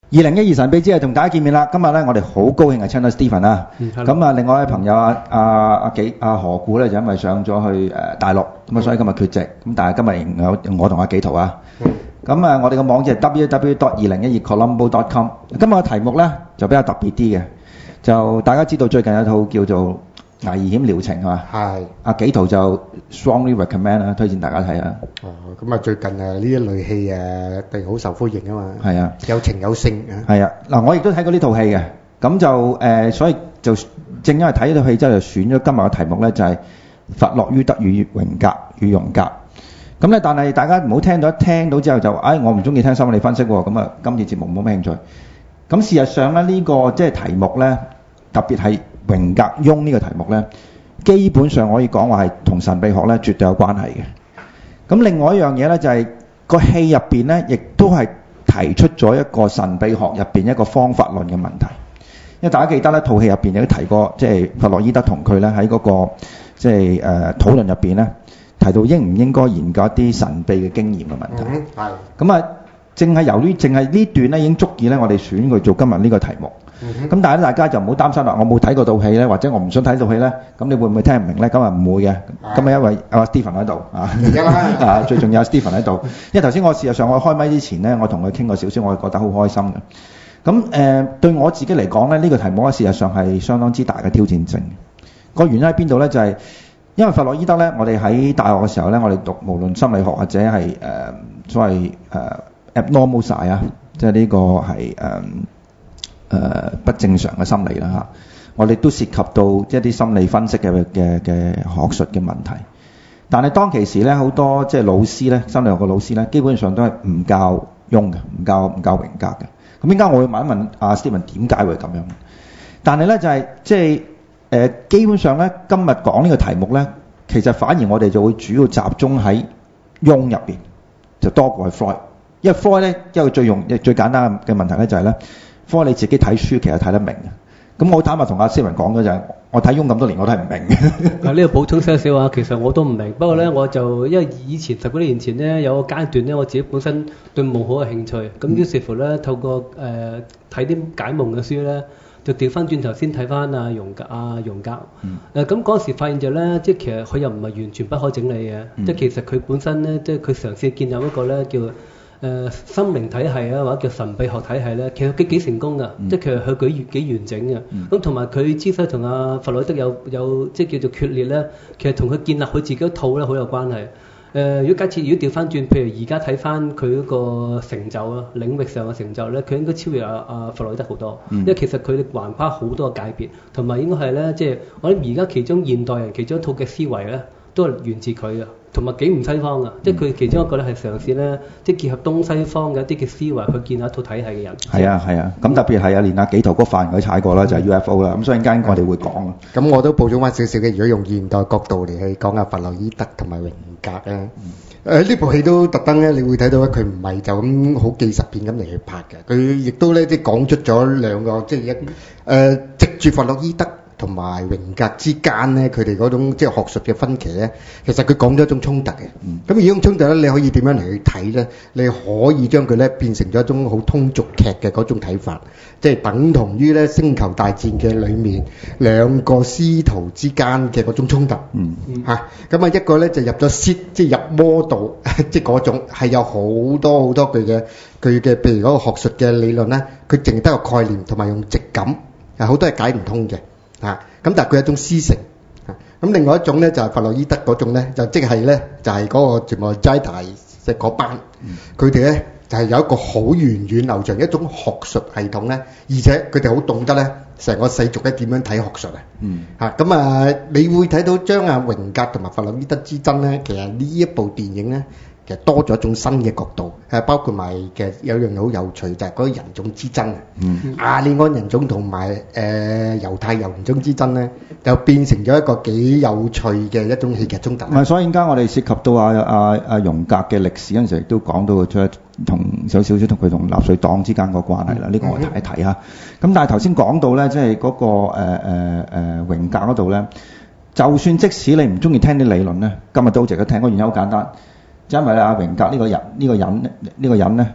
2012神秘之夜同大家見面啦！今日咧，我哋好高興係請到 Stephen 啦。咁啊，另外一位朋友何故咧，就因為上咗去大陸，咁啊，所以今日缺席。咁但係今日仍有我同阿紀陶啊。咁啊，我哋個網址係 www.2012colombo.com。今日嘅題目咧就比較特別啲嘅，就大家知道最近有套叫做危險療程係嘛？係。阿紀陶就 strongly recommend 啦，推薦大家睇啊。 哦，咁啊最近呢一類戲突然好受歡迎啊嘛。 係啊。有情有性啊。 係啊，嗱我亦都睇過呢套戲嘅，咁就所以就正因為睇呢套戲之後就選咗今日嘅題目咧，就係弗洛伊德與榮格與榮格。咁咧，但係大家唔好聽到之後就我唔中意聽心理分析喎，咁啊今次節目冇咩興趣。咁事實上咧，呢個即係題目咧，特別係榮格翁呢個題目咧，基本上可以講話係同神秘學咧絕對有關係嘅。咁另外一樣嘢咧就係個戲入邊咧，亦都係提出咗一個神秘學入邊一個方法論嘅問題。因為大家記得咧，套戲入邊有提過，即係弗洛伊德同佢咧喺嗰個即係討論入邊咧，提到應唔應該研究一啲神秘嘅經驗嘅問題。係。咁啊，淨係呢段咧已經足以咧，我哋選佢做今日呢個題目。咁但係大家就唔好擔心啦，我冇睇過套戲咧，或者我唔想睇套戲咧，咁你會唔會聽唔明咧？咁啊唔會嘅。咁啊因為阿 Stephen 喺度啊，最重要係 Stephen 喺度。因為頭先我事實上我開麥之前咧，我同佢傾過少少，我係覺得好開心嘅。咁對我自己嚟講咧，呢個題目咧事實上係相當之大嘅挑戰性。個原因喺邊度咧？就係因為弗洛伊德咧，我哋喺大學嘅時候咧，我哋讀無論心理學或者係所謂abnormal side 啊，即係呢個係不正常嘅心理啦嚇，我哋都涉及到一啲心理分析嘅學術嘅問題。但係當其時咧，好多即係老師咧，心理學嘅老師咧，基本上都係唔教翁嘅，唔教榮格嘅。咁點解我會問一問阿 Stephen 點解會咁樣？但係咧就係即係基本上咧，今日講呢個題目咧，其實反而我哋就會主要集中喺翁入邊，就多過係 Freud。因為 Freud 咧，一個最簡單嘅問題咧就係咧。科你自己睇書其實睇得明嘅，咁我坦白同阿 Stephen 講嘅就係，我睇翁咁多年我都係唔明嘅。 呢個補充少少啊，其實我都唔明，不過咧我就因為以前10幾年前咧有個階段咧，我自己本身對夢好嘅興趣，咁於是乎咧透過睇啲解夢嘅書咧，就調翻轉頭先睇翻阿榮格。咁嗰時發現就咧，即係其實佢又唔係完全不可整理嘅，即係其實佢本身咧，即係佢嘗試建立一個咧叫心靈體系啊，或者叫神秘學體系咧，其實佢幾成功噶，即係其實佢幾完整嘅。咁同埋佢之所以同阿弗洛伊德有即係叫做決裂咧，其實同佢建立佢自己一套咧好有關係。如果調翻轉，譬如而家睇翻佢嗰個成就啊，領域上嘅成就咧，佢應該超越阿弗洛伊德好多。因為其實佢橫跨好多個界別，同埋應該係咧，即係我諗而家其中現代人其中一套嘅思維咧，都係源自佢啊。同埋幾唔西方㗎，即係佢其中一個咧係嘗試咧，即係結合東西方嘅一啲嘅思維去建立一套體系嘅人。 係啊，咁特別係連阿紀陶嗰範佢踩過啦，就係 UFO 啦。咁所以陣間我哋會講。 咁我都補充翻少少嘅，如果用現代角度嚟去講下弗洛伊德同埋榮格咧，呢部戲都特登咧，你會睇到咧，佢唔係就咁好紀實片咁嚟去拍嘅，佢亦都咧即係講出咗兩個即係藉住弗洛伊德同埋榮格之間咧，佢哋嗰種即係學術嘅分歧咧，其實佢講咗一種衝突嘅。咁而呢種衝突咧，你可以點樣嚟去睇咧？你可以將佢咧變成咗一種好通俗劇嘅嗰種睇法，即係等同於咧星球大戰嘅裏面兩個師徒之間嘅嗰種衝突。咁啊一個咧就入咗 Sith，即係入魔道，即係嗰種係有好多佢嘅譬如嗰個學術嘅理論咧，佢淨係得個概念同埋用直感，好多係解唔通嘅。咁但係佢有一種師承。咁另外一種咧就係弗洛伊德嗰種咧，就即係咧就係嗰個全部 Jedi 即係嗰班，佢哋咧就係有一個好源遠流長一種學術系統咧，而且佢哋好懂得咧成個世俗咧點樣睇學術啊。咁你會睇到將阿榮格同埋弗洛伊德之爭咧，其實呢一部電影咧，其實多咗一種新嘅角度，包括埋嘅有樣嘢好有趣就係嗰個人種之爭亞利安人種同埋猶太人種之爭咧，就變成咗一個幾有趣嘅一種戲劇衝突。 所以而家我哋涉及到阿榮格嘅歷史嗰陣時，亦都講到佢同少少同佢同納粹黨之間個關係啦。呢個我睇一睇嚇。咁但係頭先講到咧，即係嗰個榮格嗰度咧，就算即使你唔中意聽啲理論咧，今日都值得聽。個原因好簡單。因為阿榮格呢個人咧，佢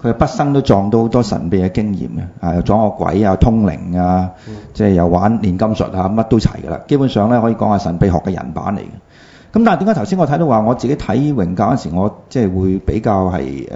佢畢生都撞到好多神秘嘅經驗嘅，又撞個鬼啊、通靈啊，即係又玩煉金術啊，乜都齊㗎啦。基本上咧可以講係神秘學嘅人版嚟嘅。咁但係點解頭先我睇到話我自己睇榮格嗰時，我即係會比較係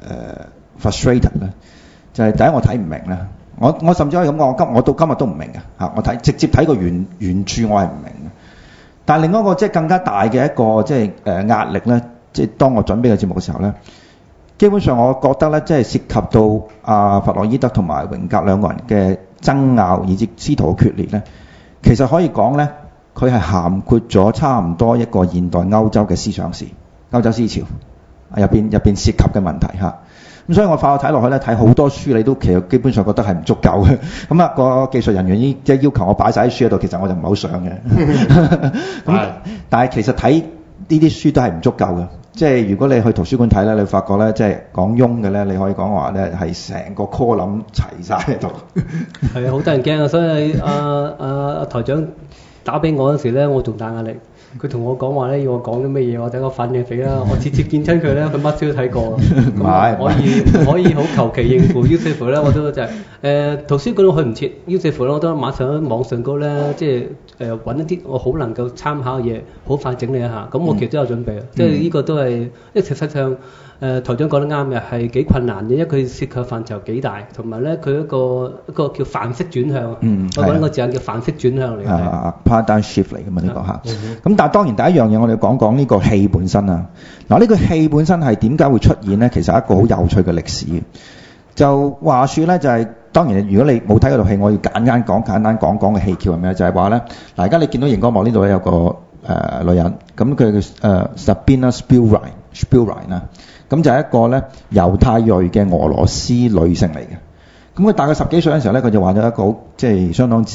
frustrated 咧？就係第一我睇唔明啦。我甚至可以咁講，我到今日都唔明嘅嚇。我直接睇個原著我係唔明嘅。但係另一個即係更加大嘅一個即係壓力咧，即係當我準備個節目嘅時候咧。基本上我覺得咧，即係涉及到弗洛伊德同埋榮格兩個人嘅爭拗，以至司徒嘅決裂咧，其實可以講咧，佢係涵括咗差唔多一個現代歐洲嘅思想史、歐洲思潮入邊涉及嘅問題嚇。咁所以我發覺睇落去咧，睇好多書你都其實基本上覺得係唔足夠嘅。咁啊個技術人員即係要求我擺晒啲書喺度，其實我就唔係好想嘅。咁但係其實睇呢啲書都係唔足夠嘅。即係如果你去圖書館睇咧，你發覺咧，即係講翁嘅咧，你可以講話咧係成個 column 齊晒喺度。係啊，好得人驚啊！所以台長打俾我嗰時咧，我仲大壓力。佢同我講話咧，要我講啲乜嘢，我等我反應死啦！我次次見親佢咧，佢乜書都睇過。唔係，可以好求其應付。Yusuf 咧，我都就係圖書館去唔切。Yusuf 咧，我都馬上喺網上高咧，即係揾一啲我好能夠參考嘅嘢，好快整理一下。咁我其實都有準備啊。即係呢個都係，因為實際上台長講得啱嘅，係幾困難嘅，因為佢涉及範疇幾大，同埋咧佢一個叫範式轉向。我講呢個字眼叫範式轉向嚟嘅。 paradigm shift 嚟㗎嘛呢個嚇。咁但係當然第一樣嘢，我哋講講呢個戲本身啊。嗱，呢個戲本身係點解會出現咧？其實係一個好有趣嘅歷史。就話説咧，就係當然，如果你冇睇嗰套戲，我要簡單講嘅戲橋係咩？就係話咧，嗱，而家你見到熒光幕呢度咧有個女人，咁佢叫Sabina Spielrein 啦。咁就係一個咧猶太裔嘅俄羅斯女性嚟嘅。咁佢大概10幾歲嘅時候咧，佢就患咗一個即係相當之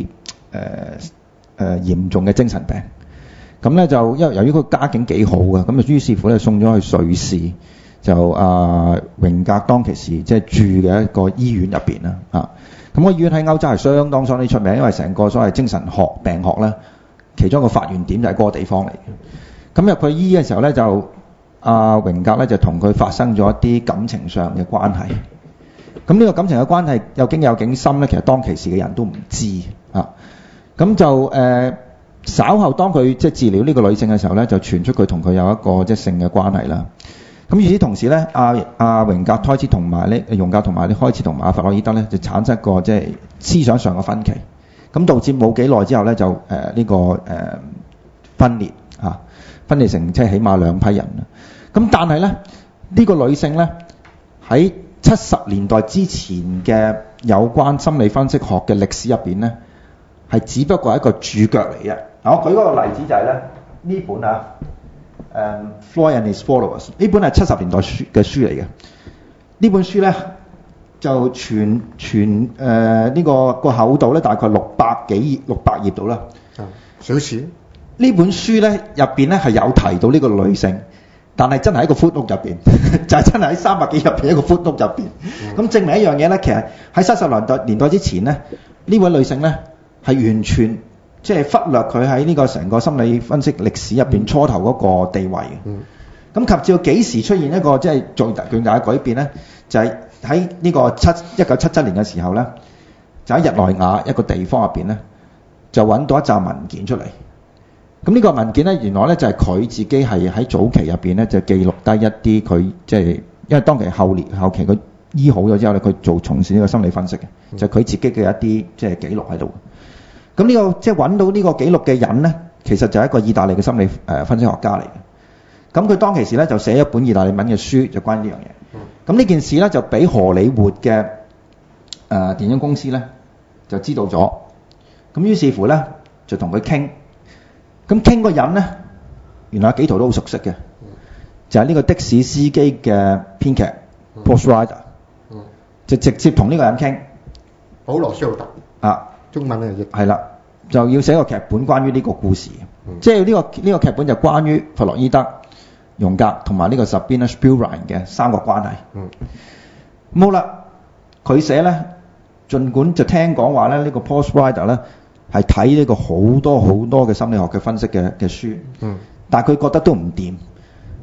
嚴重嘅精神病。咁咧就由於佢家境幾好嘅，咁啊於是乎咧送咗去瑞士，就榮格當其時即係住嘅一個醫院入邊啦啊。咁個醫院喺歐洲係相當之出名，因為成個所謂精神學病學咧，其中一個發源點就係嗰個地方嚟嘅。咁入去醫嘅時候咧就榮格咧就同佢發生咗一啲感情上嘅關係。咁呢個感情嘅關係有經有景深咧，其實當其時嘅人都唔知啊。咁就稍後當佢即係治療呢個女性嘅時候咧，就傳出佢同佢有一個即係性嘅關係啦。咁與此同時咧，榮格開始同埋呢榮格同埋呢開始同埋弗洛伊德咧就產生一個即係思想上嘅分歧。咁導致冇幾耐之後咧就呢個分裂啊，分裂成即係起碼兩批人啦。咁但係咧呢個女性咧喺70年代之前嘅有關心理分析學嘅歷史入邊咧，係只不過係一個主角嚟嘅。我舉嗰個例子就係咧呢本Freud and His Followers 呢本係70年代嘅書嚟嘅。呢本書咧就全呢個厚度咧大概600頁度啦。 小說呢本書咧入邊咧係有提到呢個女性。但係真係喺個 footnote 入邊，就係真係喺300幾入邊一個 footnote 入邊。咁證明一樣嘢咧，其實喺70年代之前咧，呢位女性咧係完全即係忽略佢喺呢個成個心理分析歷史入邊初頭嗰個地位嘅。咁及至到幾時出現一個即係巨大嘅改變咧？就係喺呢個1977年嘅時候咧，就喺日內瓦一個地方入邊咧，就揾到一紮文件出嚟。咁呢個文件咧，原來咧就係佢自己係喺早期入邊咧就記錄低一啲佢即係，因為當期後期佢醫好咗之後咧，佢從事呢個心理分析嘅，就係佢自己嘅一啲即係記錄喺度。咁呢個即係揾到呢個記錄嘅人咧，其實就係一個意大利嘅心理分析學家嚟嘅。咁佢當其時咧就寫一本意大利文嘅書，就關於呢樣嘢。咁呢件事咧就俾荷里活嘅電影公司咧就知道咗。咁於是乎咧就同佢傾。咁傾個人咧，原來幾圖都好熟悉嘅，就係呢個的士司機嘅編劇 Paul Schrader，就直接同呢個人傾。 保羅舒浩特啊，中文咧係啦， 就要寫個劇本關於呢個故事，即係呢個劇本就關於弗洛伊德、榮格同埋呢個 Sabina Spielrein 嘅三角關係。咁好啦，佢寫咧，儘管就聽講話咧，呢個 Paul Schrader 咧。係睇呢個好多嘅心理學嘅分析嘅書，但係佢覺得都唔掂，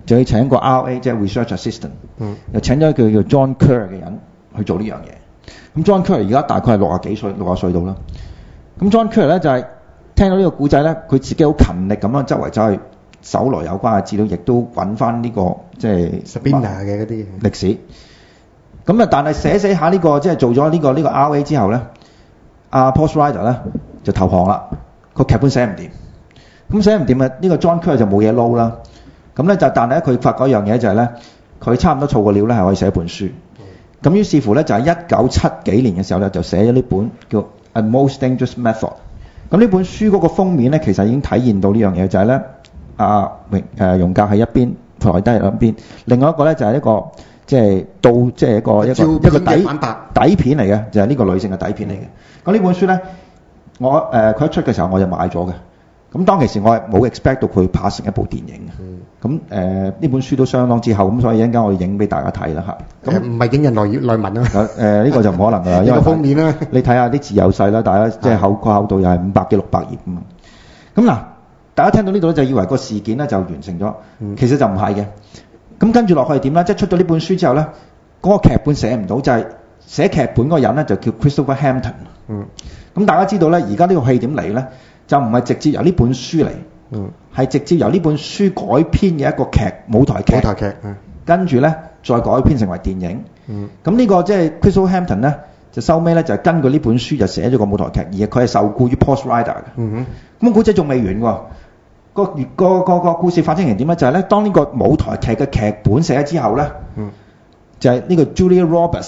就要請個 RA 即係 research assistant，又請咗一個叫 John Kerr 嘅人去做呢樣嘢。咁 John Kerr 而家大概係60歲到啦。咁 John Kerr 咧就係聽到呢個故仔咧，佢自己好勤力咁樣周圍走去搜羅有關嘅資料，亦都揾翻呢個即係 Sabina 嘅嗰啲歷史。咁啊，但係寫下呢個即係做咗呢個 RA 之後咧，阿 Paul Schrader 咧就投降啦，個劇本寫唔掂。咁寫唔掂啊，呢個 John Kerr 就冇嘢撈啦。咁咧但係咧佢發覺一樣嘢就係咧，佢差唔多儲個料咧係可以寫一本書。咁於是乎咧就喺1970幾年嘅時候咧就寫咗呢本叫《A Most Dangerous Method》。咁呢本書嗰個封面咧其實已經體現到呢樣嘢，就係咧榮格喺一邊，弗洛伊德喺兩邊，另外一個咧就係一個即係一個底片嚟嘅，就係呢個女性嘅底片嚟嘅。咁呢本書咧，佢一出嘅時候我就買咗嘅。咁當其時我係冇 expect 到佢拍成一部電影嘅。咁呢本書都相當之厚，咁所以一陣間我影俾大家睇啦嚇。咁唔係影人內文啊？ 呢個就唔可能㗎啦，因為封面啦。 你睇下啲字又細啦，大家即係厚度又係500幾600頁咁。咁嗱，大家聽到呢度咧就以為個事件咧就完成咗，其實就唔係嘅。咁跟住落去係點咧？即係出咗呢本書之後咧，嗰個劇本寫唔到，就係寫劇本嗰個人咧就叫 Christopher Hampton。咁大家知道咧，而家呢個戲點嚟咧？就唔係直接由呢本書嚟，係直接由呢本書改編嘅一個舞台劇，跟住咧再改編成為電影。咁呢個即係 Christopher Hampton 咧，就收尾咧就係根據呢本書就寫咗個舞台劇，而佢係受僱於 Paul Schrader 嘅。咁古仔仲未完喎，個故事發展成點咧？就係咧，當呢個舞台劇嘅劇本寫咗之後咧，就係呢個 Julia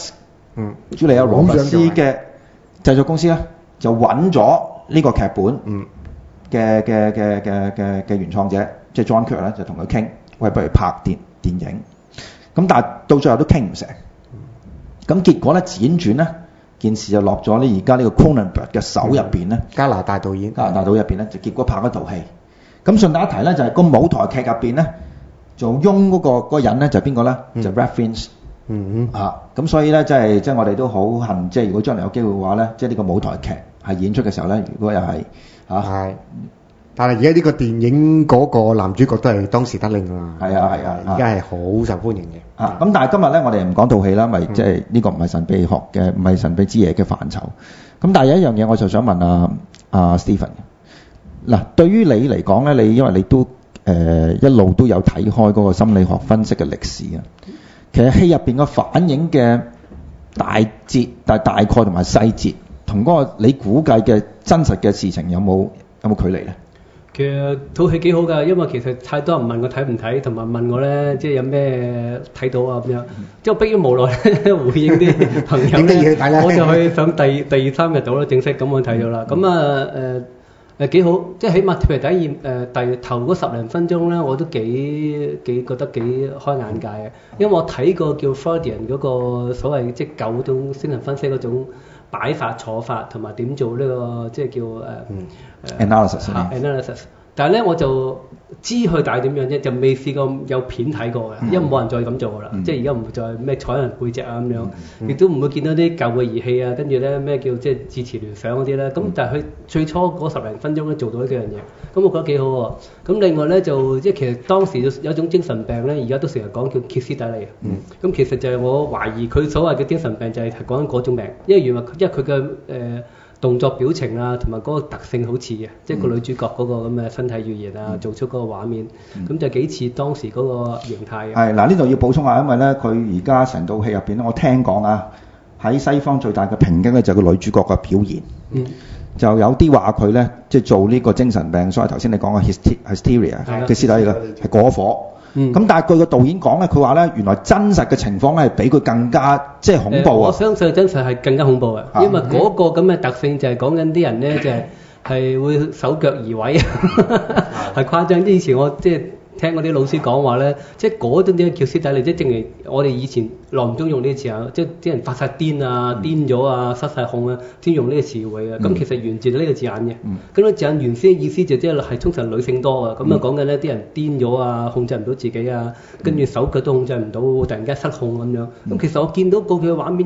Roberts 嘅製作公司咧，就揾咗呢個劇本嘅原創者，即係 John Kerr 咧，就同佢傾，喂，不如拍電影。咁但係到最後都傾唔成。咁結果咧，輾轉咧，件事就落咗呢而家呢個 Cronenberg 嘅手入邊咧。 加拿大導演入邊咧，就結果拍咗套戲。咁順帶一提咧，就係個舞台劇入邊咧，做翁嗰個人咧就係邊個咧？就 Ralph Fiennes。咁所以咧，即係我哋都好恨，即係如果將來有機會嘅話咧，即係呢個舞台劇係演出嘅時候咧，如果又係但係而家呢個電影嗰個男主角都係當時得令啊。 係啊， 而家係好受歡迎嘅。 咁但係今日咧，我哋唔講套戲啦，咪即係呢個唔係神秘學嘅，唔係神秘之夜嘅範疇。咁但係有一樣嘢，我就想問阿 Stephen。嗱，對於你嚟講咧，因為你都一路都有睇開嗰個心理學分析嘅歷史啊。其實戲入邊個反映嘅大節、大概同埋細節，同嗰個你估計嘅真實嘅事情有冇距離咧？ 其實套戲幾好㗎，因為其實太多人問我睇唔睇，同埋問我咧，即係有咩睇到啊咁樣，即係我迫於無奈咧回應啲朋友咧，我就去上第二3日到啦，正式咁我睇咗啦。咁幾好，即係起碼譬如第頭嗰10零分鐘咧，我都幾覺得幾開眼界嘅，因為我睇過叫 Freudian 嗰個所謂即係9種精神分析嗰種擺法、坐法同埋點做呢個即係叫analysis。但係咧我就知佢大點樣啫，就未試過有片睇過嘅，因為冇人再咁做㗎啦。即係而家唔會再咩坐人背脊啊咁樣，亦都唔會見到啲舊嘅儀器啊，跟住咧咩叫即係字詞聯想嗰啲咧。咁但係佢最初嗰10零分鐘咧做到呢幾樣嘢，咁我覺得幾好喎。咁另外咧就即係其實當時有一種精神病咧，而家都成日講叫歇斯底里。咁其實就係我懷疑佢所謂嘅精神病就係講緊嗰種病，因為佢嘅動作表情啊，同埋嗰個特性好似嘅，即係個女主角嗰個咁嘅身體語言啊，做出嗰個畫面，咁就幾似當時嗰個形態嘅。係嗱，呢度要補充下，因為咧佢而家成套戲入邊咧，我聽講啊，喺西方最大嘅抨擊咧就係個女主角嘅表現，就有啲話佢咧即係做呢個精神病，所以頭先你講嘅 hysteria 嘅屍體嘅係過火。咁但係據個導演講咧，佢話咧原來真實嘅情況咧係比佢更加即係恐怖啊！ 我相信真實係更加恐怖嘅，因為嗰個咁嘅特性就係講緊啲人咧就係會手腳移位，係誇張。以前我即係聽嗰啲老師講話咧，即係嗰種啲叫屍體嚟，即係正如我哋以前耐唔中用呢個詞啊，即係啲人發晒癲啊、癲咗啊、失晒控啊，先用呢個詞彙嘅。咁其實源自呢個字眼嘅。咁呢個字眼原先意思就即係通常女性多啊。咁啊講緊呢啲人癲咗啊，控制唔到自己啊，跟住手腳都控制唔到，突然間失控咁樣。咁其實我見到嗰個畫面就係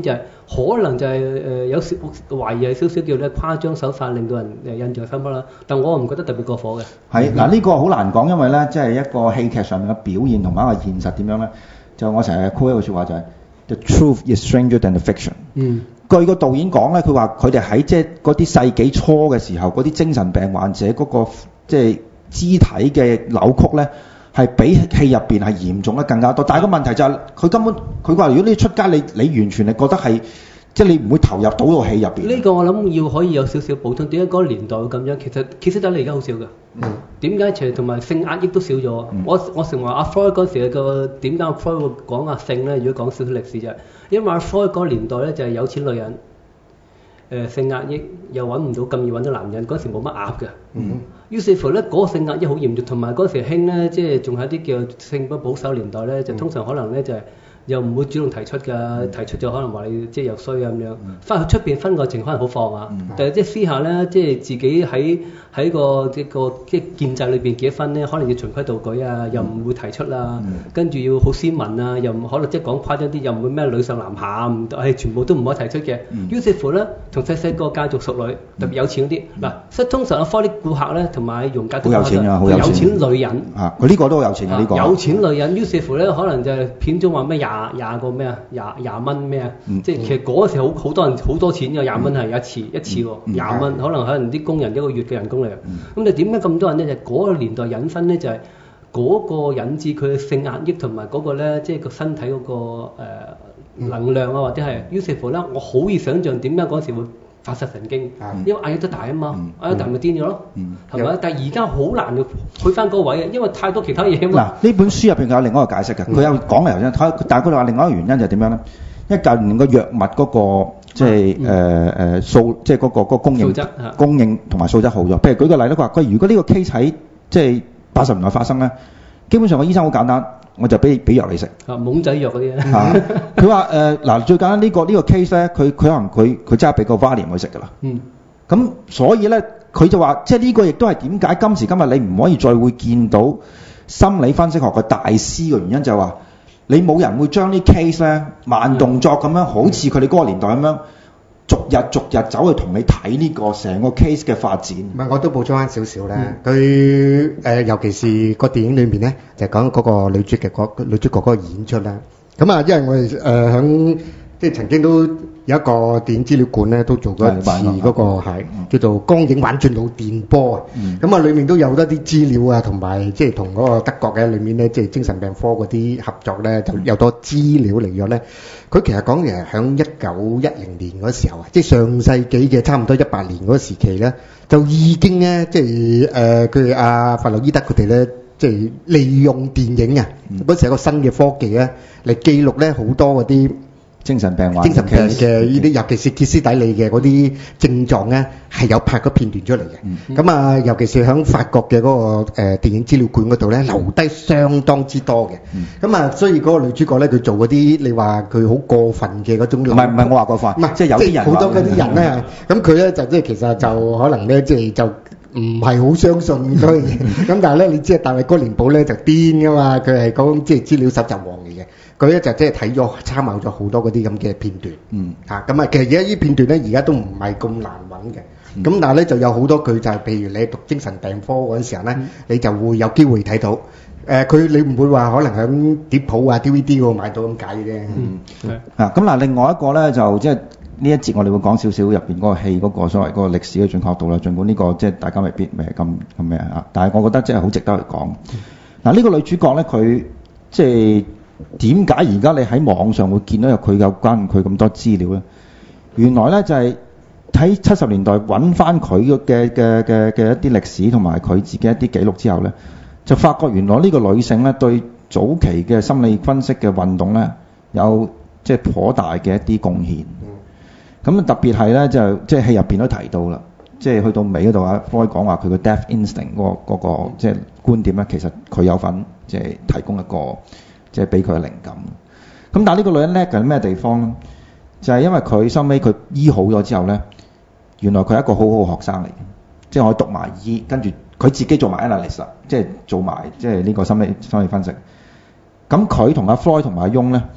可能就係有少懷疑係少少叫咧誇張手法，令到人印象深刻啦。但我唔覺得特別過火嘅。 係嗱，呢個好難講，因為咧即係一個戲劇上面嘅表現同埋一個現實點樣咧，就我成日 call 一句説話就係、The truth is stranger than the fiction。據個導演講咧，佢話佢哋喺即係嗰啲世紀初嘅時候，嗰啲精神病患者嗰、個即係肢體嘅扭曲咧，係比戲入邊係嚴重得更加多。但係個問題就係、佢根本佢話，如果你出街你完全係覺得係即係你唔會投入到個戲入邊。 呢個我諗要可以有少少補充。點解嗰個年代會咁樣？其實睇嚟而家好少㗎。點解？其實同埋性壓抑都少咗。我成話阿 Freud 嗰時個點解阿 Freud 會講阿性咧？如果講少少歷史就係因為阿 Freud 嗰個年代咧就係有錢女人，性壓抑又揾唔到咁易揾到男人，嗰時冇乜鴨嘅。於是乎咧，嗰個性壓抑好嚴重，同埋嗰時興咧，即係仲係啲叫性不保守年代咧，就通常可能咧就係又唔會主動提出㗎，提出就可能話你即係又衰咁樣。翻去出邊婚外情可能好放啊，但係即係私下咧，即係自己喺個即係建制裏邊結婚咧，可能要循規蹈矩啊，又唔會提出啦，跟住要好斯文啊，又唔可能即係講誇張啲，又唔會咩女上男下，係全部都唔可以提出嘅。於是乎咧，從細細個家族淑女，特別有錢嗰啲嗱，所以通常阿科啲顧客咧同埋容格都好有錢啊，好有錢女人啊，佢呢個都好有錢啊，呢個有錢女人。於是乎咧，可能就係片中話咩廿個咩啊，廿蚊咩啊，即係其實嗰時好多人好多錢㗎，20蚊係一次喎，20蚊可能啲工人一個月嘅人工嚟。咁你點解咁多人咧？就嗰個年代引申咧，就係嗰個引致佢嘅性壓抑同埋嗰個咧，即係個身體嗰個能量啊，或者係於是乎咧，我好易想像點解嗰時會發實神經，因為壓抑得大啊嘛，壓抑大咪癲咗咯，係咪？但係而家好難去翻嗰個位嘅，因為太多其他嘢啊嘛。嗱， 呢本書入邊有另外一個解釋嘅，佢有講嚟頭先，但係佢哋話另外一個原因就係點樣咧？因為近年個藥物嗰個即係數，即係嗰個供應同埋素質好咗。譬如舉個例咧，佢話佢如果呢個 case 喺即係80年代發生咧，基本上個醫生好簡單，我就俾藥你食。 懵仔藥嗰啲咧。 佢話嗱最簡單呢個 case 咧，佢可能佢真係俾個 Valium 去食㗎啦。咁所以咧，佢就話即係呢個亦都係點解今時今日你唔可以再會見到心理分析學嘅大師嘅原因，就係話你冇人會將啲 case 咧慢動作咁樣，好似佢哋嗰個年代咁樣，逐日走去同你睇呢個成個 case 嘅發展。 唔係，我都補充翻少少咧。佢尤其是個電影裏面咧，就講嗰個女主角嗰個演出啦。咁啊，因為我哋響即係曾經都有一個電影資料館咧，都做過一次嗰個係叫做光影玩轉腦電波啊。咁啊，裡面都有得啲資料啊，同埋即係同嗰個德國嘅裏面咧，即係精神病科嗰啲合作咧，就有多資料嚟咗咧。佢其實講嘅係響1910年嗰時候啊，即係上世紀嘅差唔多18年嗰個時期咧，就已經咧，即係佢阿弗洛伊德佢哋咧，即係利用電影啊，嗰時有個新嘅科技咧，嚟記錄咧好多嗰啲精神病嘅呢啲，尤其是歇斯底里嘅嗰啲症狀咧，係有拍個片段出嚟嘅。咁啊，尤其是喺法國嘅嗰個電影資料館嗰度咧，留低相當之多嘅。咁啊，所以嗰個女主角咧，佢做嗰啲你話佢好過分嘅嗰種，唔係我話過分，唔係即係有啲人好多嗰啲人咧，咁佢咧就即係其實就可能咧即係就唔係好相信嗰樣嘢。咁但係咧，你知啊，大衛哥連堡咧就癲噶嘛，佢係講即係資料搜集王嚟嘅。佢咧就即係睇咗參考咗好多嗰啲咁嘅片段，咁啊，其實而家呢片段咧而家都唔係咁難揾嘅，咁但係咧就有好多佢就係譬如你讀精神病科嗰陣時候咧，你就會有機會睇到，你唔會話可能喺碟鋪啊 DVD 嗰度買到咁解嘅啫。 咁嗱，另外一個咧就即係呢一節我哋會講少少入邊嗰個戲嗰個所謂嗰個歷史嘅準確度啦。儘管呢個即係大家未必係咁咩啊，但係我覺得即係好值得去講。嗱，呢個女主角咧，佢即係點解而家你喺網上會見到佢有關佢咁多資料咧？原來咧就係喺70年代揾翻佢嘅一啲歷史同埋佢自己一啲記錄之後咧，就發覺原來呢個女性咧對早期嘅心理分析嘅運動咧有即係頗大嘅一啲貢獻。咁特別係咧就即係戲入邊都提到啦，即係去到尾嗰度啊，科講話佢個 death instinct 嗰個即係觀點咧，其實佢有份即係提供一個即係俾佢嘅靈感。咁但係呢個女人叻嘅咩地方咧？就係因為佢收尾佢醫好咗之後咧，原來佢係一個好好嘅學生嚟嘅，即係可以讀埋醫，跟住佢自己做埋 analysis，即係做埋即係呢個心理分析。咁佢同阿 Freud 同埋阿翁咧，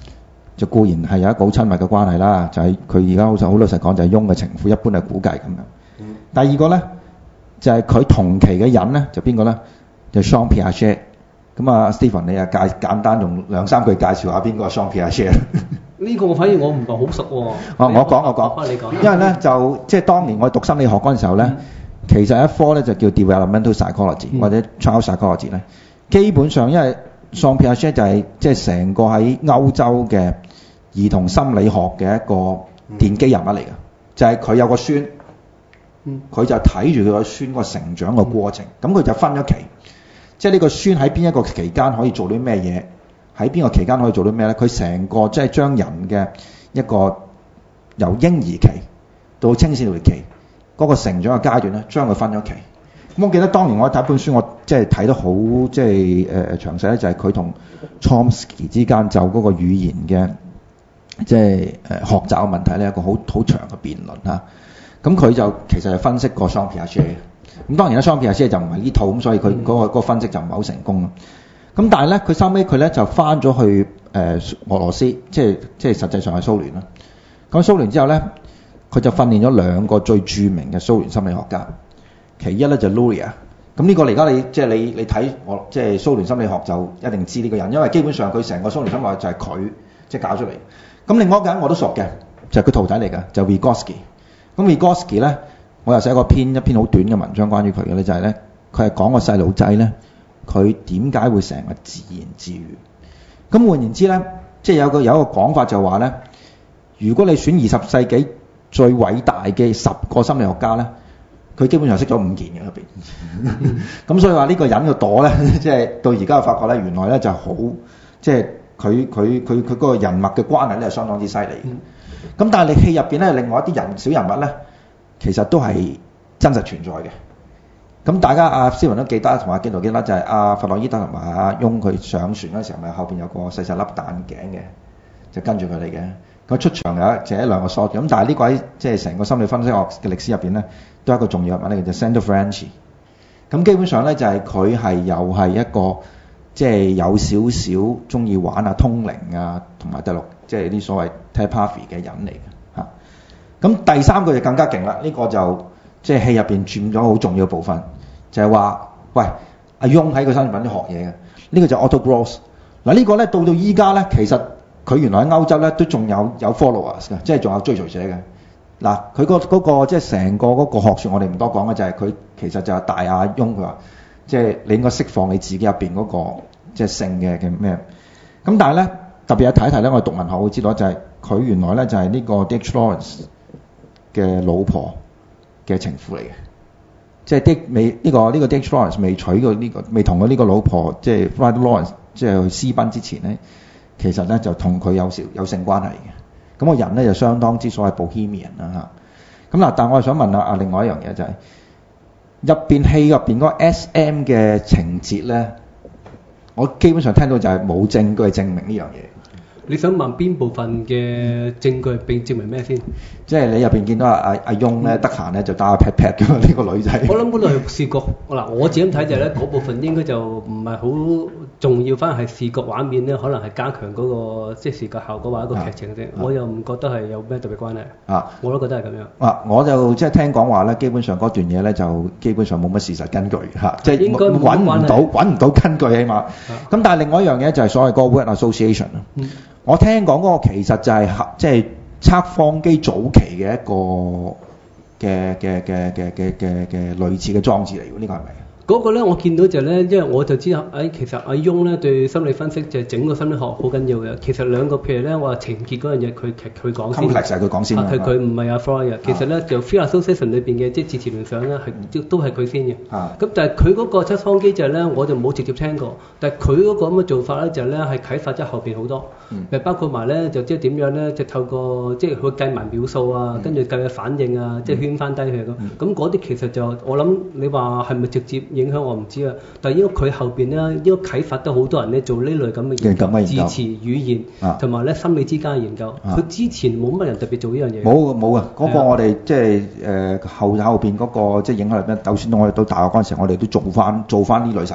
就固然係有一個好親密嘅關係啦，就係佢而家好老實講就係翁嘅情婦，一般係估計咁樣。第二個咧就係佢同期嘅人咧就邊個咧？就 Jean Piaget。咁啊 Stephen 你啊簡單用2-3句介紹下邊個係 Jean Piaget？ 呢個反而我唔係好熟喎。 我講， 你講。 因為咧就即係當年我讀心理學嗰陣時候咧，其實一科咧就叫 developmental psychology 或者 child psychology 咧，基本上因為 Jean Piaget 就係即係成個喺歐洲嘅兒童心理學嘅一個奠基人物嚟嘅，就係佢有個孫，佢就睇住佢個孫個成長個過程，咁佢就分咗期，即係呢個孫喺邊一個期間可以做啲咩嘢，喺邊個期間可以做啲咩咧？佢成個即係將人嘅一個由嬰兒期到青少年期嗰個成長嘅階段咧，將佢分咗期。咁我記得當年我睇一本書，我即係睇得好即係詳細咧，就係佢同 Chomsky 之間就嗰個語言嘅即係學習嘅問題咧，一個好長嘅辯論嚇。咁佢就其實係分析過 Jean Piaget 嘅。咁當然啦 Jean Piaget 就唔係呢套，咁所以佢嗰個分析就唔係好成功咯。咁但係咧，佢收尾佢咧就翻咗去俄羅斯，即係實際上係蘇聯啦。咁蘇聯之後咧，佢就訓練咗2個最著名嘅蘇聯心理學家。其一咧就 Luria， 咁呢個而家你睇我即係蘇聯心理學就一定知呢個人，因為基本上佢成個蘇聯心理學就係佢即係搞出嚟。咁另外一個人我都熟嘅，就係佢徒弟嚟嘅，就 Vygotsky。咁 Vygotsky 咧，我又寫過一篇好短嘅文章關於佢嘅咧，就係咧佢係講個細路仔咧，佢點解會成日自言自語。咁換言之咧，即係有一個講法就話咧，如果你選20世紀最偉大嘅10個心理學家咧，佢基本上識咗5件嘅入邊。咁所以話呢個人嘅朵咧，即係到而家發覺咧，原來咧就好，即係佢嗰個人脈嘅關係咧係相當之犀利嘅。咁但係你戲入邊咧，另外一啲小人物咧，其實都係真實存在嘅。咁大家阿思文都記得，同阿紀陶記得就係阿弗洛伊德同埋阿翁佢上船嗰時候，咪後邊有個細粒戴眼鏡嘅，就跟住佢哋嘅。咁出場就一兩個 shot 咁，但係呢個喺即係成個心理分析學嘅歷史入邊咧，都係一個重要人物嚟嘅，就 Sandor Ferenczi。咁基本上咧就係佢係又係一個即係有少少中意玩啊通靈啊，同埋第六即係啲所謂 telepathy 嘅人嚟嘅嚇。咁第3個就更加勁啦，呢個就即係戲入邊佔咗好重要嘅部分，就係話喂阿翁喺佢身邊學嘢嘅，呢個就 Otto Gross。嗱呢個咧到依家咧其實。佢原來喺歐洲咧都仲有 followers 嘅，即係仲有追隨者嘅。嗱，佢嗰個即係成個嗰個學説，我哋唔多講嘅就係佢其實就係大阿翁佢話，即係你應該釋放你自己入邊嗰個即係性嘅咩。咁但係咧特別係提一提咧，我哋讀文學會知道就係佢原來咧就係呢個 Dick Lawrence 嘅老婆嘅情婦嚟嘅，即係呢個 Dick Lawrence 未娶過未同佢呢個老婆即係 Frieda Lawrence 即係去私奔之前咧。其實咧就同佢有性關係嘅，咁個人咧就相當之所謂 bohemian 啦嚇。咁嗱，但我係想問下另外一樣嘢就係戲入邊嗰個 SM 嘅情節咧，我基本上聽到就係冇證據證明呢樣嘢。 你想問邊部分嘅證據並證明咩先？ 即係你入邊見到阿翁咧得閒咧就打下 pat pat 嘅呢個女仔。 我諗嗰度係視覺嗱，我自己睇就係咧嗰部分應該就唔係好重要，反而係視覺畫面咧，可能係加強嗰個即係視覺效果或者一個劇情啫。我又唔覺得係有咩特別關係。我都覺得係咁樣。我就即係聽講話咧，基本上嗰段嘢咧就基本上冇乜事實根據嚇，即係揾唔到根據起碼。咁但係另外一樣嘢就係所謂嗰個 word association 啦。我聽講嗰個其實就係即係測謊機早期嘅一個嘅類似嘅裝置嚟喎，呢個係咪？ 嗰個咧，我見到就咧，因為我就知道，其實阿翁咧對心理分析就係整個心理學好緊要嘅。其實兩個譬如咧，我話情結嗰樣嘢，佢講先。 complex 係佢講先。 佢唔係阿 Freud 嘅。其實咧就 Free Association 裏邊嘅即係自詞聯想咧，都係佢先嘅。咁但係佢嗰個測謊機就係咧，我就冇直接聽過。但係佢嗰個咁嘅做法咧，就咧係啟發咗後邊好多。包括埋咧就即係點樣咧，就透過即係佢計埋秒數啊，跟住計佢反應啊，即係圈翻低佢咁。咁嗰啲其實就我諗你話係咪直接影響我唔知啊，但係因為佢後邊咧應該啟發到好多人咧做呢類咁嘅研究，字詞語言同埋咧心理之間嘅研究。佢之前冇乜人特別做呢樣嘢。冇啊！ 嗰個我哋即係後邊嗰個即係影響力咧，就算我哋到大學嗰陣時，我哋都做翻呢類實驗㗎。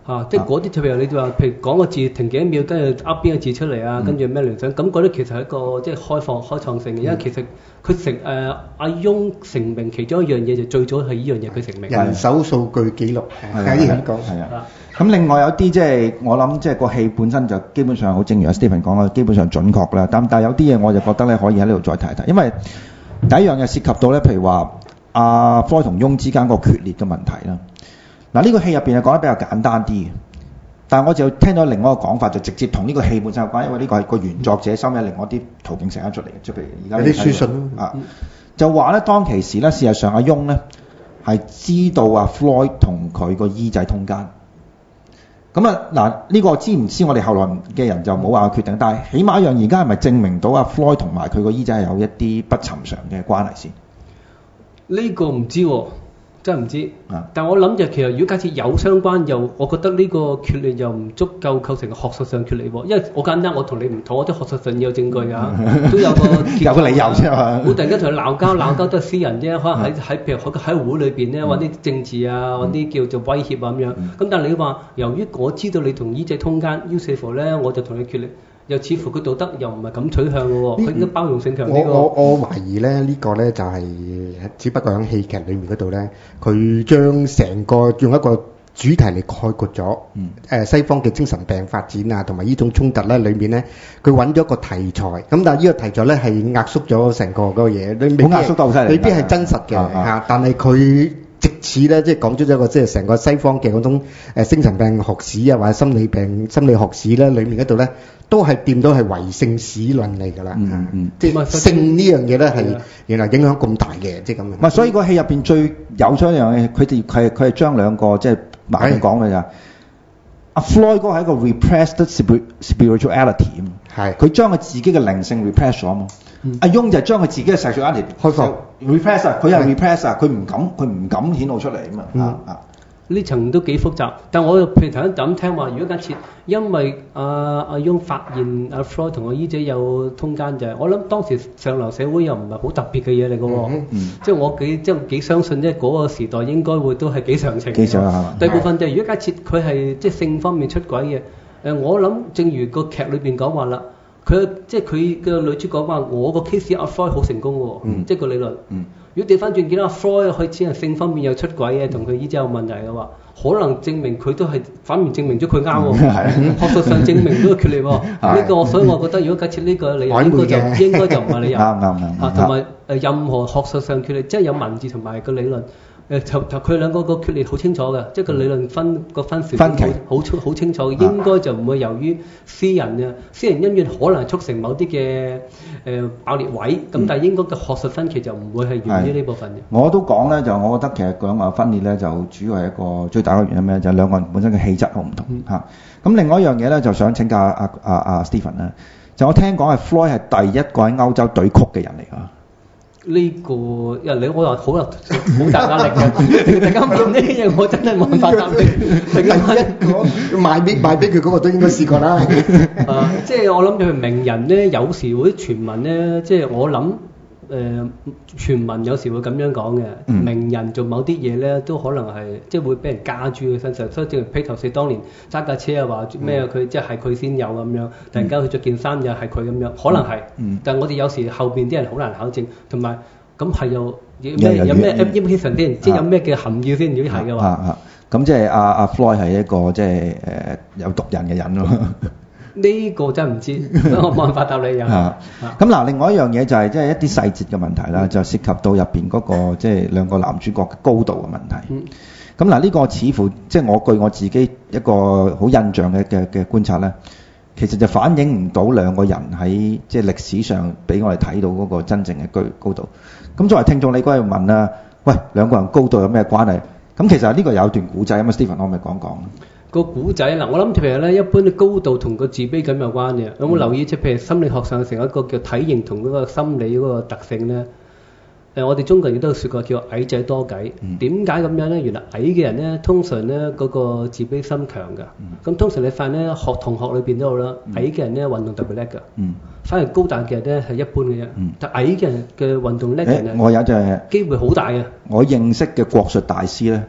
即係嗰啲，譬如你話，譬如講個字停幾秒，跟住噏邊個字出嚟啊，跟住咩聯想，咁嗰啲其實係一個即係開創性嘅，因為其實佢阿翁成名其中一樣嘢就最早係呢樣嘢佢成名。 人手數據記錄可以咁講。 係啊。咁另外有啲即係我諗即係個戲本身就基本上好正如阿 Stephen 講啦，基本上準確啦。但係有啲嘢我就覺得咧可以喺呢度再提一提，因為第一樣嘢涉及到咧，譬如話阿 Floyd 同翁之間個決裂嘅問題啦。嗱，呢個戲入邊係講得比較簡單啲嘅，但係我就聽到另外一個講法，就直接同呢個戲本身有關，因為呢個係個原作者收尾另外啲途徑寫翻出嚟嘅，即係譬如而家有啲書信啊， 就話咧當其時咧，事實上阿翁咧係知道阿 Floyd 同佢個姨仔通姦。咁啊嗱，呢個知唔知我哋後來嘅人就冇話決定，但係起碼一樣，而家係咪證明到阿 Floyd 同埋佢個姨仔係有一啲不尋常嘅關係先？ 呢個唔知喎。真係唔知，但我諗就其實如果假設有相關，又我覺得呢個決裂又唔足夠構成學術上決裂喎，因為好簡單，我同你唔妥，我啲學術上有證據㗎，都有個有個理由啫嘛。 我突然間同佢鬧交都係私人啫，可能譬如喺會裏邊咧揾啲政治啊，揾啲叫做威脅啊咁樣。咁但係你話由於我知道你同姨仔通姦，於是乎咧我就同你決裂。又似乎佢道德又唔係咁取向嘅喎，佢應該包容性強啲喎。 我懷疑咧呢個咧就係只不過喺戲劇裏面嗰度咧，佢將成個用一個主題嚟概括咗西方嘅精神病發展啊，同埋呢種衝突咧裏面咧，佢揾咗個題材，咁但係呢個題材咧係壓縮咗成個嗰個嘢，你好壓縮得好犀利， 未必係真實嘅嚇，但係佢藉此咧即係講出咗一個即係成個西方嘅嗰種精神病學史啊，或者心理學史咧裏面嗰度咧。都係掂到係唯性史論嚟㗎啦，即係性呢樣嘢咧係原來影響咁大嘅，即係咁樣。 所以個戲入邊最有趣一樣嘢，佢係將兩個即係慢慢講嘅咋。阿 Floyd 嗰個係一個 repressed spirituality 係佢將佢自己嘅靈性 repress 咗嘛。阿翁就係將佢自己嘅 sexuality 開放 repress 啊，佢係 repress 啊，佢唔敢顯露出嚟啊嘛。 呢層都幾複雜，但我譬如頭先咁聽話，如果假設因為阿翁發現阿 Floyd 同個姨仔有通姦就係，我諗當時上流社會又唔係好特別嘅嘢嚟嘅喎，即係我幾相信即係嗰個時代應該會都係幾常情。第二部分就係如果假設佢係即係性方面出軌嘅，我諗正如個劇裏邊講話啦，佢即係佢嘅女主角話我個 case 阿 Floyd 好成功喎，即係個理論。如果調翻轉見到阿 Floyd 開始係性方面有出軌嘅，同佢姨仔有問題嘅話，可能證明佢都係反面證明咗佢啱喎。學術上證明都係決裂喎。呢個所以我覺得如果假設呢個理由應該就唔係理由。啱。同埋任何學術上決裂，即係有文字同埋個理論。佢兩個個決裂好清楚嘅，即係個理論分歧好清楚，應該就唔會由於私人恩怨可能促成某啲嘅爆裂位，咁但係應該嘅學術分歧就唔會係源於呢部分嘅。 我都講咧，就我覺得其實兩個分裂咧，就主要係一個最大嘅原因咩？就係兩個人本身嘅氣質好唔同嚇。咁另外一樣嘢咧，就想請教阿 Stephen 啦，就我聽講係 Floyd 係第一個喺歐洲對曲嘅人嚟㗎。 呢個因為我話好大壓力嘅，突然間問呢啲嘢，我真係冇辦法答你。第一個賣俾佢嗰個都應該試過啦。 即係我諗住名人咧，有時會啲傳聞咧，即係我諗傳聞有時會咁樣講嘅。名人做某啲嘢咧，都可能係即係會俾人加諸佢身上。所以正如披頭四當年揸架車啊，話咩佢即係佢先有咁樣，突然間佢着件衫又係佢咁樣，可能係。但係我哋有時後邊啲人好難考證，同埋咁係有咩 implication 先，即係有咩嘅含義先？如果係嘅話， 咁即係阿 Floyd 係一個即係有毒癮嘅人咯。 呢個真係唔知，我冇辦法答你又。 咁嗱，另外一樣嘢就係即係一啲細節嘅問題啦，就涉及到入邊嗰個即係兩個男主角嘅高度嘅問題。咁嗱，呢個似乎即係據我自己一個好印象嘅觀察咧，其實就反映唔到兩個人喺即係歷史上俾我哋睇到嗰個真正嘅高度。咁作為聽眾，你嗰日問啦，喂，兩個人高度有咩關係？咁其實呢個有段古仔，咁啊 Stephen 可唔可以講講？ 個古仔嗱，我諗譬如咧，一般嘅高度同個自卑感有關嘅。有冇留意即係譬如心理學上成一個叫體型同嗰個心理嗰個特性咧？我哋中國人亦都有説過叫矮仔多計。點解咁樣咧？原來矮嘅人咧，通常咧嗰個自卑心強㗎。咁通常你發現咧，同學裏邊都好啦，矮嘅人咧運動特別叻㗎。反而高大嘅人咧係一般嘅啫。但矮嘅人嘅運動叻嘅人， 我有隻機會好大嘅。 我認識嘅國術大師咧，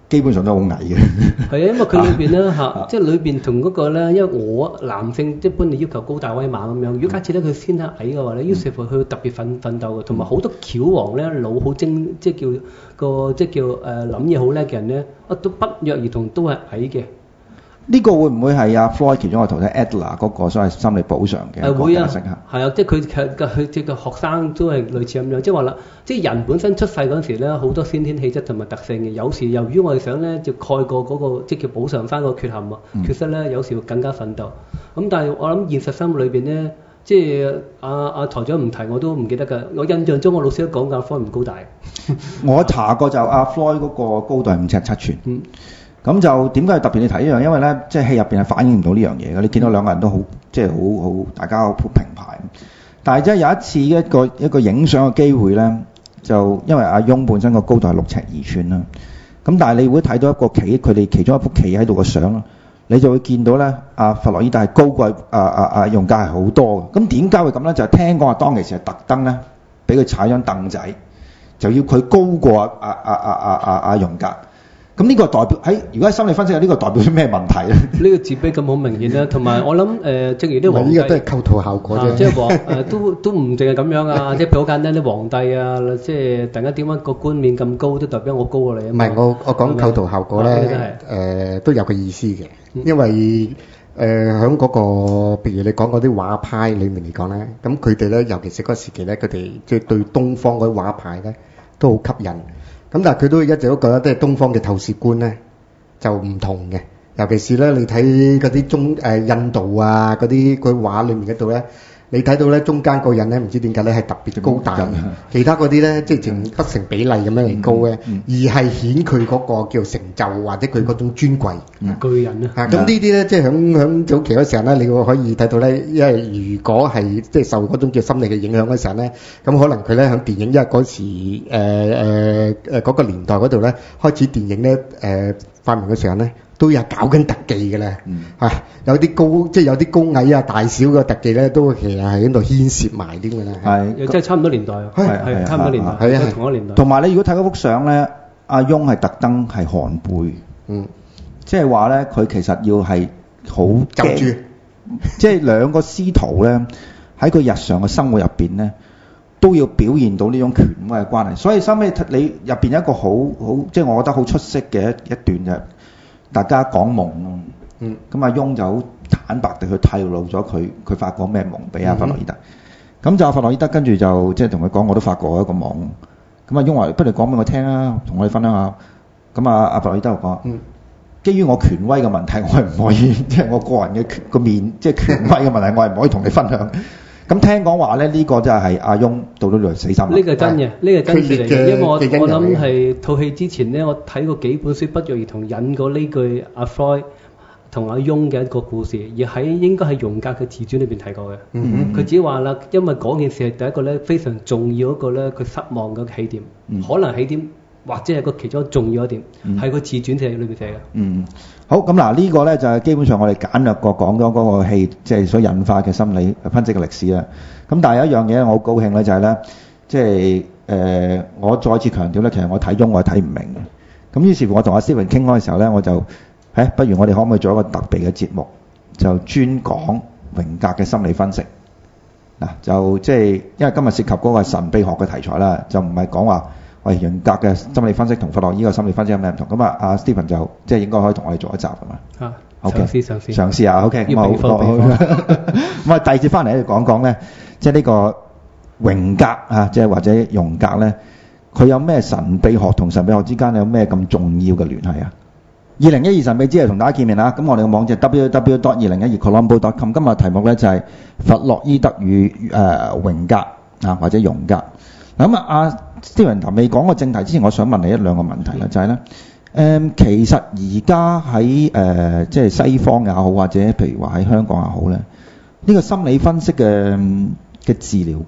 基本上都好矮嘅。 係啊，因為佢裏邊咧嚇，即係裏邊同嗰個咧，因為我男性一般你要求高大威猛咁樣，如果假設咧佢先係矮嘅話咧，於是乎佢特別奮鬥嘅，同埋好多橋王咧腦好精，即係叫諗嘢好叻嘅人咧，都不約而同都係矮嘅。 呢個會唔會係阿 Freud 其中一個徒弟 Adler 嗰個所謂心理補償嘅一個解釋啊？ 係啊，即係佢即係個學生都係類似咁樣，即係話啦，即係人本身出世嗰陣時咧，好多先天氣質同埋特性嘅，有時由於我哋想咧就蓋過嗰個即係叫補償翻個缺陷缺失咧，有時會更加奮鬥。咁但係我諗現實生活裏邊咧，即係阿台長唔提我都唔記得㗎。我印象中我老師都講阿 Freud 唔高大。 我查過就阿 Freud 嗰個高度係5尺7寸。咁就點解特別你睇呢樣？因為咧，即係戲入邊係反映唔到呢樣嘢嘅。你見到兩個人都好，即係好大家好平排。但係即係有一次一個影相嘅機會咧，就因為阿翁本身個高度係6尺2寸啦。咁但係你會睇到一個佢哋其中一幅企喺度嘅相咯，你就會見到咧，阿弗洛伊德係高過阿容格係好多嘅。咁點解會咁咧？就係聽講話當其時係特登咧，俾佢踩張凳仔，就要佢高過阿容格。咁呢個代表如果喺心理分析，呢個代表啲咩問題咧？呢個自卑感好明顯啦，同埋我諗正如啲皇帝， 呢個都係構圖效果啫。 即係都唔淨係咁樣啊！即係譬如好簡單啲皇帝啊，即係突然間點解個冠冕咁高，都代表我高過你啊？ 唔係我講構圖效果咧，都有個意思嘅，因為喺嗰個譬如你講嗰啲畫派裡面嚟講咧，咁佢哋咧尤其是嗰個時期咧，佢哋即係對東方嗰啲畫派咧都好吸引。咁但係佢都一直都覺得即係東方嘅透視觀咧就唔同嘅，尤其是咧你睇嗰啲印度啊嗰啲佢畫裏面嗰度咧，你睇到咧中間個人咧唔知點解咧係特別高大，其他嗰啲咧即係不成比例咁樣嚟高咧，而係顯佢嗰個叫成就或者佢嗰種尊貴巨人啊！ 咁呢啲咧即係響早期嗰時候咧，你會可以睇到咧，因為如果係即係受嗰種叫心理嘅影響嗰時候咧，咁可能佢咧響電影，因為嗰時嗰個年代嗰度咧開始電影咧發明嘅時候咧，都有搞緊特技嘅咧，有啲高即係有啲高矮啊大小嘅特技咧，都其實係喺度牽涉埋啲嘅啦。 係， 即係差唔多年代，係差唔多年代，係同一年代。 同埋你如果睇嗰幅相咧，阿翁係特登係寒背，即係話咧佢其實要係好驚，即係兩個師徒咧喺佢日常嘅生活入邊咧，都要表現到呢種權威嘅關係。所以收尾你入邊有一個好即係我覺得好出色嘅一段就係大家講夢咯。咁阿翁就好坦白地去透露咗佢發過咩夢俾阿弗洛伊德。咁就阿弗洛伊德跟住就即係同佢講，我都發過一個夢。咁阿翁話：不如講俾我聽啊，同我哋分享下。咁阿弗洛伊德就講：基於我權威嘅問題，我係唔可以即係我個人嘅個面即係權威嘅問題，我係唔可以同你分享。咁聽講話咧，呢個真係阿翁到咗死心。 呢個真嘅，呢個真事嚟嘅。因為我諗係套戲之前咧，我睇過幾本書，不約而同引過呢句阿 Freud 同阿翁嘅一個故事，而喺應該係榮格嘅自傳裏邊提過嘅。佢只話啦，因為嗰件事係第一個咧非常重要一個咧，佢失望嘅起點，可能起點或者係個其中重要一點，係個自傳寫裏邊寫嘅。 好，咁嗱呢個咧就係基本上我哋簡略過講咗嗰個戲即係所引發嘅心理分析嘅歷史啦。咁但係有一樣嘢我好高興咧，就係咧即係我再次強調咧，其實我睇翁我係睇唔明嘅。咁於是乎我同阿 Stephen 傾開嘅時候咧，我就不如我哋可唔可以做一個特別嘅節目，就專講榮格嘅心理分析嗱，就即係因為今日涉及嗰個神秘學嘅題材啦，就唔係講話喂榮格嘅心理分析同弗洛伊德嘅心理分析有咩唔同。咁阿 Stephen 就即係應該可以同我哋做一集㗎嘛。 OK， 嘗試下 OK。咁啊第二節翻嚟咧講講咧，即係呢個榮格啊，即係或者榮格咧，佢有咩神秘學同神秘學之間有咩咁重要嘅聯繫啊？2012神秘之夜同大家見面啦。咁我哋嘅網址 www.2012colombo.com。今日題目咧就係弗洛伊德與榮格啊，或者榮格。咁阿 Stephen 未講個正題之前，我想問你一兩個問題啦，就係咧其實而家喺即係西方也好，或者譬如話喺香港也好咧，呢個心理分析嘅治療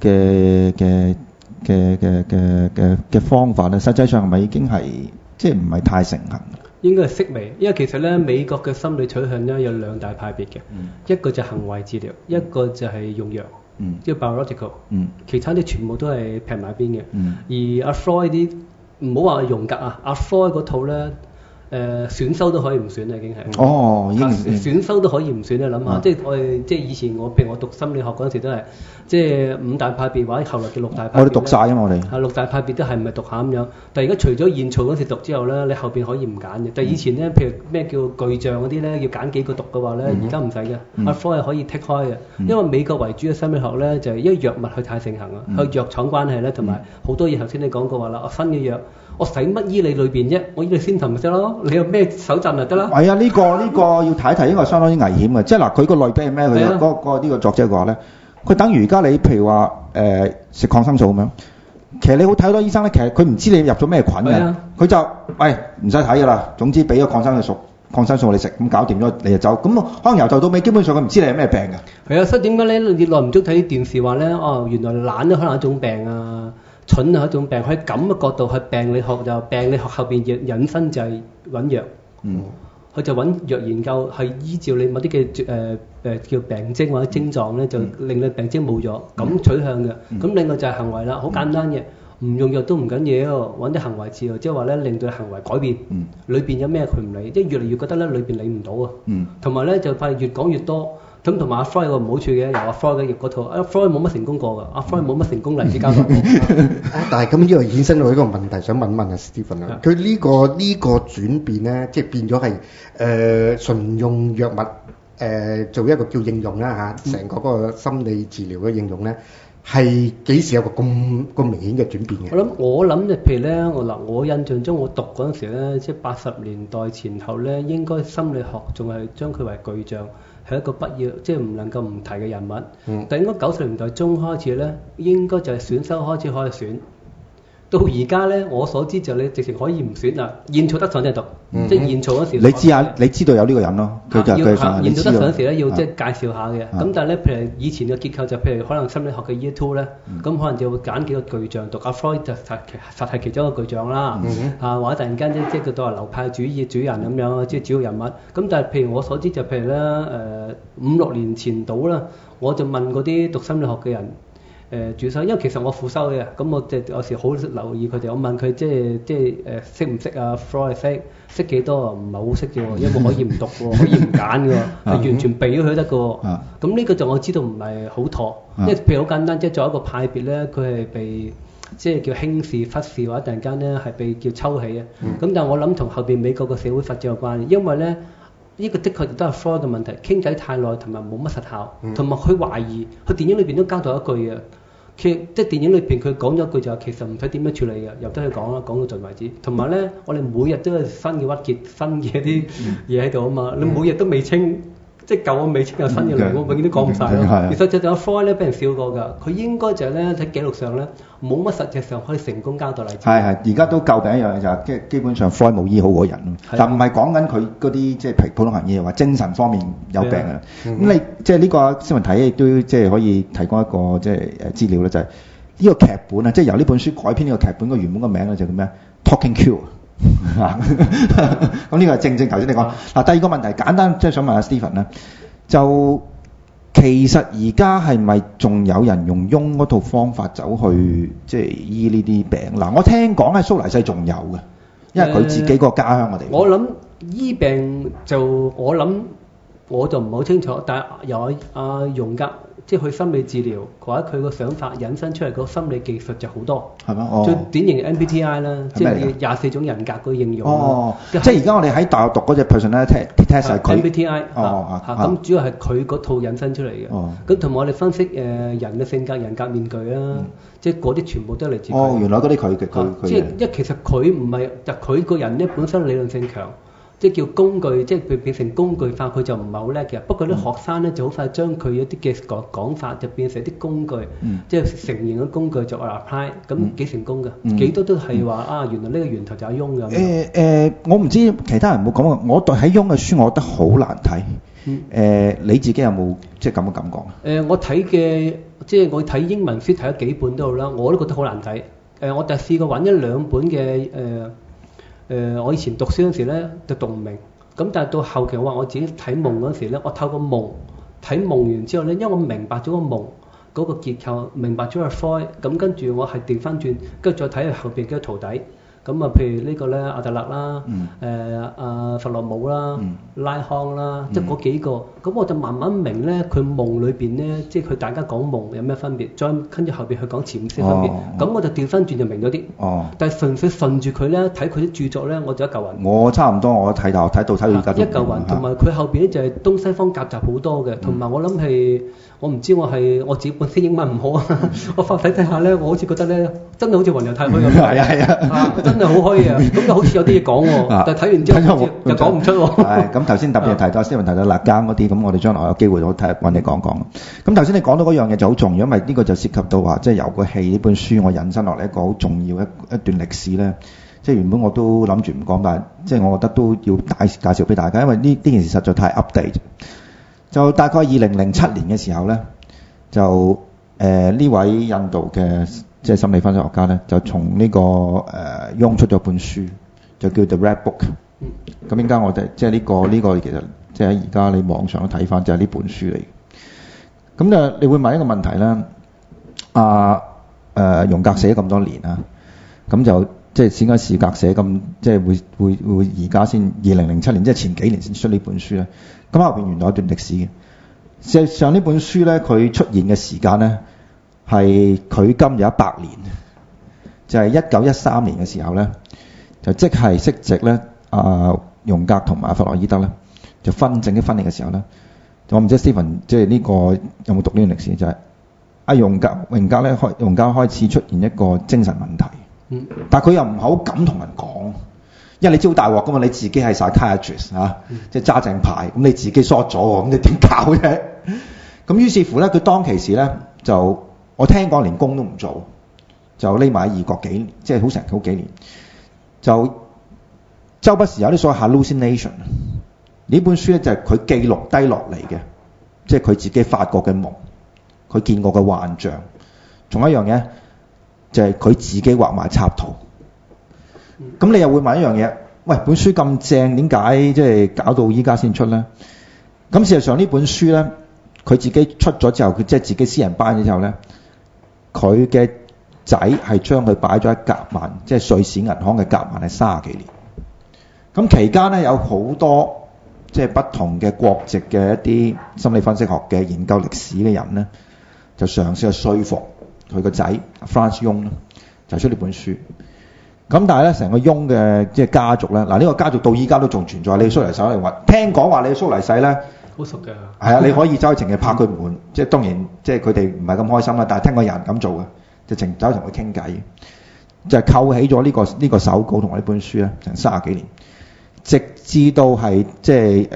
嘅方法咧，實際上係咪已經係即係唔係太盛行？ 應該係式微，因為其實咧美國嘅心理取向咧有兩大派別嘅，一個就係行為治療，一個就係用藥。即係 biological，其他啲全部都係劈埋邊嘅。而阿 Freud 啲唔好話榮格啊，阿 Freud 嗰套咧， 選修都可以唔選啦，已經係。 哦，已經選修都可以唔選啊！諗下，即係我哋即係以前譬如我讀心理學嗰陣時都係，即係5大派別或者後來嘅6大派別。 我哋讀晒啊嘛，我哋。 6大派別都係唔係讀下咁樣？但係而家除咗現造嗰時讀之後咧，你後邊可以唔揀嘅。但係以前咧，譬如咩叫巨象嗰啲咧，要揀幾個讀嘅話咧，而家唔使嘅，阿科係可以剔開嘅。因為美國為主嘅心理學咧，就係因為藥物佢太盛行啊，佢藥廠關係咧，同埋好多嘢頭先你講過話啦，新嘅藥。我使乜醫你裏邊啫？我醫你先頭咪得咯，你有咩手震就得啦。 係啊，呢個要睇一睇，應該係相當之危險嘅。即係嗱，佢個類比係咩？佢呢個作者話咧，佢等於而家你譬如話食抗生素咁樣，其實你好睇好多醫生咧，其實佢唔知你入咗咩菌嘅，佢就唔使睇㗎啦。總之俾咗抗生素你食，咁搞掂咗你就走。咁可能由頭到尾基本上佢唔知你係咩病嘅。 係啊，所以點解咧？你耐唔中睇啲電視話咧，原來懶都可能係一種病啊。蠢係一種病，喺咁嘅角度去病理學就病理學後邊引申就係揾藥，佢就揾藥研究係依照你某啲嘅叫病徵或者症狀咧，就令你病徵冇咗，咁取向嘅。咁另外就係行為啦，好簡單嘅，唔用藥都唔緊要，揾啲行為治療，即係話咧令到你行為改變，裏邊有咩佢唔理，即係越嚟越覺得咧裏邊理唔到啊，同埋咧就發現越講越多。咁同埋阿 Freud 有個唔好處嘅，由阿 Freud 嘅嗰套，阿 Freud 冇乜成功過㗎，阿 Freud 冇乜成功例子交代過。 但係咁呢個衍生到一個問題，想問阿 Stephen 啊，佢呢個轉變咧，即係變咗係純用藥物做一個叫應用啦嚇，成個個心理治療嘅應用咧，係幾時有個咁明顯嘅轉變嘅？ 我諗咧，譬如咧，我印象中我讀嗰陣時咧，即係80年代前後咧，應該心理學仲係將佢為巨象。係一個不要，即係唔能夠唔提嘅人物。但應該90年代中開始咧，應該就係選修開始可以選。到而家咧，我所知就你直情可以唔選啦。現造得上即係讀，即係現造嗰時。 你知道有呢個人咯，佢就係上。 現造得上嗰時咧，要即係介紹下嘅。咁但係咧，譬如以前嘅結構就譬如可能心理學嘅 Year 2咧，咁可能就會揀幾個巨象讀。阿 Freud 就實係其中一個巨象啦。或者突然間即係佢當係流派主義主人咁樣，即係主要人物。咁但係譬如我所知就譬如咧5-6年前到啦，我就問嗰啲讀心理學嘅人。主修，因為其實我副修嘅，咁我就有時好留意佢哋。我問佢即係識唔識啊 Freud 識幾多啊？唔係好識嘅喎，因為可以唔讀喎，可以唔揀嘅喎，係完全避咗佢得嘅喎。咁呢個就我知道唔係好妥，因為譬如好簡單，即係作為一個派別咧，佢係被即係叫輕視、忽視或者突然間咧係被叫抽起嘅。咁但係我諗同後邊美國嘅社會發展有關，因為咧。呢個的確亦都係 Freud 嘅問題，傾偈太耐同埋冇乜實效，同埋佢懷疑，佢電影裏邊都交代一句嘅，即係電影裏邊佢講咗一句就係其實唔使點樣處理嘅，由得佢講啦，講到盡為止。同埋咧，我哋每日都有新嘅鬱結、新嘅啲嘢喺度啊嘛，你每日都未清。即係舊嘅未清有新嘅嚟，我永遠都講唔晒咯。其實就有 Freud 咧，俾人笑過㗎。佢應該就係咧喺記錄上咧，冇乜實際上可以成功交代例子。係，而家都詬病一樣嘢就係基本上 Freud 冇醫好嗰人，但唔係講緊佢嗰啲即係普通行嘢，話精神方面有病啊。咁你即係呢個新聞睇亦都即係可以提供一個即係資料咧，就係呢個劇本啊，即係由呢本書改編呢個劇本個原本個名咧就叫咩 Talking Cure。咁呢個係正頭先你講嗱，第二個問題簡單，即係想問下 Stephen 咧，就其實而家係咪仲有人用翁嗰套方法走去即係醫呢啲病？嗱，我聽講喺蘇黎世仲有嘅，因為佢自己個家鄉嘅地方。 我諗醫病就我就唔係好清楚，但係由阿容格。即係佢心理治療，或者佢個想法引申出嚟個心理技術就好多，係咪？最典型嘅 MBTI 啦，即係24種人格嗰個應用。 即係而家我哋喺大學讀嗰隻 personality test 係佢 MBTI。咁主要係佢嗰套引申出嚟嘅。咁同埋我哋分析人嘅性格、人格面具啦，即係嗰啲全部都係嚟自佢。 原來嗰啲佢即係因為其實佢唔係，就佢個人咧本身理論性強。即係叫工具，即係佢變成工具化，佢就唔係好叻嘅。不過啲學生咧就好快將佢一啲嘅講法就變成啲工具，即係成形嘅工具作為 apply，咁幾成功嘅，幾多都係話原來呢個源頭就係翁咁。 我唔知其他人冇講過，我對喺翁嘅書，我覺得好難睇。你自己有冇即係咁嘅感覺？ 我睇嘅即係我睇英文書睇咗幾本都好啦，我都覺得好難睇。我就試過揾1-2本嘅我以前讀書嗰時咧就讀唔明，咁但係到後期我話我自己睇夢嗰時咧，我透過夢睇夢完之後咧，因為我明白咗個夢嗰個結構，明白咗個 Freud，咁跟住我係調翻轉，跟住再睇佢後邊嘅徒弟， 咁啊，譬如呢個咧阿特勒啦，弗洛姆啦，拉康啦，即係嗰幾個。咁我就慢慢明咧，佢夢裏邊咧，即係佢大家講夢有咩分別，再跟住後邊去講潛意識分別。咁我就調翻轉就明咗啲。但係純粹順住佢咧，睇佢啲著作咧，我就一嚿雲。 我差唔多，我睇到而家一嚿雲，同埋佢後邊咧就係東西方夾雜好多嘅，同埋我諗係。我唔知我自己本身英文唔好啊，我發睇下咧，我好似覺得咧，真係好似雲遊太虛咁。係啊，真係好虛啊！咁就好似有啲嘢講喎，但係睇完之後又講唔出喎。係咁頭先特別提到Stephen提到勒更嗰啲，咁我哋將來有機會揾你講講。咁頭先你講到嗰樣嘢就好重要，因為呢個就涉及到話，即係由個戲呢本書我引申落嚟一個好重要一段歷史咧。即係原本我都諗住唔講，但係即係我覺得都要介紹俾大家，因為呢件事實在太 update。就大概2007年嘅時候咧，就呢位印度嘅即係心理分析學家咧，就從呢個Jung出咗本書，就叫 The Red Book。咁應該我哋即係呢個其實即係喺而家你網上都睇翻，就係呢本書嚟。咁就你會問一個問題咧，榮格寫咁多年啊，咁就即係點解時隔寫咁即係會而家先2007年，即係前幾年先出呢本書咧？咁後邊原來有段歷史嘅。事實上呢本書咧，佢出現嘅時間咧係距今有100年，就係1913年嘅時候咧，就即係息值咧榮格同埋弗洛伊德咧就正式分離嘅時候咧，我唔知 Stephen 即係呢個有冇讀呢段歷史，就係榮格開始出現一個精神問題，但係佢又唔係好敢同人講。因為你知好大鑊噶嘛，你自己係 psychiatrist 即係揸正牌，咁你自己 short 咗喎，咁你點搞啫？咁於是乎咧，佢當其時咧就我聽講連工都唔做，就匿埋喺異國即係好幾年，就周不時有啲所謂 hallucination。呢本書咧就係佢記錄低落嚟嘅，即係佢自己發過嘅夢，佢見過嘅幻象。仲有一樣嘢就係佢自己畫埋插圖。咁你又會問一樣嘢，喂，本書咁正，點解即係搞到依家先出咧？咁事實上呢本書咧，佢自己出咗之後，佢即係自己私人頒咗之後咧，佢嘅仔係將佢擺咗喺夾萬，即係瑞士銀行嘅夾萬係30幾年。咁期間咧有好多即係不同嘅國籍嘅一啲心理分析學嘅研究歷史嘅人咧，就嘗試去說服佢個仔 Franz Jung 咧，就出呢本書。咁但係咧，成個翁嘅即係家族咧，嗱呢個家族到依家都仲存在。你蘇黎世嚟話，聽講話你蘇黎世咧， 好熟㗎。 係啊，你可以走去淨係拍佢門，即係當然即係佢哋唔係咁開心啦。但係聽講有人咁做嘅，就淨走去同佢傾偈，就係扣起咗呢個手稿同埋呢本書咧，成30幾年，直至到係即係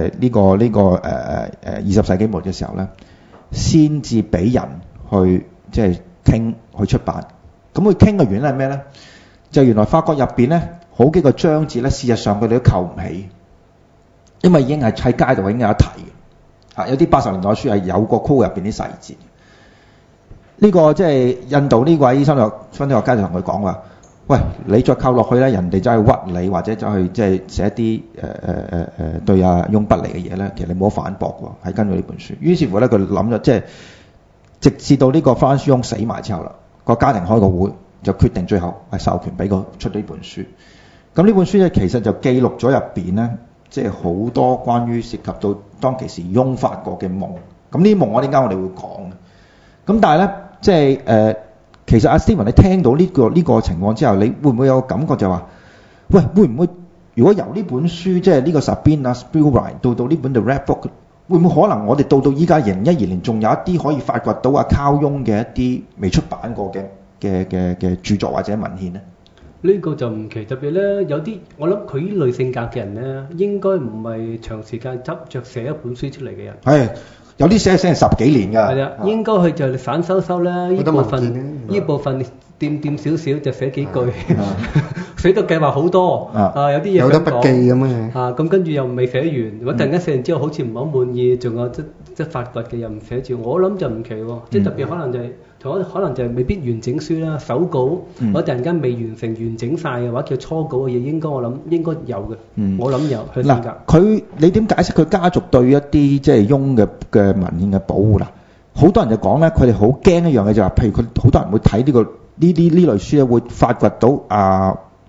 20世紀末嘅時候咧，先至俾人去即係傾去出版。咁佢傾嘅原因係咩咧？就原來發覺入邊咧好幾個章節咧，事實上佢哋都扣唔起，因為已經係喺街度已經有得睇嘅。有啲80年代書係有個 code 入邊啲細節。呢個即係印度呢位心理學家就同佢講話，喂，你再扣落去咧，人哋走去屈你或者走去即係寫一啲對阿翁不利嘅嘢咧，其實你冇得反駁喎，係跟住呢本書。於是乎咧，佢諗咗即係直至到呢個 Franz Jung 死埋之後啦，個家庭開個會。就決定最後係授權俾佢出呢本書。咁呢本書咧，其實就記錄咗入邊咧，即係好多關於涉及到當其時翁發過嘅夢。咁呢啲夢我點解我哋會講嘅？咁但係咧，即係其實阿 Stephen 你聽到呢個情況之後，你會唔會有個感覺就話，喂，會唔會如果由呢本書即係呢個 Sabina Spielrein 到呢本 The Red Book，會唔會可能我哋到依家2012年仲有一啲可以發掘到阿 Carl Jung 嘅一啲未出版過嘅著作或者文獻咧？ 呢個就唔奇，特別咧有啲我諗佢呢類性格嘅人咧，應該唔係長時間執着寫一本書出嚟嘅人。 係有啲寫10幾年㗎。係啊，應該佢就散收啦，呢部分掂少少就寫幾句，寫到計劃好多有啲嘢有得筆記咁樣咁跟住又未寫完，如果突然間寫完之後好似唔係好滿意，仲有即發掘嘅又唔寫住，我諗就唔奇喎，即係特別可能就係。可能就係未必完整書啦，手稿或者突然間未完成完整晒嘅話，叫初稿嘅嘢，我諗應該有嘅。我諗有佢性格。 你點解釋佢家族對一啲即係翁嘅文獻嘅保護啦？好多人就講咧，佢哋好驚一樣嘅就係，譬如佢好多人會睇呢類書咧，會發掘到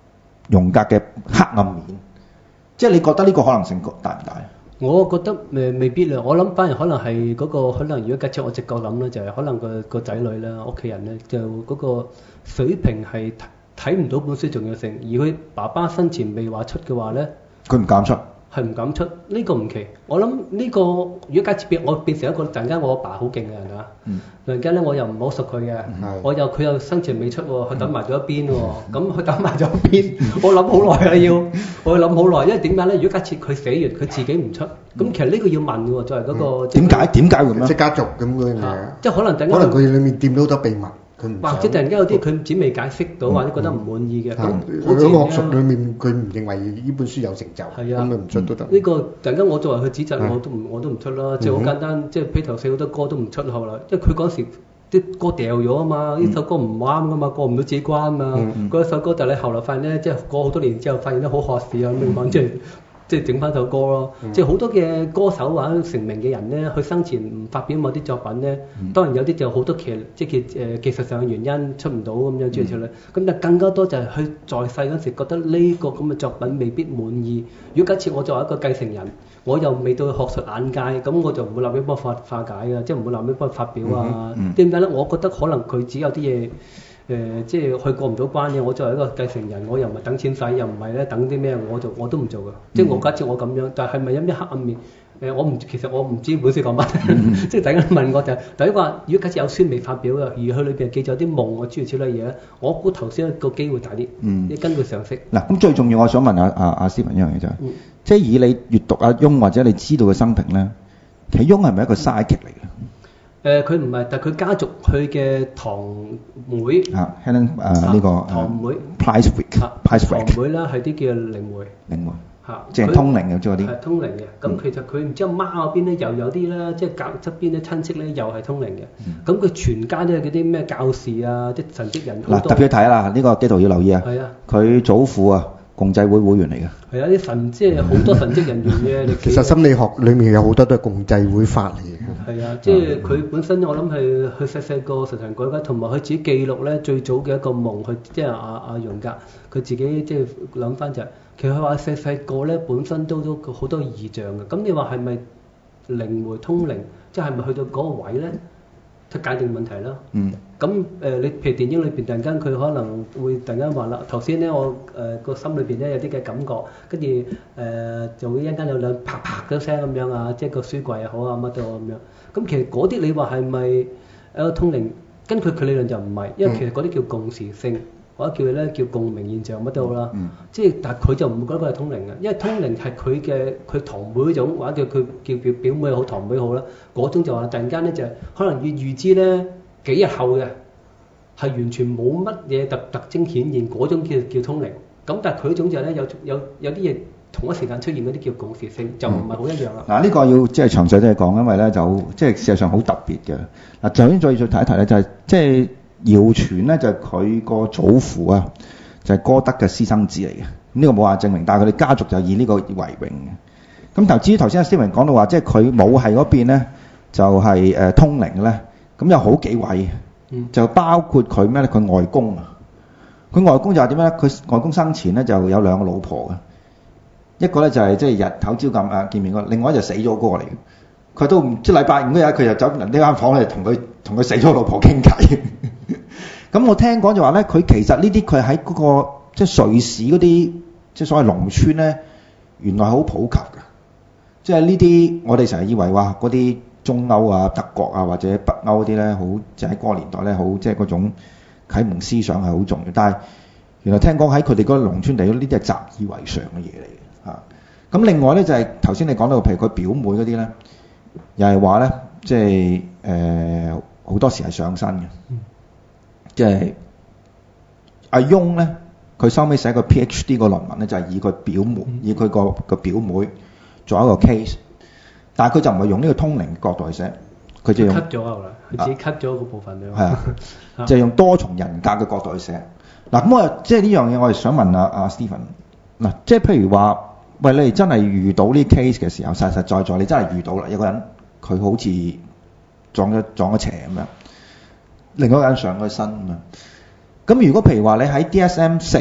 榮格嘅黑暗面，即係你覺得呢個可能性大唔大？ 我覺得未必啦，我諗反而可能係嗰個可能，如果假設我直覺諗咧，就係可能個仔女啦、屋企人咧，就嗰個水平係睇唔到本書重要性，而佢爸爸生前未話出嘅話咧， 佢唔敢出。 係唔敢出，呢個唔奇。我諗呢個如果假設我變成一個突然間我阿爸好勁嘅人啊，突然間咧我又唔好熟佢嘅，佢又生前未出喎，佢等埋咗一邊喎，咁佢等埋咗一邊，我諗好耐啦我諗好耐，因為點解咧？如果假設佢死完佢自己唔出，咁其實呢個要問嘅喎，作為嗰個點解會咁？ 即係家族咁嘅嘢， 即係可能佢裡面掂到好多秘密。 或者突然間有啲佢自己未解釋到，或者覺得唔滿意嘅，咁喺學術裡面佢唔認為呢本書有成就，咁咪唔出都得。 呢個突然間我作為佢指責，我都唔出啦。即係好簡單，即係披頭四好多歌都唔出後啦，因為佢嗰時啲歌掉咗啊嘛，呢首歌唔啱噶嘛，過唔到自己關啊嘛。嗰一首歌，但係你後來發現咧，即係過好多年之後，發現得好學士啊，明白即係整翻首歌咯，即係好多嘅歌手或者成名嘅人咧，佢生前唔發表某啲作品咧，當然有啲就好多技術上嘅原因出唔到咁樣諸如此類，咁但更加多就係佢在世嗰時覺得呢個咁嘅作品未必滿意。如果假設我作為一個繼承人，我又未到學術眼界，咁我就唔會立亂幫佢化解嘅，即係唔會立亂幫佢發表啊。點解咧？我覺得可能佢只有啲嘢。即係佢過唔到關嘅，我作為一個繼承人，我又唔係等錢使，又唔係咧等啲咩，我都唔做嘅。即係我假設我咁樣，但係咪有咩黑暗面？其實我唔知本書講乜，即係大家問我就係第一話，如果假設有書未發表嘅，而佢裏邊記咗啲夢啊諸如此類嘢咧，我估頭先個機會大啲。根據常識。嗱， 咁最重要，我想問下阿Stephen一樣嘢就係，即係以你閱讀阿翁或者你知道嘅生平咧，其實翁係咪一個 psychic 嚟嘅？ 佢唔係，但係佢家族佢嘅堂妹 Helen 呢個堂妹 Pricewicke 堂妹啦，係啲叫靈媒即係通靈嘅啫嗰啲。 係通靈嘅，咁其實佢唔知阿媽嗰邊咧又有啲啦，即係隔側邊啲親戚咧又係通靈嘅。咁佢全家都係嗰啲咩教士啊，即係神職人。 嗱，特別睇啦，呢個基督要留意啊。 係啊。佢祖父啊，共濟會會員嚟嘅。 係啊，啲即係好多神職人員嘅。 其實心理學裡面有好多都係共濟會法嚟嘅。 係啊，即係佢本身我諗係佢細個神神鬼鬼，同埋佢自己記錄咧最早嘅一個夢，佢即係阿榮格佢自己即係諗翻就係，其實佢話細個咧本身都好多異象嘅。咁你話係咪靈媒通靈，即係咪去到嗰個位咧？就界定問題啦。咁你譬如電影裏邊突然間佢可能會突然間話啦，頭先咧我個心裏邊咧有啲嘅感覺，跟住就會一陣間有兩啪啪嘅聲咁樣啊，即係個書櫃又好啊乜都好咁樣。咁其實嗰啲你話係咪一個通靈？根據佢理論就唔係，因為其實嗰啲叫共時性，或者叫佢咧叫共鳴現象乜都好啦。即係但係佢就唔會覺得佢係通靈嘅，因為通靈係佢堂妹嗰種，或者叫佢叫表妹好堂妹好啦，嗰種就話突然間咧就可能要預知咧幾日後嘅係完全冇乜嘢特徵顯現，嗰種叫通靈。咁但係佢嗰種就係咧有啲嘢同一時間出現嗰啲叫共時性，就唔係好一樣啦。 嗱，呢個要即係詳細啲講，因為咧就即係事實上好特別嘅。嗱，首先再睇一睇咧，就係即係謠傳咧，就係佢個祖父啊，就係歌德嘅私生子嚟嘅。呢個冇話證明，但係佢哋家族就以呢個為榮嘅。咁至於頭先阿 Stephen 講到話，即係佢母系嗰邊咧，就係通靈嘅咧。咁有好幾位，就包括佢咩咧？佢外公啊，佢外公就係點咧？佢外公生前咧就有兩個老婆嘅。一個咧就係即係日頭朝咁見面個，另外一就死咗嗰個嚟嘅。佢都唔知禮拜五嗰日佢就走入呢間房咧，同佢死咗老婆傾偈。咁我聽講就話咧，佢其實呢啲佢喺嗰個即係瑞士嗰啲即係所謂農村咧，原來好普及嘅。即係呢啲我哋成日以為話嗰啲中歐啊、德國啊或者北歐嗰啲咧，好就喺嗰個年代咧，好即係嗰種啟蒙思想係好重要。但係原來聽講喺佢哋嗰個農村地呢啲係習以為常嘅嘢嚟嘅。咁另外咧就係頭先你講到，譬如佢表妹嗰啲咧，又係話咧，即係好多時係上身嘅，即係阿翁咧，佢收尾寫個 PhD 個論文咧，就係以佢表妹，以佢個表妹做一個 case， 但係佢就唔係用呢個通靈角度去寫，佢就用 cut 咗啦，佢自己 cut 咗個部分咯， 係啊，就係用多重人格嘅角度去寫。嗱，咁我即係呢樣嘢，我哋想問阿 Stephen。嗱，即係譬如話，喂，你哋真係遇到呢 case 嘅時候，實實在在你真係遇到啦，有個人佢好似撞咗邪咁樣，另外一個人上咗身咁樣。咁如果譬如話你喺 DSM-4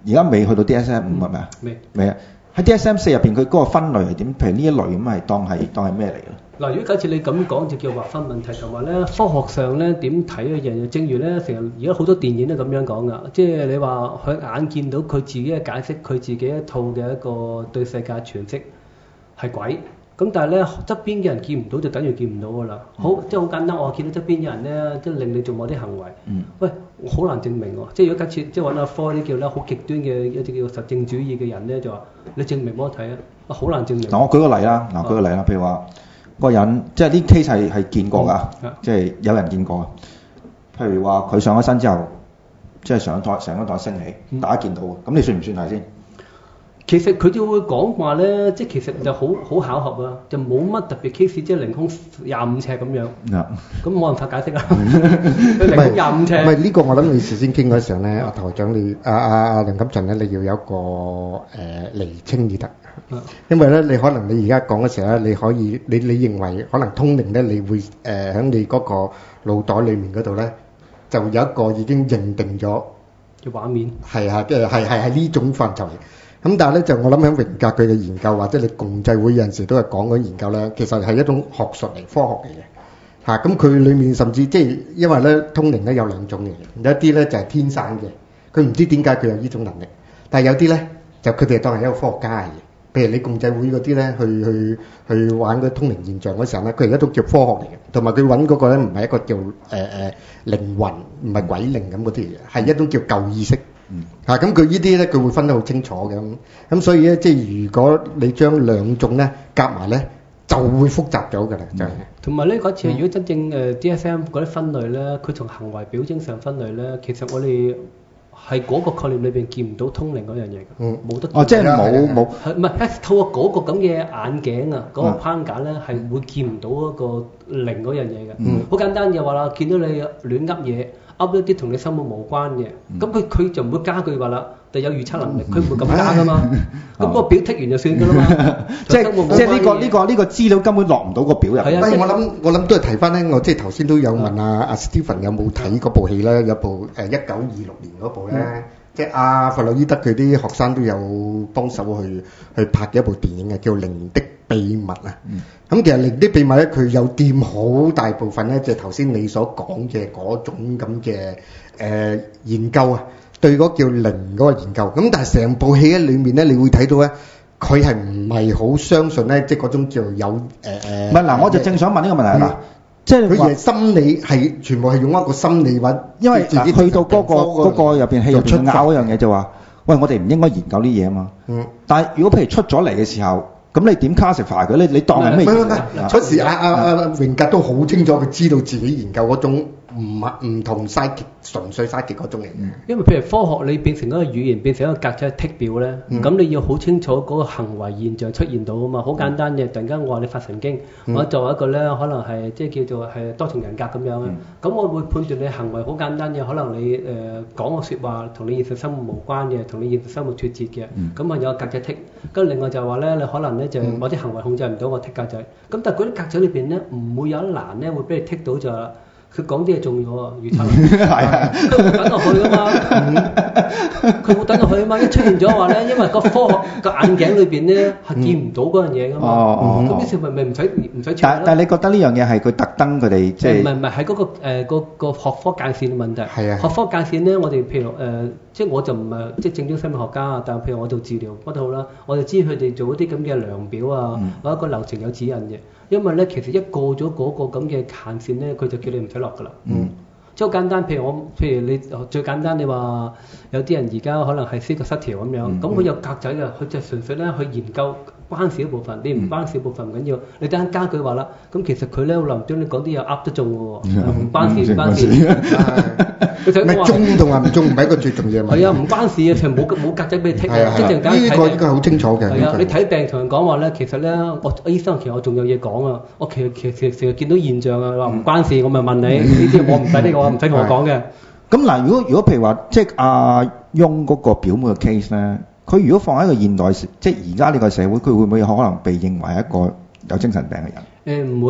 而家未去到 DSM 5係咪啊？未啊！喺 DSM 4入邊，佢嗰個分類係點？譬如呢一類咁係當係咩嚟嘅？ 嗱，如果假設你咁講，就叫劃分問題，同埋咧科學上咧點睇嘅嘢，正如咧成日而家好多電影都咁樣講噶，即係你話佢眼見到佢自己嘅解釋，佢自己一套嘅一個對世界詮釋係鬼，咁但係咧側邊嘅人見唔到就等於見唔到㗎啦。好，即係好簡單，我見到側邊嘅人咧，即係令你做某啲行為，喂，好難證明喎。即係如果假設即係揾阿科啲叫咧好極端嘅一啲叫實證主義嘅人咧，就話你證明俾我睇啊，好難證明。 嗱，我舉個例啦，譬如話個人，即係啲 case 係見過㗎，即係有人見過。譬如話佢上咗身之後，即係成個台升起，大家見到嘅，咁你算唔算係先？ 其實佢就會講話咧，即係其實就好巧合啊，就冇乜特別 case，即係凌空25尺咁樣。咁冇辦法解釋啊。凌空25尺。 唔係呢個，我諗你事先傾嗰時候咧，阿台長你阿梁錦祥咧，你要有一個釐清至得。因為咧，你可能你而家講嘅時候咧，你可以你認為可能通靈咧，你會喺你嗰個腦袋裡面嗰度咧，就有一個已經認定咗嘅畫面。 係啊，係呢種範疇嚟。咁但係咧，就我諗喺榮格佢嘅研究或者你共濟會有陣時都係講嗰研究咧，其實係一種學術嚟、科學嚟嘅嚇。咁佢裡面甚至即係因為咧通靈咧有兩種嘅，有一啲咧就係天生嘅，佢唔知點解佢有呢種能力。但係有啲咧就佢哋當係一個科學家嘅，譬如你共濟會嗰啲咧去玩嗰通靈現象嗰時候咧，佢係一種叫科學嚟嘅，同埋佢揾嗰個咧唔係一個叫靈魂，唔係鬼靈咁嗰啲嘢，係一種叫舊意識。咁佢呢啲咧，佢會分得好清楚嘅咁所以咧，即係如果你將兩種咧夾埋咧，就會複雜咗㗎啦，就係。 同埋咧嗰次，如果真正DSM 嗰啲分類咧，佢從行為表徵上分類咧，其實我哋係嗰個概念裏邊見唔到通靈嗰樣嘢嘅，冇得。 即係冇。 唔係透過嗰個咁嘅眼鏡啊，嗰個框架咧係會見唔到嗰個靈嗰樣嘢嘅。好簡單嘅話啦，見到你亂噏嘢。噏一啲同你生活無關嘅，咁佢就唔會加句話啦，就有預測能力，佢唔會咁加噶嘛。咁個表剔完就算噶啦嘛。即係呢個資料根本落唔到個表入。 係啊，我諗都係提翻咧，我即係頭先都有問阿 Stephen 有冇睇嗰部戲咧？有部1926年嗰部咧，即係阿弗洛伊德佢啲學生都有幫手去拍嘅一部電影嘅，叫《靈的秘密》啊。咁其實靈的秘密咧，佢有掂好大部分咧，就係頭先你所講嘅嗰種咁嘅研究啊，對嗰叫靈嗰個研究。咁但係成部戲喺裡面咧，你會睇到咧，佢係唔係好相信咧，即係嗰種叫有唔係嗱， 我就正想問呢個問題啦。即係佢係心理係全部係用一個心理揾， 因為去到嗰個入邊戲入邊拗嗰樣嘢就話，喂，我哋唔應該研究呢嘢啊嘛。但係如果譬如出咗嚟嘅時候，咁你點 classify 佢咧？你當係咩？ 出時阿榮格都好清楚，佢知道自己研究嗰種唔同psychic純粹psychic嗰種嚟嘅。 因為譬如科學你變成一個語言，變成一個格仔剔表咧，咁你要好清楚嗰個行為現象出現到啊嘛。好簡單嘅，突然間我話你發神經，我作為一個咧可能係即係叫做係多重人格咁樣啊。咁我會判斷你行為好簡單嘅，可能你講個説話同你現實生活無關嘅，同你現實生活脫節嘅，咁啊有個格仔剔。跟另外就係話咧，你可能咧就某啲行為控制唔到我剔格仔。咁但係嗰啲格仔裏邊咧，唔會有一欄咧會俾你剔到就係。佢講啲嘢中咗喎，預測係啊，佢會等落去噶嘛，佢會等落去啊嘛，一出現咗話咧，因為個科學個眼鏡裏邊咧係見唔到嗰樣嘢噶嘛，咁於是咪唔使但係你覺得呢樣嘢係佢特登佢哋即係唔係喺嗰個學科界線嘅問題。 係啊， 學科界線咧，我哋譬如即係我就唔係即係正宗生物學家，但係譬如我做治療乜都好啦，我就知佢哋做一啲咁嘅量表啊，或者個流程有指引嘅。因為咧，其實一過咗嗰個咁嘅限線咧，佢就叫你唔使落噶啦。即係好簡單，譬如你最簡單，你話有啲人而家可能係思覺失調咁樣，咁佢有格仔嘅，佢就純粹咧去研究關事一部分，你唔關事部分唔緊要，你等陣加句話啦。咁其實佢咧臨將你講啲嘢噏得中嘅喎，唔關事唔關事。 咪中同埋唔中唔係一個最重要嘅問題。 係啊，唔關事啊，其實冇格仔俾你剔嘅，即係陣間睇呢個好清楚嘅。 係啊，你睇病同人講話咧，其實咧我醫生其實我仲有嘢講啊，我其實成日見到現象啊，話唔關事，我咪問你呢啲我唔使呢個，唔使同我講嘅。 咁嗱，如果譬如話，即係阿翁嗰個表妹嘅 case 咧，佢如果放喺一個現代，即係而家呢個社會，佢會唔會可能被認為係一個有精神病嘅人？ 唔會，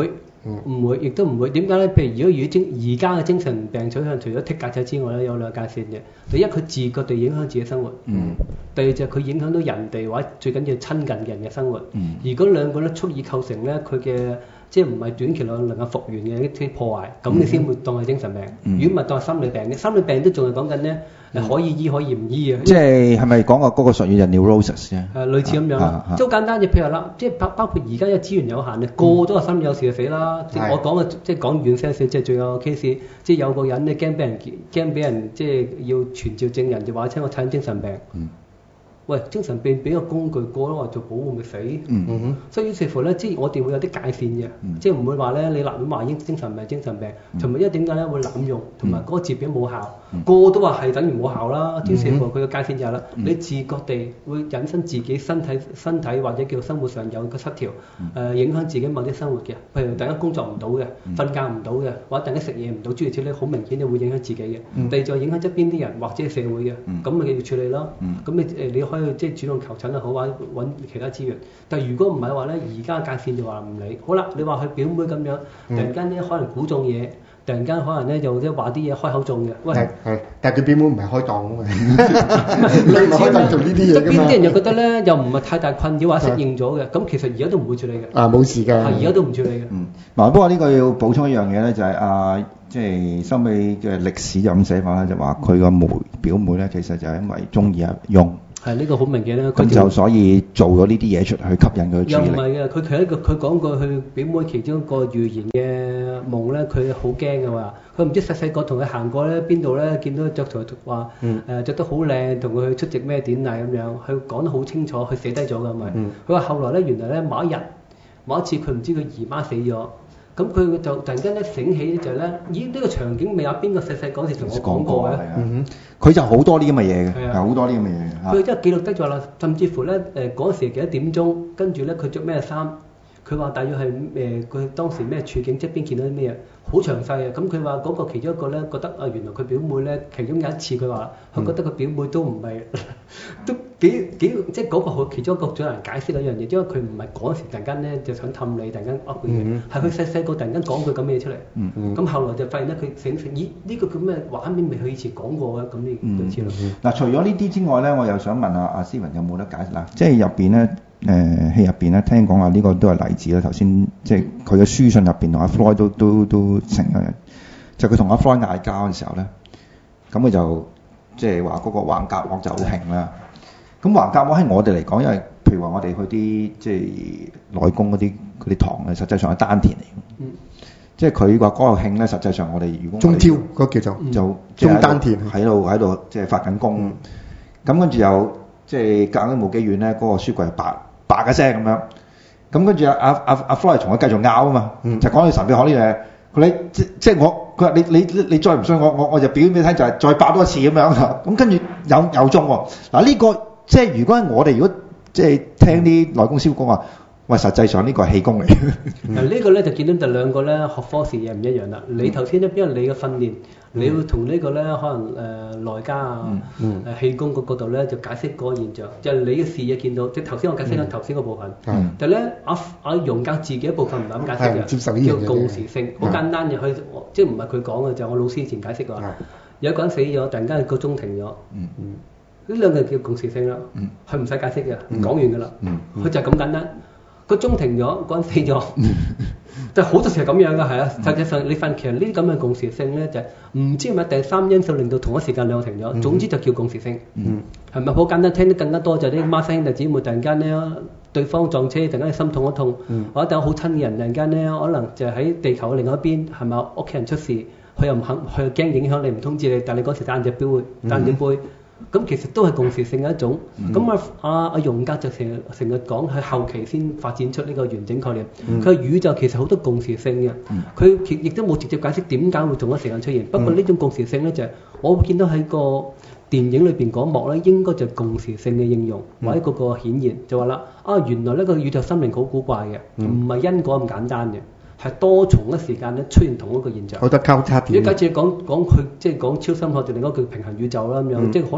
唔會，亦都唔會。點解咧？譬如如果而家嘅精神病取向，除咗剔格仔之外咧，有兩個界線嘅。第一，佢自覺地影響自己生活；第二就係佢影響到人哋或者最緊要親近嘅人嘅生活。而嗰兩個咧，足以構成咧佢嘅即係唔係短期內能夠復原嘅一啲破壞，咁你先會當係精神病。如果唔係當係心理病嘅，心理病都仲係講緊咧可以醫可以唔醫嘅。 即係咪講個嗰個術語就 neurosis 啫？ 類似咁樣啦，即係好簡單嘅。譬如啦，即係包括而家嘅資源有限嘅，個都係心理有事就死啦。即係我講嘅，即係講遠些少，即係最有 case，即係有個人咧驚俾人即係要傳召證人，就話聽我產精神病。喂，精神病俾個工具過咯，話做保護咪死。所以於是乎咧，即係我哋會有啲界線嘅，即係唔會話咧你立亂話精神病，同埋因為點解咧會濫用，同埋嗰個治標冇效，個個都話係等於冇效啦。於是乎佢嘅界線就係啦，你自覺地會引申自己身體或者叫生活上有個失調，影響自己某啲生活嘅，譬如突然間工作唔到嘅，瞓覺唔到嘅，或者突然間食嘢唔到，諸如此類，好明顯就會影響自己嘅。第二就影響側邊啲人或者係社會嘅，咁咪要處理咯。咁你可以即係主動求診又好，或者揾其他資源。但係如果唔係話咧，而家界線就話唔理。好啦，你話佢表妹咁樣，突然間咧可能估中嘢，突然間可能咧就即係話啲嘢開口中嘅。喂， 係，但係佢表妹唔係開檔㗎嘛， 類似開檔做呢啲嘢㗎嘛。 邊啲人又覺得咧又唔係太大困擾，或者適應咗嘅，咁其實而家都唔會處理嘅。 冇事㗎。 而家都唔處理嘅。 嗱，不過呢個要補充一樣嘢咧，就係即係收尾嘅歷史就咁寫法啦，就話佢個表妹咧，其實就係因為中意阿翁。係呢個好明顯啦。 咁就所以做咗呢啲嘢出嚟去吸引佢注意力。又唔係嘅，佢講過佢表妹其中一個預言嘅夢咧，佢好驚嘅話，佢唔知細個同佢行過咧邊度咧，見到着同佢話着得好靚，同佢去出席咩典禮咁樣，佢講得好清楚，佢寫低咗㗎咪。佢話後來咧，原來咧某一次佢唔知佢姨媽死咗。咁佢就突然間咧醒起就係咧，咦呢個場景未有邊個細個嗰時同我講過嘅？ 佢就好多啲咁嘅嘢嘅，係好多啲咁嘅嘢。 佢真係記錄低咗啦，甚至乎咧嗰時幾多點鐘，跟住咧佢着咩衫，佢話大約係佢當時咩處境，側邊見到啲咩嘢，好詳細嘅。咁佢話嗰個其中一個咧覺得原來佢表妹咧，其中有一次佢話佢覺得佢表妹都唔係都幾即係嗰個其中一個最難解釋一樣嘢，因為佢唔係嗰時突然間咧就想氹你，突然間噏佢嘢，係佢細個突然間講句咁嘅嘢出嚟。咁後來就發現咧，佢醒咦呢個咁嘅畫面未佢以前講過嘅，咁呢類似咯。 嗱，除咗呢啲之外咧，我又想問下阿思文有冇得解釋啦？即係入邊咧戲入邊咧，聽講話呢個都係例子啦。頭先即係佢嘅書信入邊同阿 Floyd 都成日，就佢同阿 Floyd 嗌交嘅時候咧，咁佢就即係話嗰個橫膈膜就好興啦。咁橫膈膜喺我哋嚟講，因為譬如話我哋去啲即係內功嗰啲堂咧，實際上係丹田嚟。即係佢話嗰個興咧，實際上我哋如果中焦嗰叫做就中丹田喺度即係發緊功。咁跟住又即係隔咗冇幾遠咧，嗰個書櫃叭嘅聲咁樣。咁跟住阿 Floyd 同佢繼續拗啊嘛，就講到神秘學呢嘢。佢即係佢話你再唔信我就表演俾你睇，就係再爆多一次咁樣。咁跟住有中喎。嗱呢個即係如果我哋如果即係聽啲內功師傅講話，喂，實際上呢個係氣功嚟。 呢個咧就見到就兩個咧學科事嘢唔一樣啦。你頭先咧，因為你嘅訓練，你要同呢個咧可能內家啊氣功嗰個度咧就解釋嗰個現象，就係你嘅視野見到，即係頭先我解釋緊頭先嗰部分。但係咧阿容格自己一部分唔係咁解釋嘅，叫共時性，好簡單嘅，佢即係唔係佢講嘅，就係我老師以前解釋過。有一個人死咗，突然間個鐘停咗。呢兩個叫共時性啦，佢唔使解釋嘅，講完㗎啦，佢就係咁簡單。個鐘停咗，個人死咗，就好多時係咁樣㗎，係啊。實際上你發現其實呢啲咁嘅共時性咧，就係唔知係咪第三因素令到同一時間兩個停咗，總之就叫共時性。係咪好簡單？聽得更加多就係啲孖生兄弟姊妹突然間咧，對方撞車，突然間心痛一痛，或者好親嘅人突然間咧，可能就喺地球嘅另外一邊，係咪屋企人出事，佢又唔肯，佢又驚影響你，唔通知你，但係你嗰時打隻杯，咁其實都係共時性嘅一種。咁阿容格就成日講，佢後期先發展出呢個完整概念。佢宇宙其實好多共時性嘅，佢亦都冇直接解釋點解會同一時間出現。不過呢種共時性咧，就係我會見到喺個電影裏邊嗰幕咧，應該就係共時性嘅應用或者嗰個顯現，就話啦原來呢個宇宙生命好古怪嘅，唔係因果咁簡單嘅。係多重嘅時間咧出現同一個現象， 好多交叉點。 如果假設講佢即係講超深學就另一個叫平衡宇宙啦咁樣，即係可能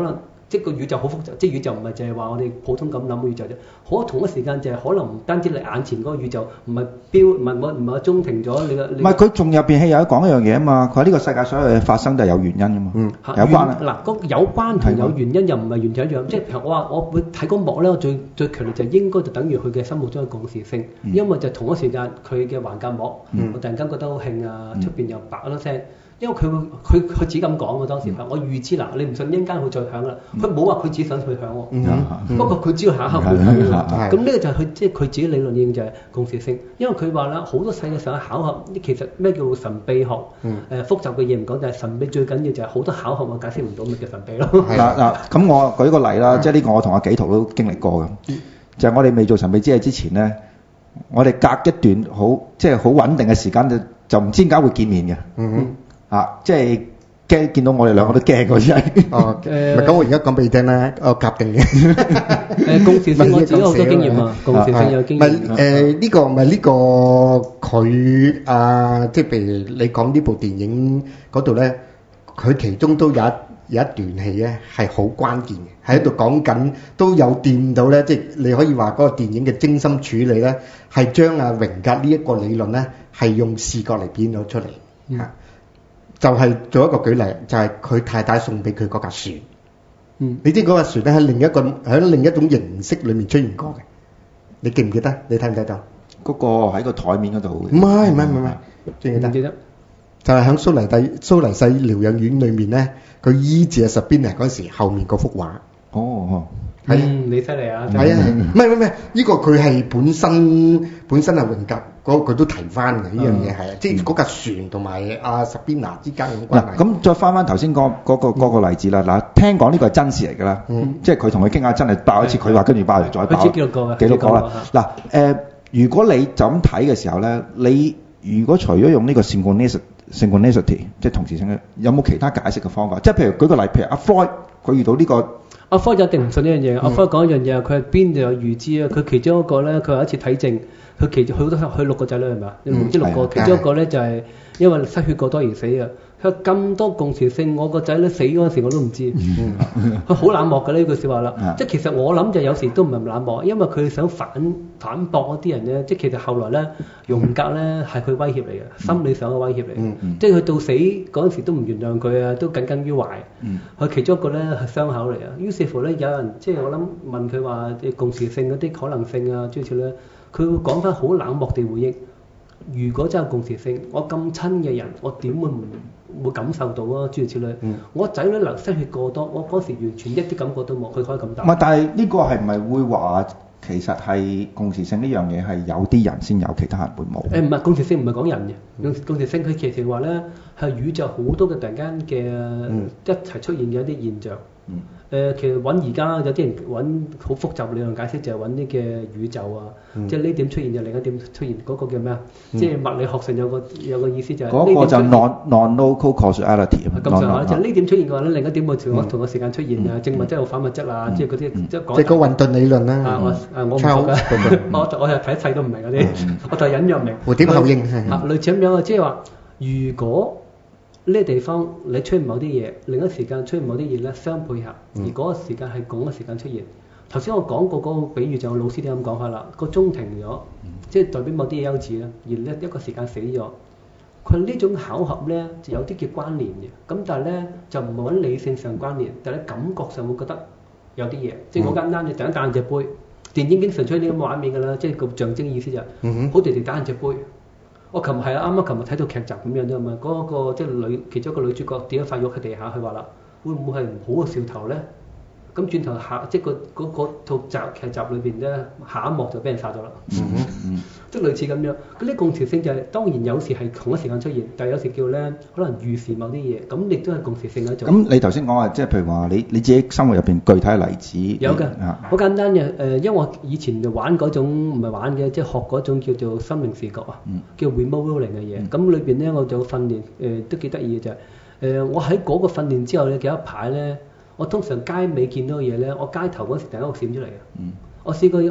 即係個宇宙好複雜，即係宇宙唔係淨係話我哋普通咁諗嘅宇宙啫。可同一時間就係可能唔單止你眼前嗰個宇宙，唔係唔係中停咗你嘅。 唔係佢仲入邊戲有講一樣嘢啊嘛，佢話呢個世界所有嘢發生都係有原因噶嘛，有關啊。 嗱，有關同有原因又唔係完全一樣，即係譬如我話我會睇嗰幕咧，我最強烈就應該就等於佢嘅心目中嘅共時性，因為就同一時間佢嘅橫隔膜，我突然間覺得好興啊，出邊又白咗聲。因為佢自己咁講喎，當時我預知嗱，你唔信一陣間會再響啦。佢冇話佢自己想去響喎，不過佢知道下一刻會響。咁呢個就係佢自己理論應就係共時性。因為佢話啦，好多世界上嘅巧合，其實咩叫神秘學？複雜嘅嘢唔講，就係神秘最緊要就係好多巧合我解釋唔到，咪叫神秘咯。 嗱，咁我舉個例啦，即係呢個我同阿紀陶都經歷過嘅，就係我哋未做神秘之夜之前咧，我哋隔一段即係好穩定嘅時間就唔知點解會見面嘅。即係驚見到我哋兩個都驚嗰真係。 唔係咁，我而家講俾你聽啦，我夾定嘅。 共時性我自己好多經驗啊，共時性有經驗。 呢個佢即係譬如你講呢部電影嗰度咧，佢其中都有一段戲咧係好關鍵嘅，喺度講緊都有掂到咧，即係你可以話嗰個電影嘅精心處理咧，係將阿榮格呢一個理論咧係用視覺嚟變咗出嚟嚇。就係做一個舉例，就係佢太太送俾佢嗰架船。你知嗰架船咧喺另一種形式裏面出現過嘅，你記唔記得？你睇唔睇到？ 嗰個喺個台面嗰度。 唔係，記唔記得？就係喺蘇黎世療養院裏面咧，佢醫治阿 Sabina嗰時後面嗰幅畫。 你犀利啊！ 係啊，唔係，呢個佢係本身係榮格佢都提翻嘅呢樣嘢係，即係嗰架船同埋阿 Sabina 之間嘅關係。 咁再翻頭先嗰個例子啦，嗱，聽講呢個係真事嚟㗎啦，即係佢同佢傾下真係爆一次，佢話跟住爆完再爆。 佢記錄過啦。嗱，如果你就咁睇嘅時候咧，你如果除咗用呢個 synchronicity 即係同時性嘅，有冇其他解釋嘅方法？即係譬如舉個例，譬如阿 Freud 佢遇到呢個。 阿科一定唔信呢樣嘢。阿科講一樣嘢，佢係邊度有預知啊？佢其中一個咧，佢有一次睇症，佢6個仔女係咪啊？你唔知6個，其中一個咧就係因為失血過多而死嘅。佢話咁多共時性，我個仔女死嗰陣時我都唔知。佢好冷漠嘅呢句説話啦。即係其實我諗就有時都唔係冷漠，因為佢想反駁嗰啲人咧。即係其實後來咧，榮格咧係佢威脅嚟嘅，心理上嘅威脅嚟嘅。即係佢到死嗰陣時都唔原諒佢啊，都耿耿於懷。佢其中一個咧係傷口嚟啊。於是乎咧，有人即係我諗問佢話共時性嗰啲可能性啊，諸如此類，佢會講翻好冷漠地回應。如果真係共時性，我咁親嘅人，我點會唔會感受到啊？諸如此類。我仔女流失血過多，我嗰時完全一啲感覺都冇，佢可以咁答。 唔係，但係呢個係咪會話其實係共時性呢樣嘢係有啲人先有，其他人會冇？ 唔係共時性唔係講人嘅，共時性佢其實話咧係宇宙好多嘅突然間嘅一齊出現嘅一啲現象。其實揾而家有啲人揾好複雜理論解釋，就係揾啲嘅宇宙啊，即係呢點出現就另一點出現，嗰個叫咩啊？即係物理學上有個意思就係嗰個就 non-local causality 啊。 咁上下就呢點出現嘅話咧，另一點會同個時間出現啊，正物質同反物質啊，即係嗰啲即係講。 即係個混沌理論啦。 我唔熟嘅，我係睇一世都唔明嗰啲，我就隱約明。 蝴蝶效應類似咁樣啊，即係話如果呢個地方你出現某啲嘢，另一時間出現某啲嘢咧相配合，而嗰個時間係嗰個時間出現。頭先我講過嗰個比喻就老師點咁講法啦，個鐘停咗，即係代表某啲嘢休止啦，而呢一個時間死咗。佢呢種巧合咧就有啲叫關聯嘅，咁但係咧就唔係揾理性上關聯，但係感覺上會覺得有啲嘢，即係好簡單嘅，突然間打人隻杯，電影經常出現呢咁畫面㗎啦，即係個象徵意思就係好地地打人隻杯。我琴日係啊，啱啱琴日睇到劇集咁樣啫嘛，嗰個即係其中一個女主角跌咗塊肉喺地下，佢話啦，會唔會係唔好嘅兆頭咧？咁轉頭即係嗰套劇集裏邊咧，下一幕就俾人殺咗啦。即係類似咁樣。嗰啲共時性就係當然有時係同一時間出現，但係有時叫咧可能預示某啲嘢，咁亦都係共時性一種。 咁你頭先講話，即係譬如話你自己生活入邊具體嘅例子有㗎，好簡單嘅。因為我以前就玩嗰種唔係玩嘅，即係學嗰種叫做心靈視覺啊，叫 remote viewing 嘅嘢。咁裏邊咧我就訓練都幾得意嘅就係我喺嗰個訓練之後咧，有一排咧。我通常街尾見到嘅嘢咧，我街頭嗰時突然間閃出嚟嘅。我試過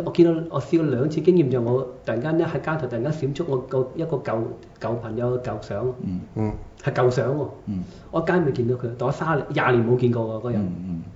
2次經驗，就我突然間咧喺街頭突然間閃出我一個舊朋友嘅舊相。係舊相喎。我街尾見到佢，但我20年冇見過喎嗰人。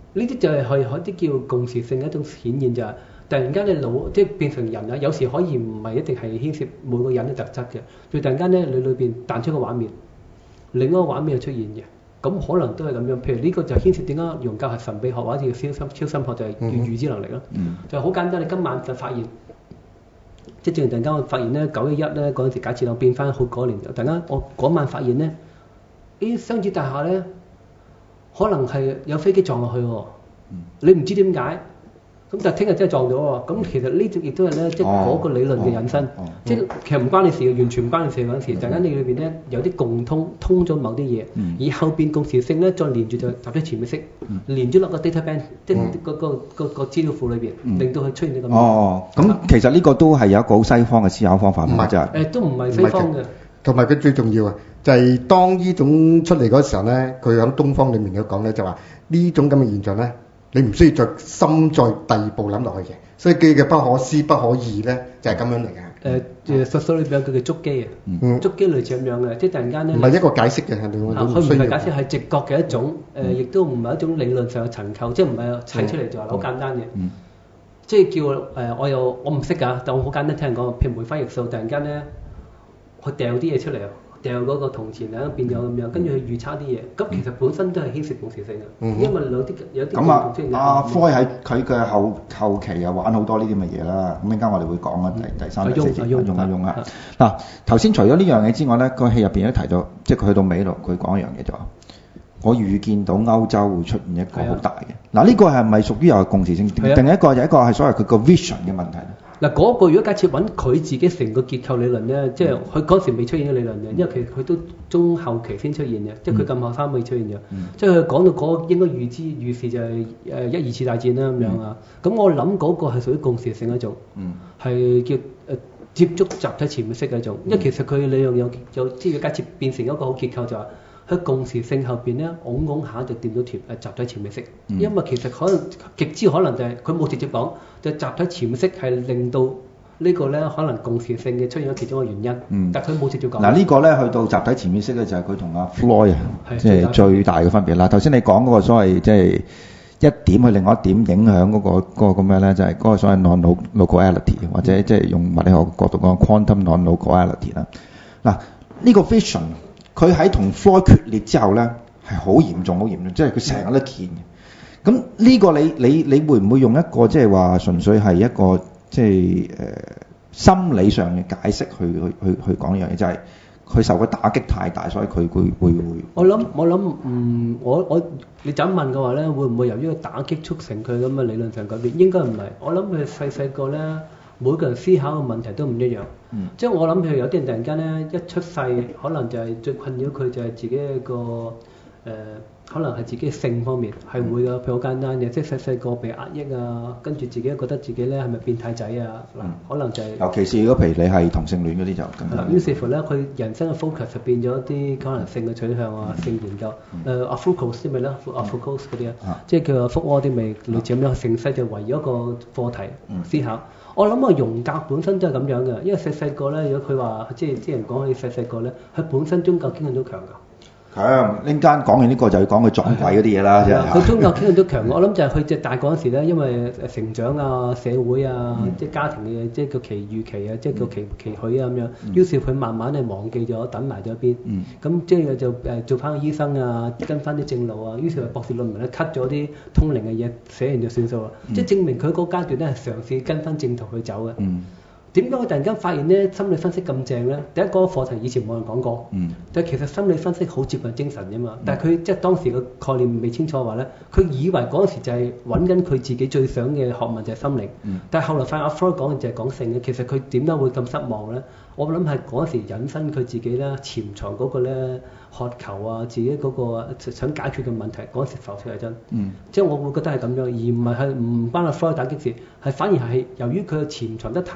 呢啲就係啲叫共時性嘅一種顯現，就係突然間你腦即係變成人啊，有時可以唔係一定係牽涉每個人嘅特質嘅，就突然間咧你裏邊彈出個畫面，另一個畫面就出現嘅，咁可能都係咁樣。譬如呢個就牽涉點解容格係神秘學或者叫超心學，就係預知能力咯。就好簡單，你今晚就發現，即係正如突然間我發現咧911咧嗰陣時假設我變翻好嗰年，突然間我嗰晚發現咧，雙子大廈咧可能係有飛機撞落去喎，你唔知點解。咁但係聽日真係撞咗喎，咁其實呢種亦都係咧，即係嗰個理論嘅引申，即係其實唔關你事嘅，完全唔關你事嗰陣時，突然間你裏邊咧有啲共通咗某啲嘢，而後邊共時性咧再連住就集體潛意識，連咗落個 data bank，即係個資料庫裏邊，令到佢出現呢個。 咁其實呢個都係有一個好西方嘅思考方法，唔係就係都唔係西方嘅。 同埋佢最重要啊，就係當呢種出嚟嗰時候咧，佢喺東方裡面有講咧，就話呢種咁嘅現象咧。你唔需要再深再第二步諗落去嘅，所以佢嘅不可思不可議咧就係咁樣嚟嘅。 術數裏邊有佢嘅觸機啊，觸機類似咁樣嘅，即係突然間咧。唔係一個解釋嘅，係你佢唔係解釋，係直覺嘅一種，亦都唔係一種理論上嘅陳構，即係唔係砌出嚟就係好簡單嘅。即係叫我唔識㗎，但我好簡單聽人講，譬如梅花易數，突然間咧，佢掉啲嘢出嚟啊！掉嗰個銅錢啊，變咗咁樣，跟住去預測啲嘢，咁其實本身都係牽涉共時性嘅，因為有啲咁阿Freud喺佢嘅後期又玩好多呢啲咁嘅嘢啦，咁陣間我哋會講啊，第三第四節用啊。嗱，頭先除咗呢樣嘢之外咧，個戲入邊都提到，即係佢去到尾度，佢講一樣嘢就話，我預見到歐洲會出現一個好大嘅。嗱，呢個係咪屬於又係共時性，定係一個係所謂佢個 vision 嘅問題？ 嗱，嗰個如果假設揾佢自己成個結構理論咧，即係佢嗰時未出現嘅理論嘅，因為佢都中後期先出現嘅，即係佢咁後生未出現嘅，即係佢講到嗰應該預示就係1、2次大戰啦咁樣啊。咁我諗嗰個係屬於共時性一種，係叫接觸集體潛意識嘅一種，因為其實佢理論有即係假設變成一個好結構就係。喺共時性後邊咧，拱下就掂到集體潛意識，因為其實可能極之可能就係佢冇直接講，就集體潛意識係令到呢個咧可能共時性嘅出現咗其中一個原因，但佢冇直接講。嗱呢個咧去到集體潛意識咧就係佢同阿 Freud 即係最大嘅分別啦。頭先你講嗰個所謂即係一點去另外一點影響嗰個咁樣咧，就係嗰個所謂 non-locality 或者即係用物理學角度講 quantum non-locality 啦。嗱呢個 vision。佢喺同 Freud 決裂之後咧，係好嚴重，即係佢成日都見嘅。咁呢個你會唔會用一個即係話純粹係一個即係心理上嘅解釋去講呢樣嘢，就係佢受嘅打擊太大，所以佢會。 我諗你就咁問嘅話咧，會唔會由於個打擊促成佢咁嘅理論上改變？應該唔係。我諗佢細個咧。每個人思考嘅問題都唔一樣，即係我諗譬如有啲人突然間咧一出世，可能就係最困擾佢就係自己一個可能係自己嘅性方面係會㗎，譬如好簡單嘅，即係細個被壓抑啊，跟住自己覺得自己咧係咪變態仔啊？可能就係尤其是如果譬如你係同性戀嗰啲就咁。 於是乎咧，佢人生嘅 focus 就變咗啲可能性嘅取向啊、性研究。阿 Foucault 啲咪啦，阿 Foucault 嗰啲啊，即係叫福柯啲咪類似咁樣，成世就圍繞一個課題思考。我諗啊，榮格本身都係咁樣嘅，因為細個咧，如果佢話即係啲人講起細個咧，佢本身宗教傾向都強㗎。 強，陣間講完呢個就要講佢撞鬼嗰啲嘢啦，即係。 佢宗教傾向都強，我諗就係佢隻大個嗰時咧，因為成長啊、社會啊、即係家庭嘅嘢，即係叫期預期啊，即係叫期許啊咁樣。於是佢慢慢係忘記咗，等埋咗一邊。咁即係就做翻個醫生啊，跟翻啲正路啊。於是博士論文咧 cut 咗啲通靈嘅嘢，寫完就算數啦。即係證明佢嗰個階段咧係嘗試跟翻正途去走嘅。點解我突然間發現咧心理分析咁正咧？第一個課題以前冇人講過，但係其實心理分析好接近精神啫嘛。但係佢即係當時個概念未清楚話咧，佢以為嗰陣時就係揾緊佢自己最想嘅學問就係心靈。但係後來發現阿 Freud 講嘅就係講性嘅，其實佢點解會咁失望咧？我諗係嗰陣時引申佢自己咧潛藏嗰個咧渴求啊，自己嗰個想解決嘅問題嗰陣時浮出嚟真。即係我會覺得係咁樣，而唔係唔關阿 Freud 打擊事，係反而係由於佢潛藏得太耐啦。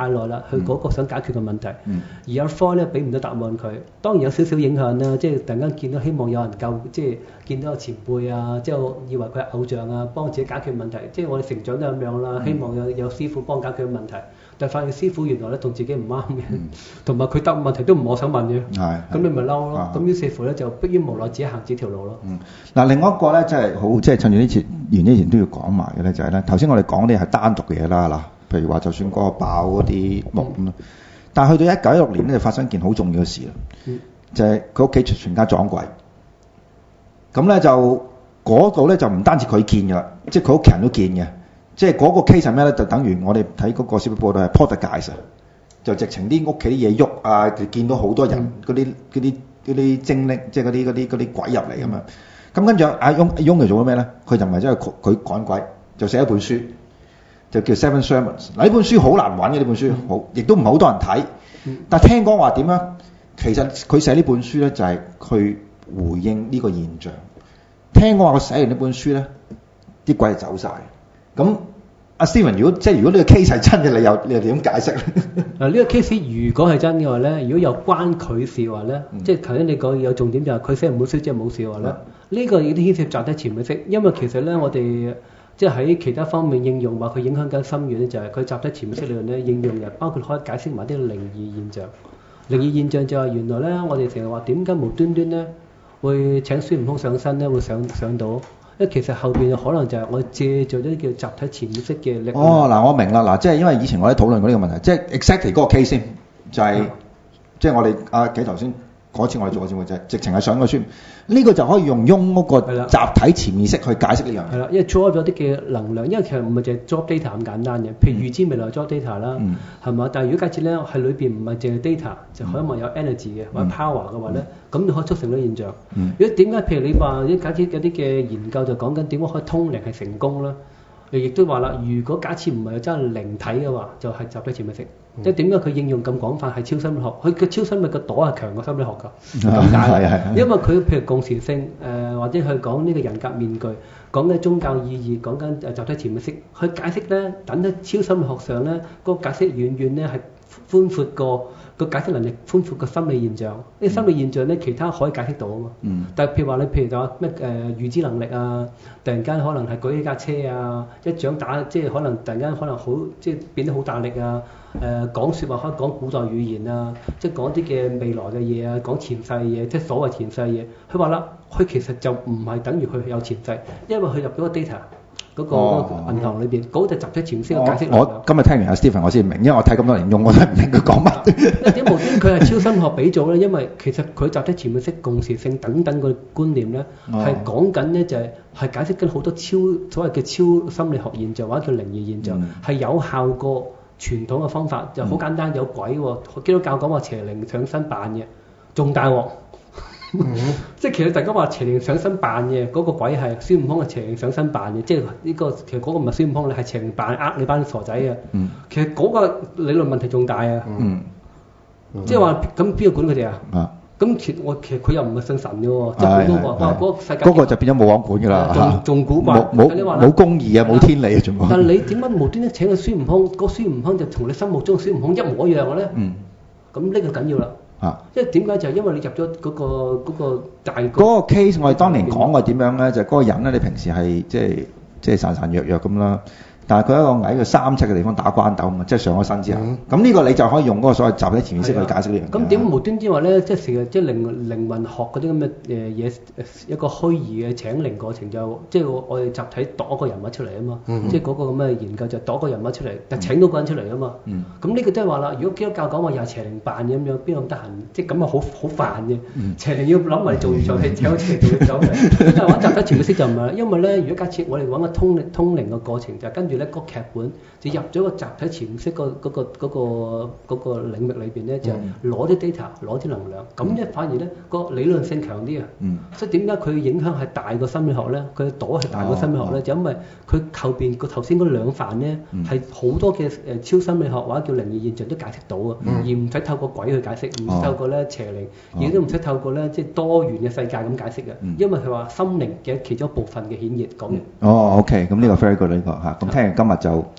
佢嗰個想解決嘅問題。而有 Freud 咧俾唔到答案佢，當然有少少影響啦，即係突然間見到希望有人救，即係見到個前輩啊，即係我以為佢係偶像啊，幫自己解決問題，即係我哋成長都咁樣啦，希望有師傅幫解決問題，但係發現師傅原來咧同自己唔啱嘅，同埋佢答問題都唔我想問嘅，咁你咪嬲咯，咁於是乎咧就迫於無奈自己行自己條路咯。 嗱，另外一個咧即係好，即係趁住呢次完之前都要講埋嘅咧，就係咧頭先我哋講啲係單獨嘅嘢啦嗱，譬如話就算嗰個爆嗰啲木咁咯，但係去到1916年咧就發生件好重要嘅事啦，就係佢屋企全家撞鬼，咁咧就嗰度咧就唔單止佢見㗎啦，即係佢屋企人都見嘅，即係嗰個 case 係咩咧？就等於我哋睇嗰個小報道係 Poltergeist，就直情啲屋企啲嘢喐啊，就見到好多人嗰啲精靈，即係嗰啲鬼入嚟咁樣。咁跟住阿翁就做咗咩咧？佢就唔係真係佢趕鬼，就寫一本書，就叫 Seven Sermons。嗱，呢本書好難揾嘅，呢本書好，亦都唔係好多人睇。但係聽講話點樣？其實佢寫呢本書咧就係去回應呢個現象。聽講話佢寫完呢本書咧，啲鬼就走晒。咁阿 Steven，如果呢個 case 係真嘅，你又點解釋咧？ 嗱，呢個 case 如果係真嘅話咧，如果有關佢事嘅話咧，即係頭先你講有重點就係佢寫唔本書即係冇事嘅話咧，呢個已經牽涉集體潛意識，因為其實咧我哋即係喺其他方面應用話佢影響緊深遠咧，就係佢集體潛意識裏邊咧應用嘅，包括可以解釋埋啲靈異現象。靈異現象就係原來咧，我哋成日話點解無端端咧會請孫悟空上身咧會上到？因為其實後邊可能就係我借助啲叫集體潛意識嘅力量。哦， 嗱，我明啦，嗱，即係因為以前我哋討論過呢個問題，即係 exactly 嗰個 case 先，就係即係我哋阿幾頭先嗰次我哋做嘅節目就係直情係上個書，呢個就可以用翁嗰個集體潛意識去解釋呢樣嘢。係啦， 因為 drop 咗啲嘅能量，因為其實唔係淨係 drop data 咁簡單嘅，譬如預知未來 drop data 啦，係嘛？但係如果假設咧係裏邊唔係淨係 data，就可能有 energy 嘅或者 power 嘅話咧，咁就可以促成到現象。如果點解譬如你話假設有啲嘅研究就講緊點解可以通靈係成功啦？亦都話啦，如果假設唔係真係靈體嘅話，就係集體潛意識。即係點解佢應用咁廣泛係超心理學？佢嘅超心理個朵係強過心理學㗎。咁解？因為佢譬如共時性或者佢講呢個人格面具，講緊宗教意義，講緊集體潛意識，佢解釋咧，等喺超心理學上咧，個解釋遠遠咧係寬闊過個解釋能力寬闊過心理現象。呢心理現象咧，其他可以解釋到啊嘛。但係譬如話你譬如話咩預知能力啊，突然間可能係舉起架車啊，一掌打即係可能突然間可能好即係變得好大力啊。講説話可以講古代語言啊，即係講啲嘅未來嘅嘢啊，講前世嘅嘢，即係所謂前世嘢。佢話啦，佢其實就唔係等於佢有前世，因為佢入咗個 data 嗰個銀行裏邊，嗰就集體潛意識嘅解釋。 我今日聽完阿 Stephen 我先明，因為我睇咁多年用我都唔明佢講乜。 點無端佢係超心理學俾咗咧？因為其實佢集體潛意識、共時性等等個觀念咧，係講緊咧就係解釋緊好多所謂嘅超心理學現象或者叫靈異現象，係有效過傳統嘅方法，就好簡單，有鬼喎。基督教講話邪靈上身扮嘅，仲大鑊。即係其實大家話邪靈上身扮嘅嗰個鬼係孫悟空嘅邪靈上身扮嘅，即係呢個其實嗰個唔係孫悟空，你係邪靈扮呃你班傻仔嘅。其實嗰個理論問題仲大啊。即係話咁邊個管佢哋啊？咁其實佢又唔係信神嘅喎，即係好多話哇嗰個世界嗰個就變咗冇王管㗎啦， 仲古怪， 冇公義啊，冇天理啊，仲講。 但係你點解無端端請個孫悟空？個孫悟空就同你心目中孫悟空一模一樣嘅咧？咁呢個緊要啦。因為點解就係因為你入咗嗰個大嗰個 case， 我哋當年講過點樣咧？就係嗰個人咧，你平時係即係孱孱弱弱咁啦。但係佢喺一個矮嘅3尺嘅地方打關鬥嘛，即係上咗身之後，咁呢個你就可以用嗰個所謂集體潛意識去解釋呢樣嘢。 咁點無端端話咧，即係成日即係靈魂學嗰啲咁嘅嘢，一個虛擬嘅請靈過程就即係我哋集體度一個人物出嚟啊嘛，即係嗰個咁嘅研究就度一個人物出嚟，就請到個人出嚟啊嘛。咁呢個即係話啦，如果基督教講話又係邪靈扮嘅咁樣，邊個咁得閒？即係咁啊，好煩嘅。邪靈要諗埋做完就係請邪靈走嚟。但係玩集體潛意識就唔係，因為咧，如果假設我哋揾個通靈嘅過程就跟住咧個劇本就入咗個集體潛意識嗰個領域裏邊咧，就攞啲 data 攞啲能量，咁咧反而咧個理論性強啲啊。所以點解佢影響係大過心理學咧？佢朵係大過心理學咧，就因為佢後邊個頭先嗰兩範咧係好多嘅超心理學或者叫靈異現象都解釋到啊，而唔使透過鬼去解釋，唔使透過咧邪靈，亦都唔使透過咧即係多元嘅世界咁解釋嘅，因為佢話心靈嘅其中一部分嘅顯現講嘅。 OK，咁呢個 very good 呢個嚇，咁聽完今日就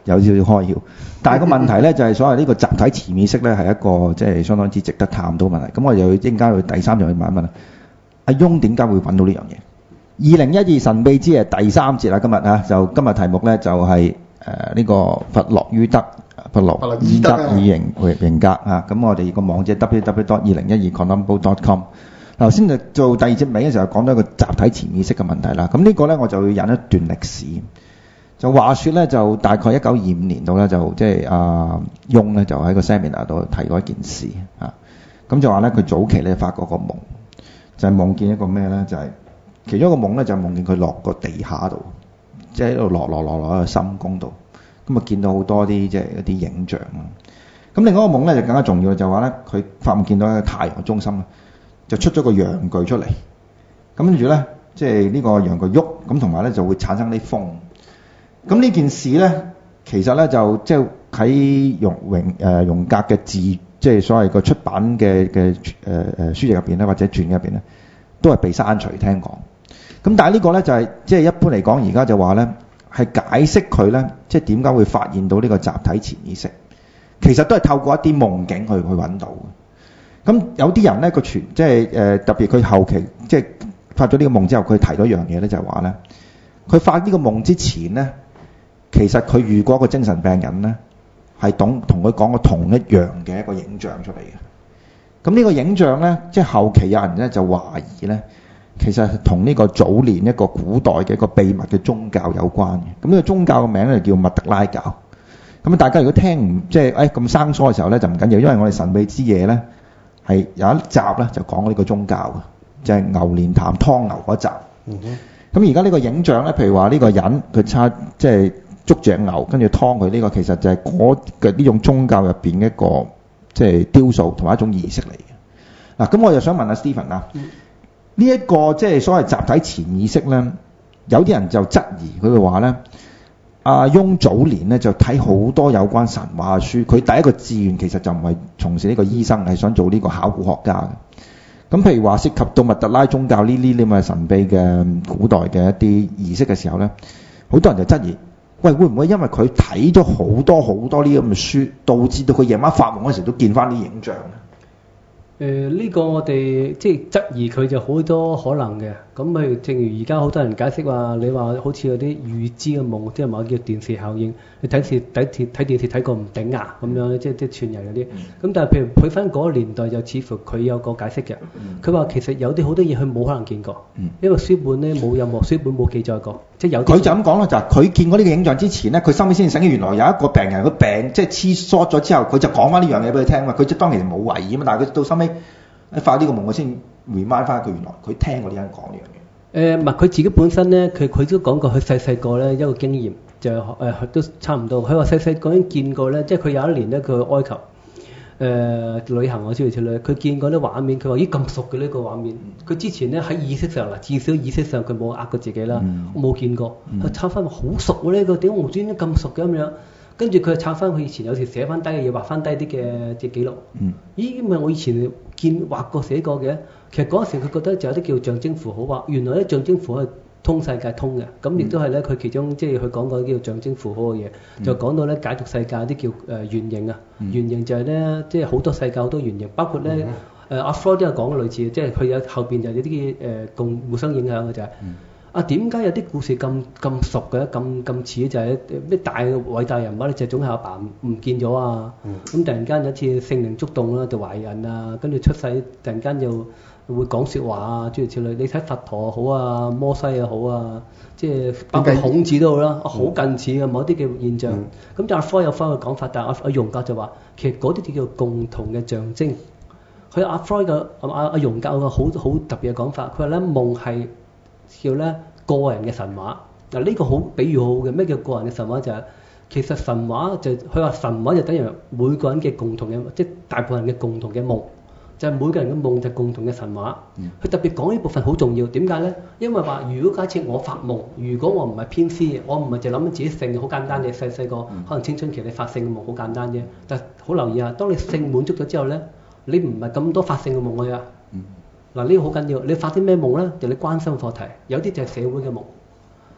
有少少開竅。但係個問題咧就係所謂呢個集體潛意識咧係一個即係相當之值得探討嘅問題。咁我又要陣間去第三樣去問一問阿翁點解會揾到呢樣嘢？2012神秘之夜第3節啦，今日今日題目咧就係呢個弗洛於德。弗洛伊德與榮格啊，咁我哋個網址 www.2012columbo.com。頭先就做第二節尾嘅時候講到一個集體潛意識嘅問題啦。咁呢個咧我就要引一段歷史。就話說咧，就大概1925年度咧，就即係翁咧就喺個 seminar 度提過一件事啊。咁就話咧佢早期咧發過個夢，就係夢見一個咩咧？就係其中一個夢咧就夢見佢落個地下度，即係喺度落喺個深宮度。咁啊，見到好多啲即係一啲影像啊。咁另外一個夢咧就更加重要，就話咧佢發夢見到一個太陽中心啊，就出咗個陽具出嚟。咁跟住咧，即係呢個陽具喐，咁同埋咧就會產生啲風。咁呢件事咧，其實咧就即係喺榮格嘅字，即係所謂個出版嘅書籍入邊咧，或者傳入邊咧，都係被刪除聽講。咁但係呢個咧就係即係一般嚟講，而家就話咧。係解釋佢咧，即係點解會發現到呢個集體潛意識，其實都係透過一啲夢境去揾到嘅。咁有啲人咧個即係特別佢後期即係發咗呢個夢之後，佢提到一樣嘢咧，就係話咧，佢發呢個夢之前咧，其實佢遇過一個精神病人咧，係同佢講過同一樣嘅一個影像出嚟嘅。咁呢個影像咧，即係後期有人咧就懷疑咧。其實係同呢個早年一個古代嘅一個秘密嘅宗教有關嘅。咁呢個宗教嘅名咧就叫密特拉教。咁大家如果聽唔即係咁生疏嘅時候咧，就唔緊要，因為我哋神秘之夜咧係有一集咧就講呢個宗教嘅，就係牛年談湯牛嗰集。咁而家呢個影像咧，譬如話呢個人佢即係捉隻牛跟住湯佢呢個，其實就係嘅呢種宗教入邊嘅一個即係雕塑同埋一種儀式嚟嘅。嗱，咁我就想問下 Stephen 啦。呢一個即係所謂集體潛意識咧，有啲人就質疑佢嘅話咧，阿翁早年咧就睇好多有關神話嘅書，佢第一個志願其實就唔係從事呢個醫生，係想做呢個考古學家嘅。咁譬如話涉及到密特拉宗教呢啲咁嘅神秘嘅古代嘅一啲儀式嘅時候咧，好多人就質疑，喂，會唔會因為佢睇咗好多呢咁嘅書，導致到佢夜晚發夢嗰時都見翻啲影像咧？ 呢個我哋即係質疑佢就好多可能嘅，咁咪正如而家好多人解釋話，你話好似嗰啲預知嘅夢，即係某叫電視效應，你睇電視睇過唔頂牙咁樣，即係串人嗰啲。咁但係譬如佢翻嗰個年代就似乎佢有個解釋嘅，佢話其實有啲好多嘢佢冇可能見過，因為書本咧冇任何書本冇記載過，即係有。佢就咁講啦，就係佢見過呢個影像之前咧，佢收尾先醒起原來有一個病人個病即係黐縮咗之後，佢就講翻呢樣嘢俾佢聽嘛。佢即係當其時冇懷疑啊嘛，但係佢到收尾。發呢個夢，我先 remind 翻佢原來佢聽過呢人講呢樣嘢。 唔係佢自己本身咧，佢都講過佢細個咧一個經驗，就都差唔多。佢話細個已經見過咧，即係佢有一年咧佢去埃及旅行啊之類之類，佢見過啲畫面，佢話咦咁熟嘅呢個畫面。佢之前咧喺意識上嗱，至少意識上佢冇呃過自己啦，我冇見過。佢抄翻好熟喎呢個，點解無端端咁熟嘅咁樣？跟住佢抄翻佢以前有時寫翻低嘅嘢，畫翻低啲嘅即係記錄。咦，咪我以前畫過寫過嘅。其實嗰陣時佢覺得就有啲叫象徵符號，話原來咧象徵符號係通世界通嘅。咁亦都係咧佢其中即係佢講過叫象徵符號嘅嘢，就講到咧解讀世界啲叫原型啊。原型就係咧即係好多世界好多原型，包括咧阿 Freud 都有講過類似，即係佢有後邊就有啲共互相影響嘅就係。點解有啲故事咁熟嘅，咁似就係咩大偉大人物咧，就總係阿爸唔見咗啊！咁突然間有一次聖靈觸動啦，就懷孕啊，跟住出世突然間又會講説話啊，諸如此類。你睇佛陀好啊，摩西又好啊，即係包括孔子都好啦，好近似嘅某啲嘅現象。咁就阿科有科嘅講法，但係阿榮格就話其實嗰啲叫做共同嘅象徵。佢阿 Freud 嘅阿榮格有個好特別嘅講法，佢話咧夢係叫咧個人嘅神話。嗱，呢個好比喻好嘅，咩叫個人嘅神話？就係其實神話就佢話神話就等於每個人嘅共同嘅，即係大部分人嘅共同嘅夢，就係每個人嘅夢就係共同嘅神話。佢特別講呢部分好重要，點解咧？因為話如果假設我發夢，如果我唔係偏私，我唔係就諗緊自己性好簡單嘅，細個可能青春期你發性嘅夢好簡單啫。但係好留意啊，當你性滿足咗之後咧，你唔係咁多發性嘅夢㗎。嗱，呢個好緊要，你發啲咩夢咧？就你關心課題，有啲就係社會嘅夢。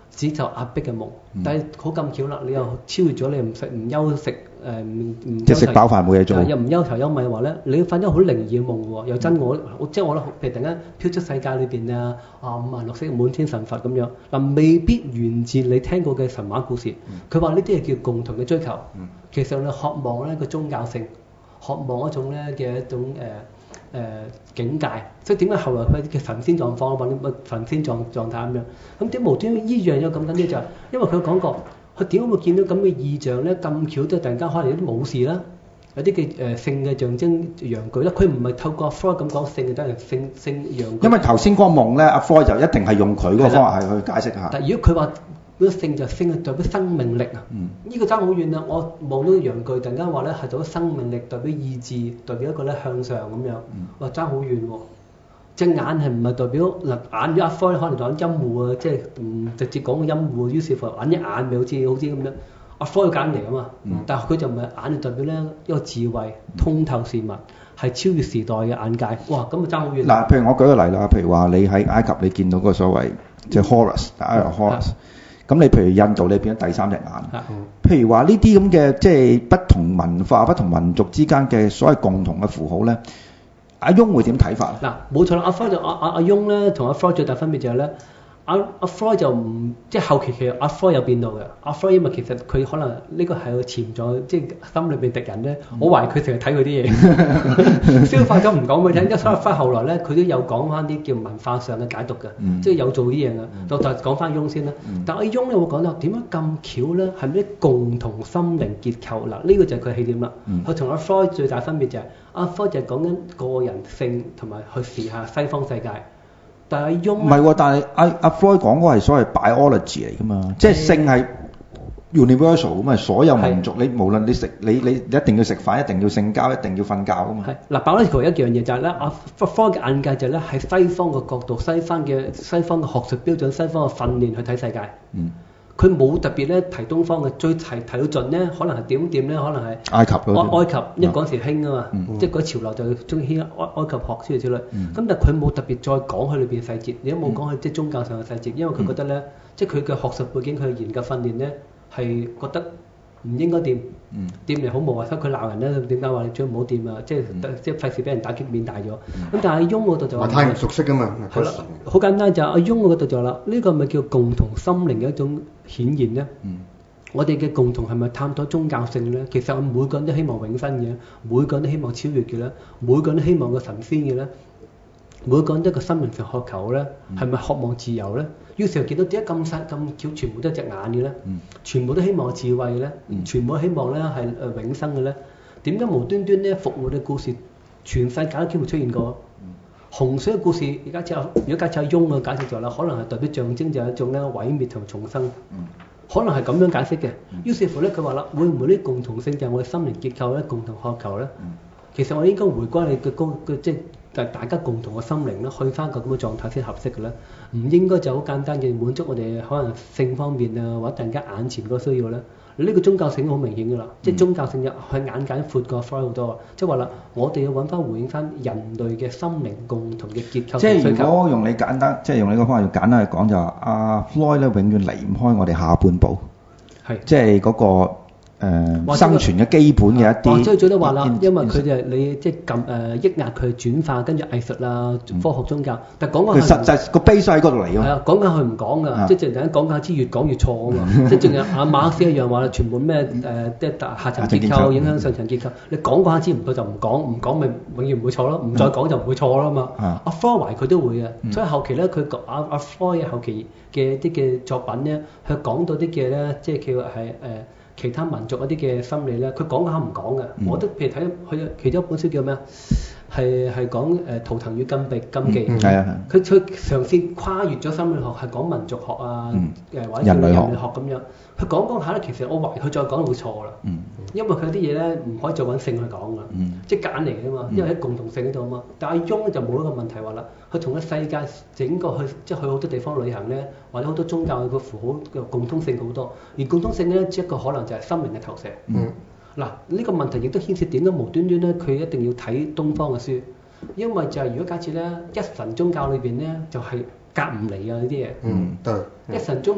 只受壓迫嘅夢。但係好咁巧啦，你又超越咗，你唔食唔休息唔即係食飽飯冇嘢做， 又唔憂頭憂米嘅話咧，你瞓咗好靈異嘅夢喎，又真即係我覺得，譬如突然間飄出世界裏邊啊五顏六色滿天神佛咁樣，嗱未必源自你聽過嘅神話故事。佢話呢啲係叫共同嘅追求，其實你渴望咧個宗教性，渴望一種咧嘅一種境界，所以點解後來佢嘅神仙狀況揾啲神仙狀態咁樣？咁點無端端依樣有咁緊要就係因為佢講過，佢點解會見到咁嘅異象咧？咁巧都突然間可能有啲武士啦，有啲嘅性嘅象徵陽具啦，佢唔係透過 Freud 咁講性嘅，等於性陽具。 因為頭先嗰個夢咧，阿 Freud 就一定係用佢嗰個方法係去解釋下。 但如果佢話嗰個性就性係代表生命力啊，呢個爭好遠啦！我望到陽具，突然間話咧係代表生命力，代表意志，代表一個咧向上咁樣，話爭好遠喎。隻眼係唔係代表嗱眼？阿 Freud 可能講陰戶啊，即係唔直接講個陰戶，於是乎眼一眼咪好似咁樣。阿 Freud 揀嚟啊嘛，但係佢就唔係眼，就代表咧一個智慧、通透事物，係超越時代嘅眼界。哇！咁啊爭好遠。 嗱，譬如我舉個例啦，譬如話你喺埃及你見到個所謂即係 Horus， Horus。咁你譬如印度你變咗第三隻眼，譬如話呢啲咁嘅即係不同文化、不同民族之間嘅所謂共同嘅符號咧，阿翁會點睇法？ 嗱，冇錯啦，阿 Freud 就阿翁咧同阿 Freud 最大分別就係咧，阿 Freud 就唔即係後期其實阿 Freud 有變到嘅，阿 Freud 因為其實佢可能呢個係個潛在即係心裏邊敵人咧，我懷疑佢成日睇佢啲嘢，消化咗唔講俾佢聽，一翻後來咧佢都有講翻啲叫文化上嘅解讀嘅，即係有做啲嘢嘅，就講翻翁先啦。但阿翁咧會講到點解咁巧咧？係咪啲共同心靈結構嗱？呢個就係佢起點啦。佢同阿 Freud 最大分別就係阿 Freud 就係講緊個人性同埋去試下西方世界。但係翁唔係喎，但係阿 Freud 講嗰個係所謂 biology 嚟㗎嘛，即係性係 universal 咁啊，所有民族你無論你食你一定要食飯，一定要性交，一定要瞓覺㗎嘛。 係嗱 biology 一樣嘢就係咧，阿 Freud 嘅眼界就係咧喺西方嘅角度、西方嘅學術標準、西方嘅訓練去睇世界。佢冇特別咧提東方嘅，最提到盡咧，可能係點咧，可能係埃及咯。 埃及，因為嗰陣時興啊嘛，即係嗰啲潮流就中意興埃及學之類。咁但係佢冇特別再講佢裏邊細節，你都冇講佢即係宗教上嘅細節，因為佢覺得咧，即係佢嘅學術背景、佢嘅研究訓練咧，係覺得唔應該掂，掂嚟好無謂，所以佢鬧人咧，點解話你最唔好掂啊？即係費事俾人打擊面大咗。咁但係阿翁嗰度就話太唔熟悉㗎嘛。 係啦，好簡單就係阿翁嗰度就話啦，呢個咪叫共同心靈嘅一種顯現咧。我哋嘅共同係咪探討宗教性咧？其實我每個人都希望永生嘅，每個人都希望超越嘅咧，每個人都希望個神仙嘅咧，每個人都一個心靈上渴求咧，係咪渴望自由咧？於是又見到點解咁細咁巧，全部都係隻眼嘅咧？全部都希望智慧嘅咧，全部都希望咧係永生嘅咧？點解無端端咧復活嘅故事，全世界都幾乎出現過？洪水嘅故事，如果假設阿翁嘅解釋咗啦，可能係代表象徵就係一種咧毀滅同重生，可能係咁樣解釋嘅。於是乎咧，佢話啦，會唔會啲共同性就係我哋心靈結構咧，共同渴求咧？其實我應該回歸你嘅即係大家共同嘅心靈咧，去翻個咁嘅狀態先合適嘅咧，唔應該就好簡單嘅滿足我哋可能性方面啊，或者突然間眼前嗰個需要咧。呢個宗教性好明顯㗎啦，即係宗教性佢眼界闊過 Freud 好多，即係話啦，我哋要揾翻回應翻人類嘅心靈共同嘅結構。 即係如果用你簡單，即係用你個方法要簡單去講就話，阿 Freud 咧永遠離唔開我哋下半部，係即係嗰個。生存嘅基本嘅一啲， 即係最多話啦，因為佢哋你即係抑壓佢轉化，跟住藝術啦、科學、宗教，但係講緊佢實際個 base 喺嗰度嚟㗎。係啊，講緊佢唔講㗎，即係突然間講緊之越講越錯啊嘛！即係仲有阿馬克思一樣話啦，全部咩即係下層結構影響上層結構，你講下知唔到就唔講，唔講咪永遠唔會錯咯，唔再講就唔會錯啦嘛。阿 Freud 佢都會嘅，所以後期咧佢阿 Freud 後期嘅啲嘅作品咧，佢講到啲嘅咧，即係叫係其他民族一啲嘅心理咧，佢講下唔講嘅。我都譬如睇佢其中一本書叫咩啊？係講圖騰與禁忌。係啊。佢嘗試跨越咗心理學，係講民族學啊，或者人類學咁樣。佢講下咧，其實我懷疑佢再講會錯啦。因為佢有啲嘢咧唔可以再揾性去講㗎，即係揀嚟㗎嘛。因為喺共同性嗰度啊嘛。但係阿翁就冇一個問題話啦，佢同個世界整個即係去好多地方旅行咧，或者好多宗教嘅符號嘅共通性好多，而共通性咧只一個可能就係心靈嘅投射。嗱，呢個問題亦都牽涉點解無端端咧佢一定要睇東方嘅書，因為就係如果假設咧一神宗教裏邊咧就係隔唔嚟啊呢啲嘢。對。一神宗教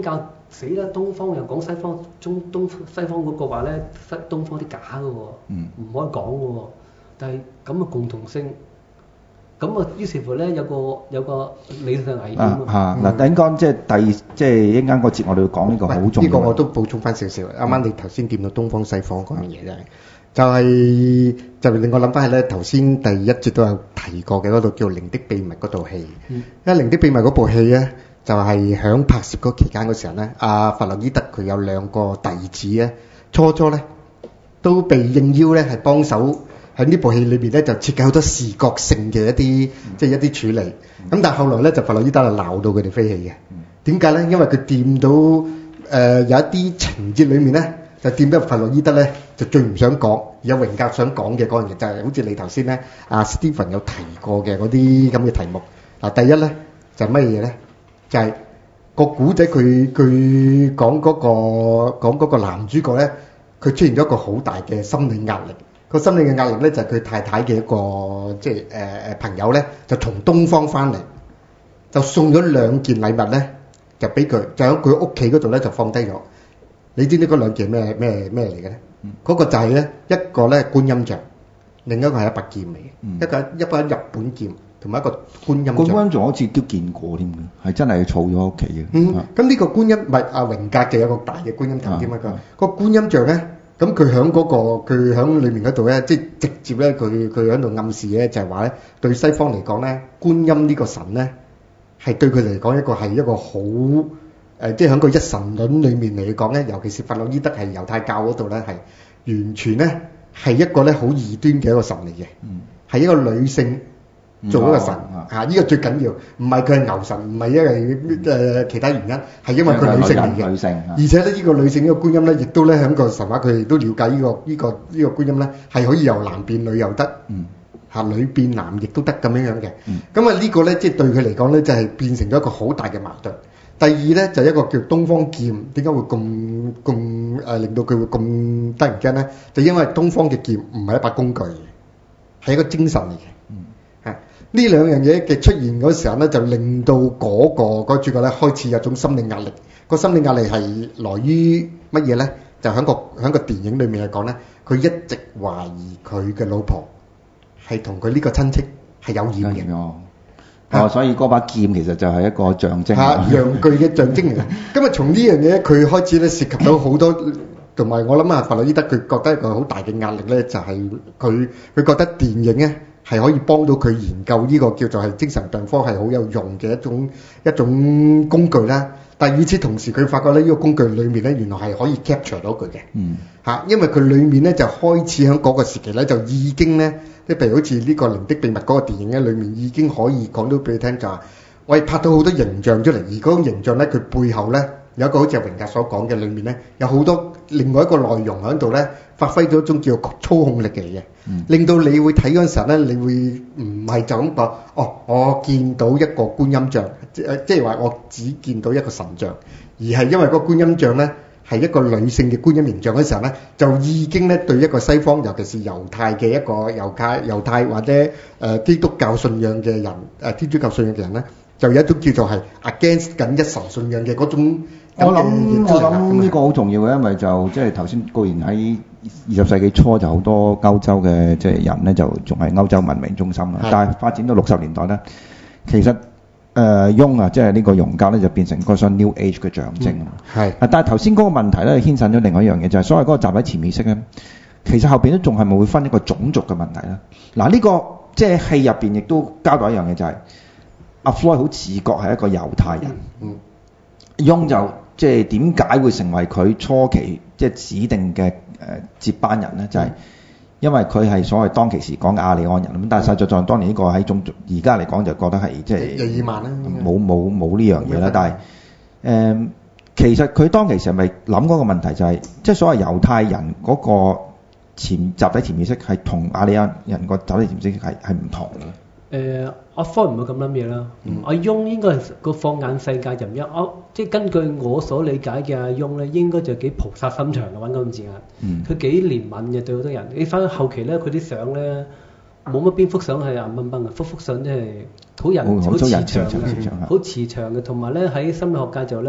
死啦！東方又講西方，西方嗰個話咧，東方啲假嘅喎，唔可以講嘅喎。但係咁嘅共同性，咁啊，於是乎咧有個理論嘅危險啊。 嗱，等陣即係一陣間個節我哋要講呢個好重要。 呢個我都補充翻少少。啱啱你頭先掂到東方西方嗰樣嘢咧，就令我諗翻起咧頭先第一節都有提過嘅嗰度叫《靈的秘密》嗰套戲。因為《靈的秘密》嗰部戲咧，就係響拍攝嗰期間嗰時候咧，阿弗洛伊德佢有兩個弟子咧，初咧都被應邀咧係幫手喺呢部戲裏邊咧就設計好多視覺性嘅一啲即係一啲處理。咁但係後來咧就弗洛伊德就鬧到佢哋飛起嘅。點解咧？因為佢掂到有一啲情節裏面咧，就掂到弗洛伊德咧就最唔想講，有榮格想講嘅嗰樣嘢，就係好似你頭先咧阿 Stephen 有提過嘅嗰啲咁嘅題目。嗱，第一咧就係乜嘢咧？就係個古仔佢講嗰個男主角咧，佢出現咗一個好大嘅心理壓力。個心理嘅壓力咧就係佢太太嘅一個即係朋友咧，就從東方翻嚟，就送咗2件禮物咧，就俾佢，就喺佢屋企嗰度咧就放低咗。你知唔知嗰2件咩嚟嘅咧？嗰個就係咧一個咧觀音像，另一個係一把劍嚟嘅，一把日本劍。同埋一個觀音像， 觀音像好似都見過添嘅，係真係儲咗屋企嘅。 咁呢個觀音唔係阿榮格就有個大嘅觀音頭添啊！個觀音像咧，咁佢響佢響裏面嗰度咧，即係直接咧，佢喺度暗示咧，就係話咧，對西方嚟講咧，觀音呢個神咧，係對佢嚟講係一個好即係喺個一神論裏面嚟講咧，尤其是弗洛伊德係猶太教嗰度咧，係完全咧係一個咧好異端嘅一個神嚟嘅，係一個女性。做一個神呢個最緊要，唔係佢係牛神，唔係因為其他原因，係因為佢女性嚟嘅。女性，而且咧呢個女性呢個觀音咧，亦都咧喺個神話佢哋都了解呢個觀音咧係可以由男變女又得，女變男亦都得咁樣嘅。咁啊呢個咧即係對佢嚟講咧就係變成咗一個好大嘅矛盾。第二咧就係一個叫東方劍，點解會咁令到佢會咁得人驚咧？就因為東方嘅劍唔係一把工具，係一個精神嚟嘅。呢2樣嘢嘅出現嗰時候咧，就令到嗰個主角咧開始有種心理壓力。個心理壓力係來於乜嘢咧？就喺個電影裏面嚟講咧，佢一直懷疑佢嘅老婆係同佢呢個親戚係有染嘅。 所以嗰把劍其實就係一個象徵。 陽具嘅象徵嚟嘅。咁啊，從呢樣嘢佢開始咧涉及到好多，同埋我諗啊，弗洛伊德佢覺得一個好大嘅壓力咧，就係佢覺得電影咧，係可以幫到佢研究呢個叫做係精神病科係好有用嘅一種工具啦。但係與此同時，佢發覺咧呢個工具裏面咧原來係可以 capture 到佢嘅。因為佢裏面咧就開始喺嗰個時期咧就已經咧，即係譬如好似呢個靈的秘密嗰個電影咧裏面已經可以講到俾你聽，就係我哋拍到好多形象出嚟，而嗰種形象咧佢背後咧有一個好似榮格所講嘅裏面咧有好多另外一個內容喺度咧，發揮咗一種叫操控力嚟嘅。令到你會睇嗰陣時候咧，你會唔係就咁講我見到一個觀音像，即係話我只見到一個神像，而係因為個觀音像咧係一個女性嘅觀音形象嘅時候咧，就已經咧對一個西方，尤其是猶太嘅一個猶太或者基督教信仰嘅人，天主教信仰嘅人咧，就有一種叫做係 against 緊一神信仰嘅嗰種。我諗呢個好重要嘅，因為就即係頭先固然喺20世紀初就好多歐洲嘅即係人咧，就仲係歐洲文明中心啦。但係發展到60年代咧，其實翁啊，即係呢個榮格咧，就變成嗰種 New Age 嘅象徵。但係頭先嗰個問題咧，牽引咗另外一樣嘢，就係所謂嗰個集體潛意識咧，其實後邊都仲係咪會分一個種族嘅問題咧？嗱，呢個即係戲入邊亦都交代一樣嘢，就係阿弗洛伊德好自覺係一個猶太人。翁就即係點解會成為佢初期即係指定嘅接班人咧？就係因為佢係所謂當其時講嘅亞利安人咁，但係實際上當年呢個喺種族而家嚟講就覺得係即係日耳曼啦， 冇呢樣嘢啦。但係其實佢當其時係咪諗嗰個問題就係即係所謂猶太人嗰個集體潛意識係同亞利安人個集體潛意識係唔同嘅？ 阿科唔會咁諗嘢啦。阿翁應該係個放眼世界就唔一樣。即係根據我所理解嘅阿翁咧，應該就幾菩薩心腸嘅，揾嗰個字眼。佢幾憐憫嘅對好多人。你翻去後期咧，佢啲相咧冇乜邊幅相係硬崩崩嘅，幅相即係好慈祥嘅，好慈祥嘅。同埋咧喺心理學界就咧，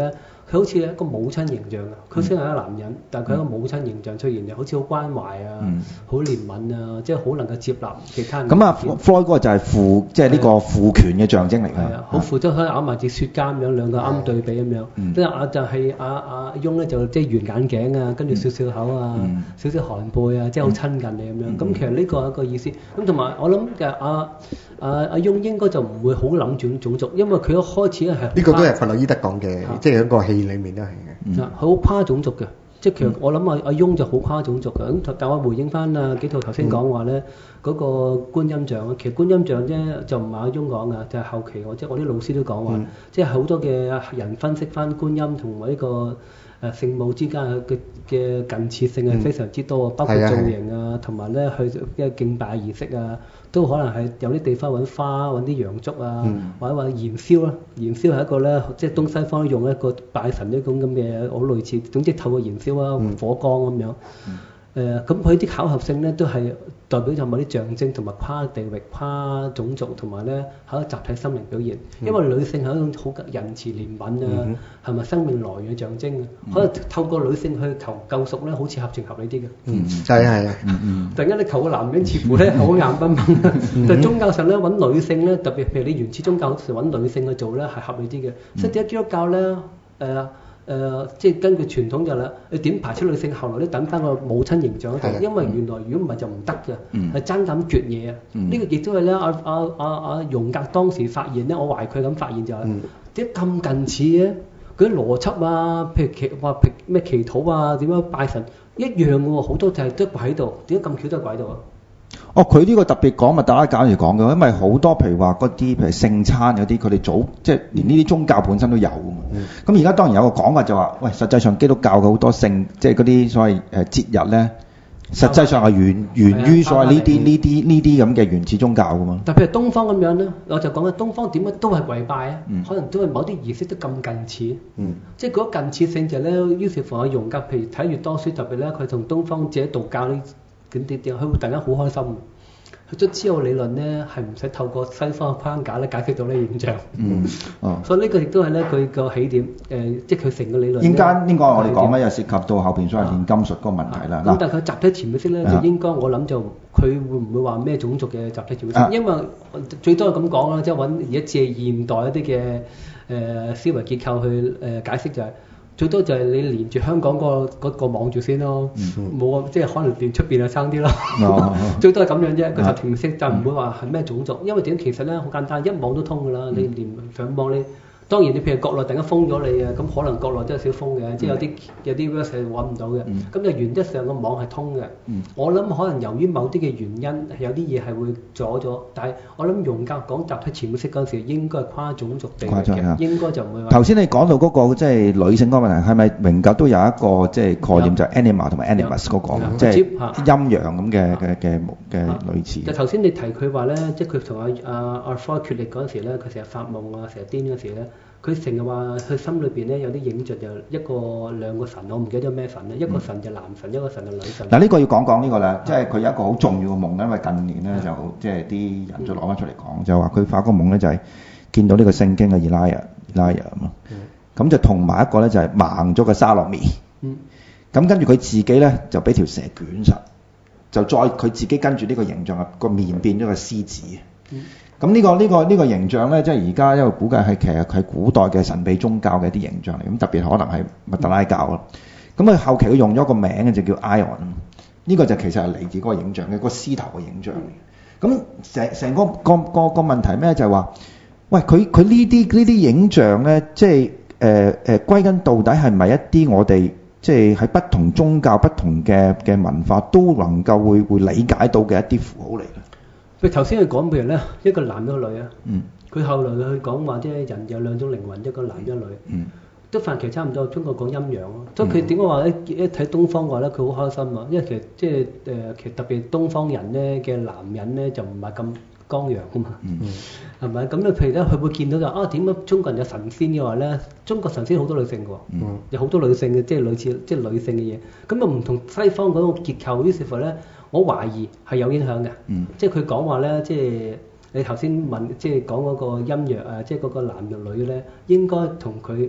佢好似一個母親形象啊！佢雖然係一個男人，但係佢係一個母親形象出現嘅，好似好關懷啊，好憐憫啊，即係好能夠接納其他人。 咁啊，Floyd 嗰個就係即係呢個父權嘅象徵嚟㗎。 係啊，好父都可以咬埋隻雪茄咁樣，兩個啱對比咁樣。即係就係阿翁咧就即係圓眼鏡啊，跟住笑笑口啊，少少寒背啊，即係好親近你咁樣。咁其實呢個係一個意思。咁同埋我諗嘅阿翁應該就唔會好諗轉種族，因為佢一開始咧係呢個都係弗洛伊德講嘅，即係喺個戲裡面都係嘅。 佢好跨種族嘅，即係其實我諗阿翁就好跨種族嘅。咁但我回應翻啊幾套頭先講話咧，嗰個觀音像啊，其實觀音像啫就唔係阿翁講㗎，就係後期即係我啲老師都講話，即係好多嘅人分析翻觀音同埋呢個聖母之間嘅近似性係非常之多，包括造型啊，同埋咧去嘅敬拜儀式啊，都可能係有啲地方揾花揾啲洋燭啊，或者話燃燒啦，燃燒係一個咧即係東西方用一個拜神呢種咁嘅好類似，總之透過燃燒啊火光咁樣。咁佢啲巧合性咧都係代表咗某啲象徵同埋跨地域、跨種族同埋咧係一個集體心靈表現。因為女性係一種好仁慈憐憫啊，係咪生命來源嘅象徵啊？可能透過女性去求救贖咧，好似合情合理啲嘅。 係啊。 突然間你求個男人似乎咧好硬崩崩，但係宗教上咧揾女性咧，特別譬如你原始宗教時揾女性去做咧係合理啲嘅。所以點解基督教咧即係根據傳統就啦，你點排出女性？後來咧等翻個母親形象喺度，因為原來如果唔係就唔得嘅，係爭咁絕嘢啊！呢個亦都係咧阿榮格當時發現咧，我懷佢咁發現就係點解咁近似嘅？嗰啲邏輯啊，譬如咩祈禱啊，點樣拜神一樣嘅喎，好多就係都跪喺度，點解咁巧都跪喺度啊？ 佢呢個特別講咪大家教住講嘅，因為好多譬如話嗰啲譬如聖餐嗰啲，佢哋早即係連呢啲宗教本身都有㗎嘛。咁而家當然有個講法就話，喂，實際上基督教嘅好多聖即係嗰啲所謂節日咧，實際上係源於所謂呢啲咁嘅原始宗教㗎嘛。 但譬如東方咁樣咧，我就講緊東方點解都係跪拜啊？可能都係某啲儀式都咁近似。即係嗰個近似性就咧，於是乎阿榮格譬如睇越多書，特別咧佢同東方自己道教呢。佢會突然間好開心，佢都知道理論咧係唔使透過西方嘅框架咧解決到呢個現象。所以呢個亦都係咧佢個起點。即係佢成個理論。應該我哋講咧又涉及到後邊所謂煉金術嗰個問題啦。 咁但係佢集體潛意識咧就應該我諗就佢會唔會話咩種族嘅集體潛意識？因為最多係咁講啦，即係揾而家借現代一啲嘅思維結構去解釋就係。最多就係你連住香港嗰個望住先咯，冇即係可能連出邊就爭啲咯，最多係咁樣啫。個集體潛意識就唔會話係咩種族，因為點其實咧好簡單，一網都通㗎啦。你連上網你當然你譬如國內突然間封咗你啊，咁可能國內都有少封嘅，即係有啲 verse 係揾唔到嘅。咁就原則上個網係通嘅。我諗可能由於某啲嘅原因，有啲嘢係會阻咗。但係我諗榮格講集體潛意識嗰陣時，應該係跨種族地域嘅，應該就唔會話。 頭先你講到嗰個即係女性嗰個問題，係咪榮格都有一個即係概念就係 anima 同埋 animus 嗰個，即係陰陽咁嘅類似。 但頭先你提佢話咧，即係佢同阿 Floyd 決力嗰陣時咧，佢成日發夢啊，成日癲嗰時咧。佢成日話佢心裏邊咧有啲影像，就兩個神，我唔記得咩神咧，一個神就男神，一個神就女神。 嗱呢個要講講呢個啦，即係佢有一個好重要嘅夢咧，因為近年咧就即係啲人就攞翻出嚟講，就話佢發個夢咧就係見到呢個聖經嘅 Elijah 咁啊，咁就同埋一個咧就係盲咗嘅沙洛米，咁跟住佢自己咧就俾條蛇捲實，就再佢自己跟住呢個形象啊個面變咗個獅子。咁呢個形象咧，即係而家因為估計係其實係古代嘅神秘宗教嘅一啲形象嚟，咁特別可能係密特拉教咯。咁佢後期佢用咗個名嘅就叫 Ion，呢個就其實係嚟自嗰個影像嘅個獅頭嘅影像。咁成個問題咩就係話，喂佢呢啲影像咧，即係歸根到底係咪一啲我哋即係喺不同宗教、不同嘅文化都能夠會理解到嘅一啲符號嚟嘅？ 佢頭先佢講譬如咧，一個男一個女啊，佢後來佢講話即係人有兩種靈魂，一個男一個女，都範其差唔多。中國講陰陽咯，所以佢點解話咧一睇東方話咧佢好開心啊？因為其實即係其實特別東方人咧嘅男人咧就唔係咁剛陽啊嘛，係咪？咁你譬如咧佢會見到就點解中國人有神仙嘅話咧？中國神仙好多女性嘅喎，有好多女性嘅即係類似即係女性嘅嘢，咁啊唔同西方嗰個結構，於是乎咧。我懷疑係有影響嘅，即係佢講話咧，即係你頭先問，即係講嗰個陰陽即係嗰個男弱女咧，應該同佢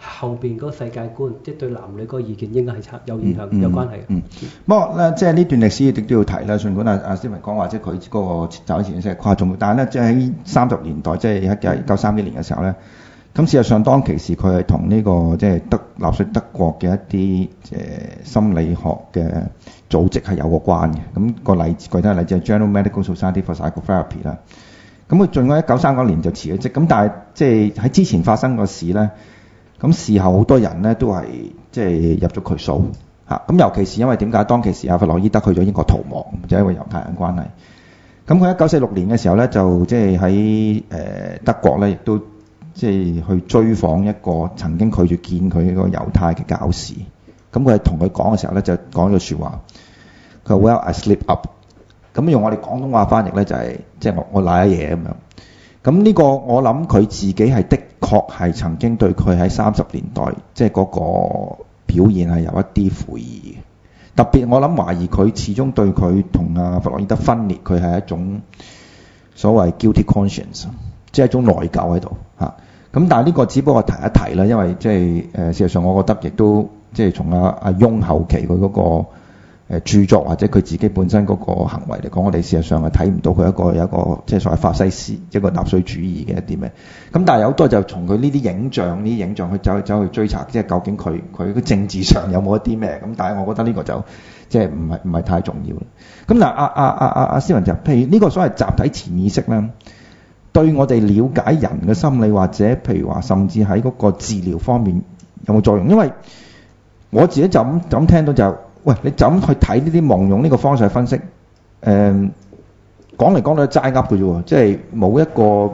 後邊嗰個世界觀，即係對男女嗰個意見應該係有影響、有關係嘅。 不過咧，即係呢段歷史亦都要提啦。儘管阿Stephen講話，即係佢嗰個集體潛意識係跨種，但係咧，即係喺30年代，即係1930年嘅時候咧，咁事實上當其時佢係同呢個即係納粹德國嘅一啲心理學嘅組織係有個關嘅。咁個例子，具體例子係 General Medical Society for Psychotherapy 啦。咁佢盡喺1939年就辭咗職。咁但係即係喺之前發生個事咧。咁事後好多人咧都係即係入咗佢數嚇，咁尤其是因為點解當其時阿弗洛伊德去咗英國逃亡，就係因為猶太人關係。咁佢1946年嘅時候咧，就即係喺德國咧，亦都即係去追訪一個曾經拒絕見佢一個猶太嘅教士。咁佢係同佢講嘅時候咧，就講咗説話，佢話 Well I slip up。咁用我哋廣東話翻譯咧就係即係我賴咗嘢咁樣。咁呢個我諗佢自己係的確係曾經對佢喺30年代即係嗰個表現係有一啲悔意嘅。特別我諗懷疑佢始終對佢同阿弗洛伊德分裂，佢係一種所謂 guilty conscience， 即係一種內疚喺度嚇。咁但係呢個只不過提一提啦，因為即係事實上我覺得亦都即係從阿翁後期佢嗰個著作或者佢自己本身嗰個行為嚟講，我哋事實上係睇唔到佢有一個即係所謂法西斯一個納粹主義嘅一啲咩。咁但係有好多就從佢呢啲影像去走去追查，即係究竟佢嘅政治上有冇一啲咩。咁但係我覺得呢個就即係唔係太重要啦。咁嗱阿斯文就譬如呢個所謂集體潛意識咧，對我哋了解人嘅心理或者譬如話甚至喺嗰個治療方面有冇作用？因為我自己就咁聽到就。喂，你就咁去睇呢啲夢，用呢個方式去分析，講嚟講去齋噏嘅啫喎，即係冇一個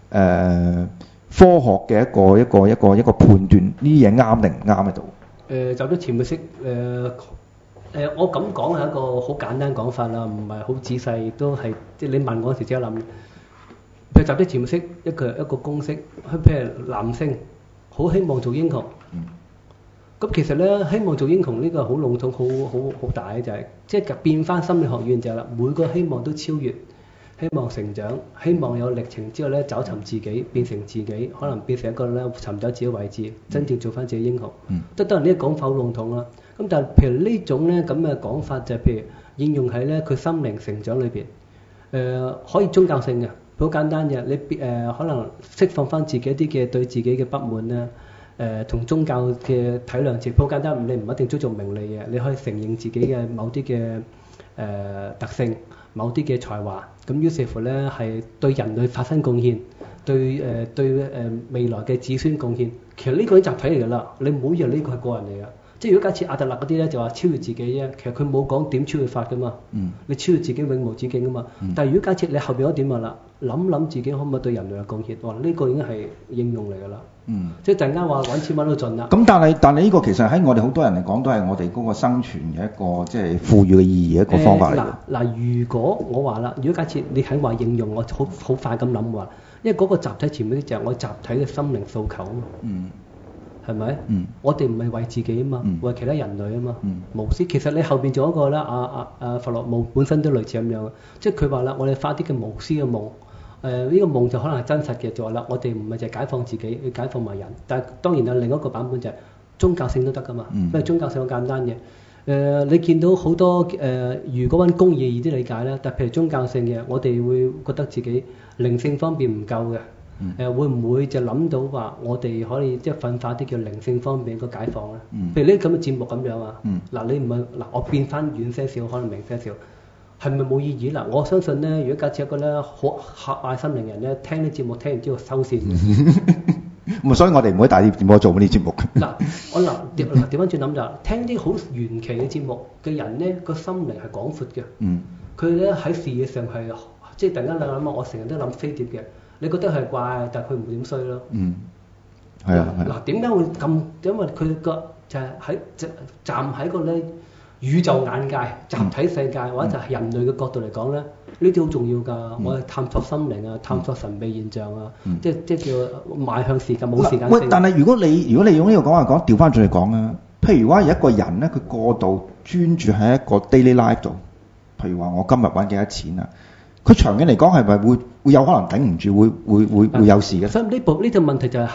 科學嘅一個判斷呢啲嘢啱定唔啱喺度。 集體潛意識我咁講係一個好簡單講法啦，唔係好仔細，亦都係即係你問我嗰時即刻諗。譬如集體潛意識一個公式，譬如男性好希望做英雄。咁其實咧，希望做英雄呢個好籠統、好大嘅就係，即係變翻心理學院就係啦。每個希望都超越，希望成長，希望有歷程之後咧找尋自己，變成自己，可能變成一個咧尋找自己位置，真正做翻自己英雄。即係當然呢個講法好籠統啦。咁但係譬如呢種咧咁嘅講法就係譬如應用喺咧佢心靈成長裏邊，可以宗教性嘅，好簡單嘅。你可能釋放翻自己一啲嘅對自己嘅不滿啦。同宗教嘅體諒值，好簡單，你唔一定追逐名利嘅，你可以承認自己嘅某啲嘅特性，某啲嘅才華，咁於是乎咧係對人類發生貢獻，對未來嘅子孫貢獻。其實呢個係集體嚟㗎啦，你唔好以為呢個係個人嚟㗎。即係如果假設阿特勒嗰啲咧就話超越自己啫，其實佢冇講點超越法㗎嘛。你超越自己永無止境㗎嘛。但係如果假設你後邊嗰點話啦，諗自己可唔可以對人類有貢獻？哇！呢個已經係應用嚟㗎啦。即係突然間話揾錢揾到盡啦。咁但係呢個其實喺我哋好多人嚟講都係我哋嗰個生存嘅一個即係賦予嘅意義一個方法嚟嘅。 嗱，如果我話啦，如果假設你喺話應用，我好快咁諗話，因為嗰個集體潛意識就係我集體嘅心靈訴求啊嘛。係咪？我哋唔係為自己啊嘛，為其他人類啊嘛。無私，其實你後邊仲有一個咧，弗洛姆本身都類似咁樣，即係佢話啦，我哋發啲嘅無私嘅夢。呢個夢就可能係真實嘅，就話啦，我哋唔係就係解放自己，要解放埋人。但係當然有另一個版本就係宗教性都得㗎嘛，因為宗教性好簡單嘅。你見到好多如果揾公義易啲理解咧，但譬如宗教性嘅，我哋會覺得自己靈性方面唔夠嘅。會唔會就諗到話我哋可以即係奮發啲叫靈性方面個解放咧？譬如呢啲咁嘅節目咁樣啊。嗱，你唔係嗱，我變翻遠些少，可能明些少。係咪冇意義嗱？我相信咧，如果假設一個咧好狹隘心靈人咧，聽啲節目聽完之後收線咁所以我哋唔可以大啲節目做呢啲節目。 嗱，我調翻轉諗就係，聽啲好玄奇嘅節目嘅人咧，個心靈係廣闊嘅。佢咧喺視野上係即係突然間諗我成日都諗飛碟嘅。你覺得係怪，但係佢唔會點衰咯。 係啊。 嗱，點解會咁？因為佢個就係喺站喺個咧宇宙眼界、集體世界或者就係人類嘅角度嚟講咧，呢啲好重要㗎。我係探索心靈啊，探索神秘現象啊，即係叫邁向時間冇時間性。 但係如果你用呢個講話講，調翻轉嚟講啊，譬如話有一個人咧，佢過度專注喺一個 daily life 度，譬如話我今日揾幾多錢啊，佢長遠嚟講係咪會有可能頂唔住，會有事嘅？ 所以呢條問題就係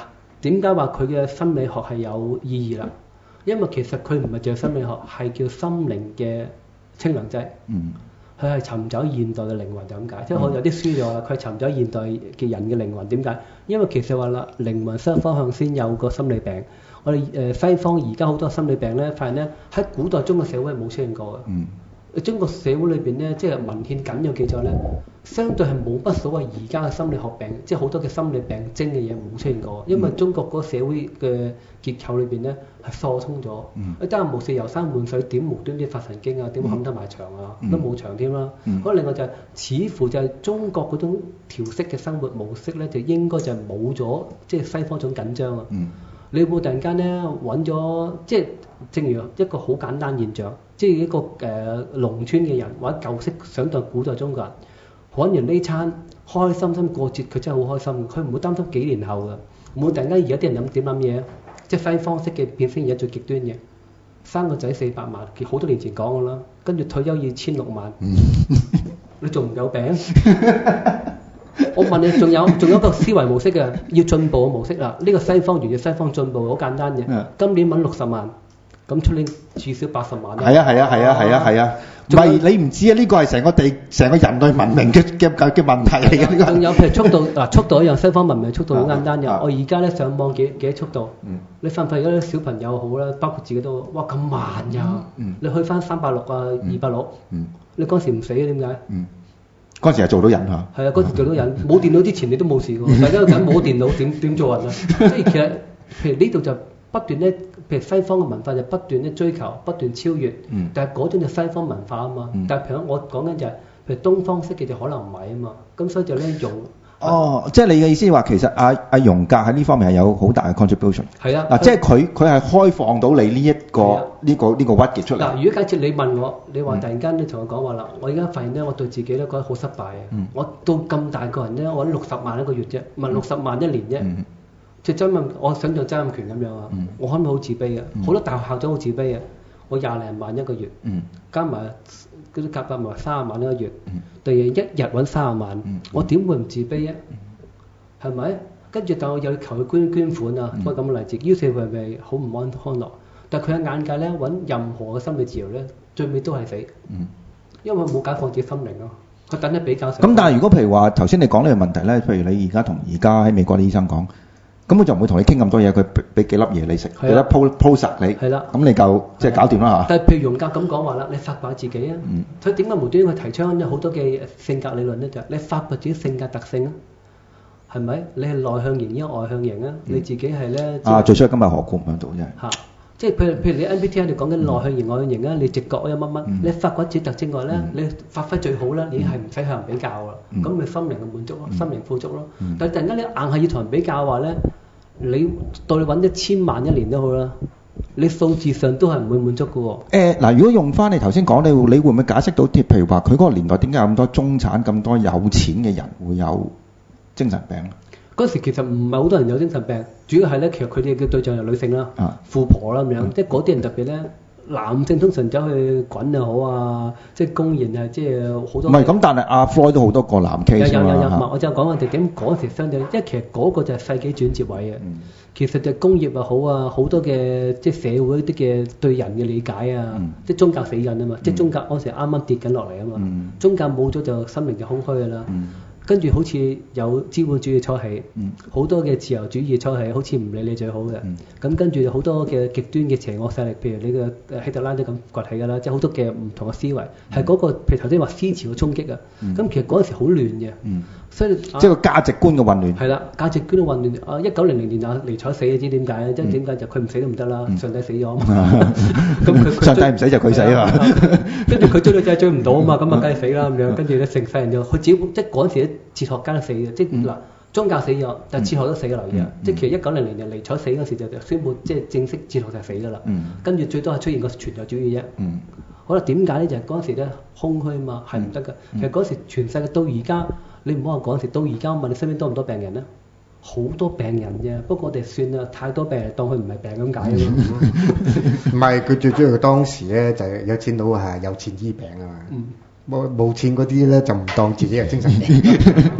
點解話佢嘅心理學係有意義啦？因為其實佢唔係淨係心理學，係叫心靈嘅清涼劑。佢係尋找現代嘅靈魂就咁解。即係我有啲書就話佢係尋找現代嘅人嘅靈魂。點解？因為其實話啦，靈魂雙方向先有個心理病。我哋西方而家好多心理病咧，發現咧喺古代中國社會係冇出現過嘅。中國社會裏邊咧，即係文獻緊有記載咧，相對係冇乜所謂而家嘅心理學病，即係好多嘅心理病徵嘅嘢冇出現過。因為中國嗰個社會嘅結構裏邊咧係疏通咗，一單無事遊山玩水，點無端端發神經啊？點冚得埋牆啊？都冇牆添啦。咁另外就係似乎就係中國嗰種調適嘅生活模式咧，就應該就係冇咗即係西方種緊張啊。你會突然間咧揾咗，即係正如一個好簡單現象，即係一個農村嘅人或者舊式想當古代中國人，揾完呢餐開開心心過節，佢真係好開心，佢唔會擔心幾年後嘅。唔會突然間而家啲人點諗嘢，即係西方式嘅變遷而家最極端嘅，生個仔400萬，好多年前講嘅啦，跟住退休要16萬，你仲唔有病？我問你，仲有一個思維模式嘅，要進步嘅模式啦。呢個西方沿住西方進步好簡單嘅。今年揾60萬，咁出年至少80萬。 係啊，唔係你唔知啊，呢個係成個人類文明嘅問題嚟嘅。 仲有譬如速度嗱，速度一樣，西方文明速度好簡單嘅。我而家咧上網幾多速度？你發唔發現而家啲小朋友好啦，包括自己都哇咁慢呀！你去翻360啊260，你嗰時唔死點解？ 嗰陣時係做到人嚇。係啊，嗰時做到人，冇電腦之前你都冇事喎。大家緊冇電腦點做人啊？所以其實譬如呢度就不斷咧，譬如西方嘅文化就不斷咧追求，不斷超越。但係嗰種就西方文化啊嘛。但係譬如我講緊就係譬如東方式嘅就可能唔係啊嘛。咁所以就咧用。 即係你嘅意思話其實阿榮格喺呢方面係有好大嘅 contribution。 係啊。 嗱，即係佢係開放到你呢一個呢個鬱結出嚟。 嗱，如果假設你問我，你話突然間你同我講話啦，我而家發現咧，我對自己咧覺得好失敗啊。我到咁大個人咧，我揾60萬一個月啫，唔係60萬一年啫。即係曾蔭，我想像曾蔭權咁樣啊，我可能好自卑啊，好多大學校長好自卑啊，我20零萬一個月，加埋嗰啲夾埋30萬一個月，對嘢一日揾30萬，我點會唔自卑啊？係咪？跟住但我有求佢捐款啊，嗰個咁嘅例子，於是佢咪好唔安樂。但係佢嘅眼界咧，揾任何嘅心理治療咧，最尾都係死，因為冇解放自己心靈咯。佢等得比較少。 咁但係如果譬如話頭先你講呢個問題咧，譬如你而家同而家喺美國啲醫生講。咁佢就唔會同你傾咁多嘢，佢俾幾粒嘢你食，俾粒鋪實你，咁你就即係搞掂啦嚇。 但係譬如榮格咁講話啦，你發掘自己啊，佢點解無端端去提倡好多嘅性格理論咧？就係你發掘自己性格特性啊，係咪？你係內向型抑或外向型啊？你自己係咧。 最衰今日何故唔喺度真係。 嚇！即係譬如你 MBTI 你講緊內向型外向型啊，你直覺有乜乜，你發掘自己特徵外咧，你發揮最好啦，你係唔使向人比較啦，咁咪心靈嘅滿足咯，心靈富足咯。但係突然間你硬係要同人比較話咧。你到你揾1000萬一年都好啦，你數字上都係唔會滿足嘅喎。 嗱，如果用翻你頭先講，你會唔會解釋到譬如話佢嗰個年代點解有咁多中產、咁多有錢嘅人會有精神病？ 嗰時其實唔係好多人有精神病，主要係咧，其實佢哋嘅對象係女性啦，富婆啦咁樣，即係嗰啲人特別咧。男性通常走去滾又好啊，即係公然啊，即係好多。唔係咁，但係阿 Floyd 都好多個男 case 啊嘛。 有，我就講我哋點嗰時相對，因為其實嗰個就係世紀轉折位嘅。其實就工業又好啊，好多嘅即係社會啲嘅對人嘅理解啊，即係宗教死緊啊嘛，即係宗教嗰時啱啱跌緊落嚟啊嘛，宗教冇咗就生命就空虛㗎啦。跟住好似有資本主義初起，好多嘅自由主義初起，好似唔理你最好嘅。咁跟住好多嘅極端嘅邪惡勢力，譬如你嘅希特拉都咁崛起㗎啦，即係好多嘅唔同嘅思維，係嗰個譬如頭先話思潮嘅衝擊啊。咁其實嗰陣時好亂嘅，所以即係個價值觀嘅混亂。 係啦，價值觀嘅混亂。1900年啊，尼采死，你知點解咧？即係點解就佢唔死都唔得啦，上帝死咗啊嘛。咁上帝唔死就佢死啊嘛。 跟住佢追女仔追唔到啊嘛，咁啊梗係死啦咁樣。跟住咧成世人就佢只即係嗰陣時哲學家都死嘅，即係嗱宗教死咗，但係哲學都死嘅留意啊！即係其實1900年就尼采死嗰時就宣布即係正式哲學就死㗎啦。跟住最多係出現個存在主義啫。好啦，點解咧？就係嗰陣時咧空虛嘛，係唔得㗎。其實嗰時全世界到而家，你唔好話嗰陣時，到而家我問你身邊多唔多病人咧？好多病人啫，不過我哋算啦，太多病人當佢唔係病咁解咯。 唔係，佢最主要當時咧就係有錢佬係有錢醫病啊嘛。冇錢嗰啲咧就唔當自己係精神病。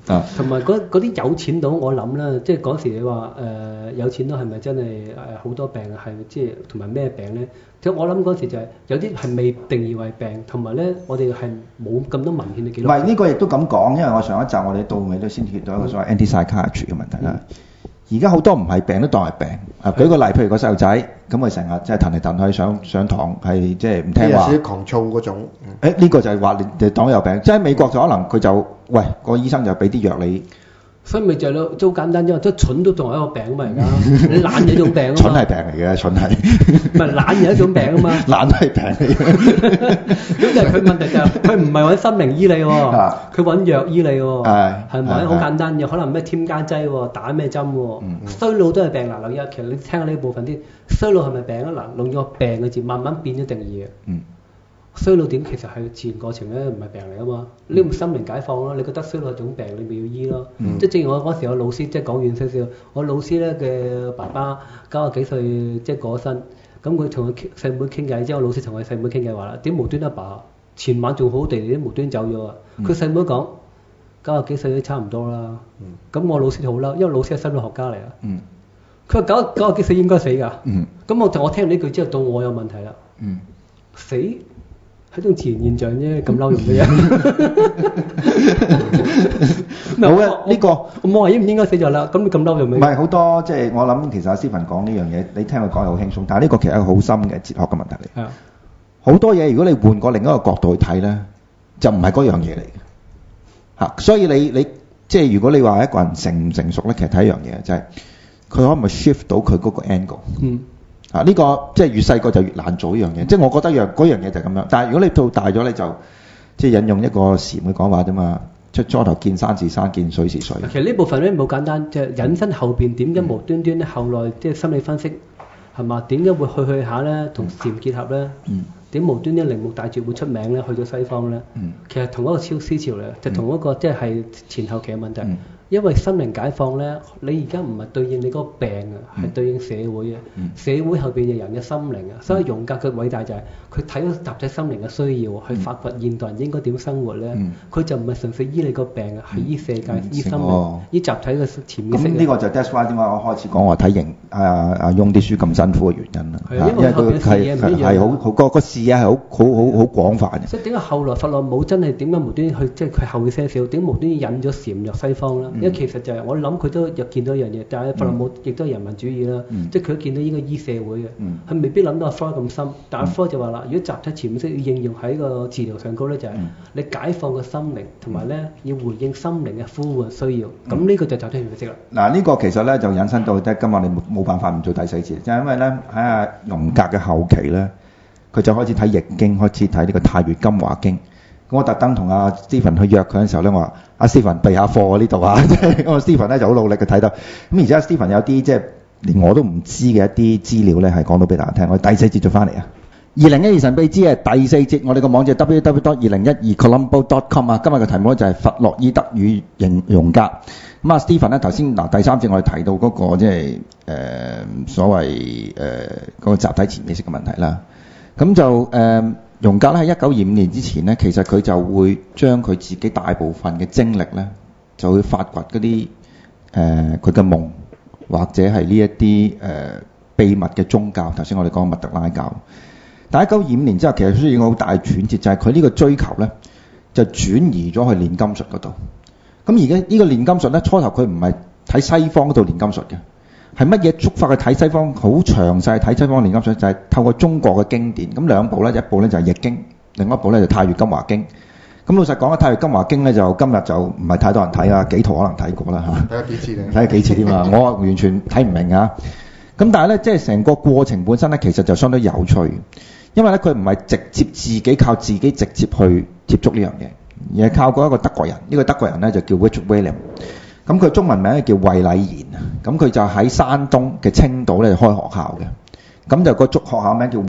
啊同埋嗰啲有錢佬，我諗啦，即係嗰時你話有錢佬係咪真係好多病係即係同埋咩病咧？即係我諗嗰時就係有啲係未定義為病，同埋咧我哋係冇咁多文獻嘅記錄。 唔係呢個亦都咁講，因為我上一集我哋到尾都先提到一個所謂 anti-psychiatry 嘅問題啦。而家好多唔係病都當係病。舉個例，譬如個細路仔咁，佢成日即係騰嚟騰去上堂，係即係唔聽話。 有少少狂躁嗰種。 呢個就係話你當有病，即係美國就可能佢就喂個醫生就俾啲藥你。 所以咪就係咯，都好簡單啫嘛，即係蠢都仲係一個病啊嘛，而家你懶係一種病啊嘛。 蠢係病嚟嘅，蠢係。 唔係懶係一種病啊嘛。 懶係病嚟嘅。 咁就係佢問題就係佢唔係揾心靈醫你喎，佢揾藥醫你喎，係咪？好簡單，有可能咩添加劑喎，打咩針喎，衰老都係病嗱。留意，其實你聽下呢部分啲衰老係咪病啊？嗱，用咗病嘅字慢慢變咗定義嘅。衰老點其實係自然過程咧，唔係病嚟啊嘛。你唔心靈解放咯，你覺得衰老係種病，你咪要醫咯。即係正如我嗰時我老師，即係講遠少少，我老師咧嘅爸爸90幾歲即係過咗身，咁佢同佢細妹傾偈，之後老師同佢細妹傾偈話啦，點無端阿爸前晚仲好地地，無端走咗啊？佢細妹講90幾歲都差唔多啦。咁我老師就好嬲，因為老師係心理學家嚟啊。佢話90幾歲應該死㗎。咁我聽完呢句之後，到我有問題啦。死係種自然現象啫，咁嬲用嘅嘢。 好嘅，呢個我冇話應唔應該死咗啦，咁你咁嬲用咩？ 唔係好多，即係我諗其實阿斯文講呢樣嘢，你聽佢講係好輕鬆，但係呢個其實係一個好深嘅哲學嘅問題嚟。 係啊， 好多嘢如果你換過另一個角度去睇咧，就唔係嗰樣嘢嚟嘅嚇。所以你即係如果你話一個人成唔成熟咧，其實睇一樣嘢就係佢可唔可以 shift 到佢嗰個 angle。呢個即係越細個就越難做呢樣嘢，即係我覺得嗰樣嘢就係咁樣。但係如果你到大咗，你就即係引用一個禪嘅講話啫嘛，出初頭見山是山，見水是水。 其實呢部分咧冇簡單，即係引申後邊點解無端端咧後來即係心理分析係嘛？點解會去下咧同禪結合咧？點無端端鈴木大拙會出名咧？去到西方咧？其實同一個思潮嚟，就同一個即係前後期嘅問題。因為心靈解放咧，你而家唔係對應你嗰個病啊，係對應社會啊。社會後邊嘅人嘅心靈啊，所以榮格嘅偉大就係佢睇到集體心靈嘅需要，去發掘現代人應該點生活咧。佢就唔係純粹醫你個病啊，係醫世界、醫心靈、醫集體嘅潛意識。咁呢個就 that's why 點解我開始講話睇阿翁啲書咁辛苦嘅原因啦。 因為佢係好個視野係好廣泛嘅。 所以點解後來佛洛姆真係點解無端去即係佢後些少點無端引咗禪入西方啦？因為其實就係我諗佢都有見到一樣嘢，但係佛洛姆亦都係人民主義啦，即係佢都見到應該醫社會嘅，佢未必諗到阿 Freud 咁深，但阿 Freud 就話啦，如果集體潛意識要應用喺個治療上高咧，就係你解放個心靈，同埋咧要回應心靈嘅呼喚需要，咁呢個就集體潛意識啦。嗱， 呢個其實咧就引申到即係今日你冇辦法唔做第四節，就係因為咧喺阿榮格嘅後期咧，佢就開始睇易經，開始睇呢個太乙金華經。咁我特登同阿 Stephen 去約佢嘅時候咧，我話阿 Stephen 備下課呢度啊，即係我 Stephen 咧就好努力嘅睇到。咁而且阿 Stephen 有啲即係連我都唔知嘅一啲資料咧，係講到俾大家聽。我哋第四節再翻嚟啊。2012神秘之夜第四節，我哋個網址 www.2012colombo.com 啊。今日嘅題目咧就係弗洛伊德與榮格。咁啊 Stephen 咧頭先第三節我哋提到嗰個即係所謂嗰個集體潛意識嘅問題啦。咁就榮格咧喺1925年之前咧，其實佢就會將佢自己大部分嘅精力咧，就會發掘嗰啲佢嘅夢，或者係呢一啲秘密嘅宗教。頭先我哋講密特拉教，但係1925年之後，其實出現一個好大嘅轉折，就係佢呢個追求咧，就轉移咗去煉金術嗰度。咁而家呢個煉金術咧，初頭佢唔係睇西方嗰度煉金術嘅。係乜嘢觸發佢睇西方好詳細睇西方煉金術？就係透過中國嘅經典。咁兩部咧，一部咧就係《易經》，另一部咧就《太乙金華經》。咁老實講啊，《太乙金華經》咧就今日就唔係太多人睇啊，幾圖可能睇過啦嚇。睇咗幾次咧？睇咗幾次添啊！我完全睇唔明啊。咁但係咧，即係成個過程本身咧，其實就相當有趣。因為咧，佢唔係直接自己靠自己直接去接觸呢樣嘢，而係靠過一個德國人。呢個德國人咧就叫 Richard William。咁佢中文名咧叫衛禮賢，咁佢就喺山東嘅青島咧開學校嘅，咁就個學校名叫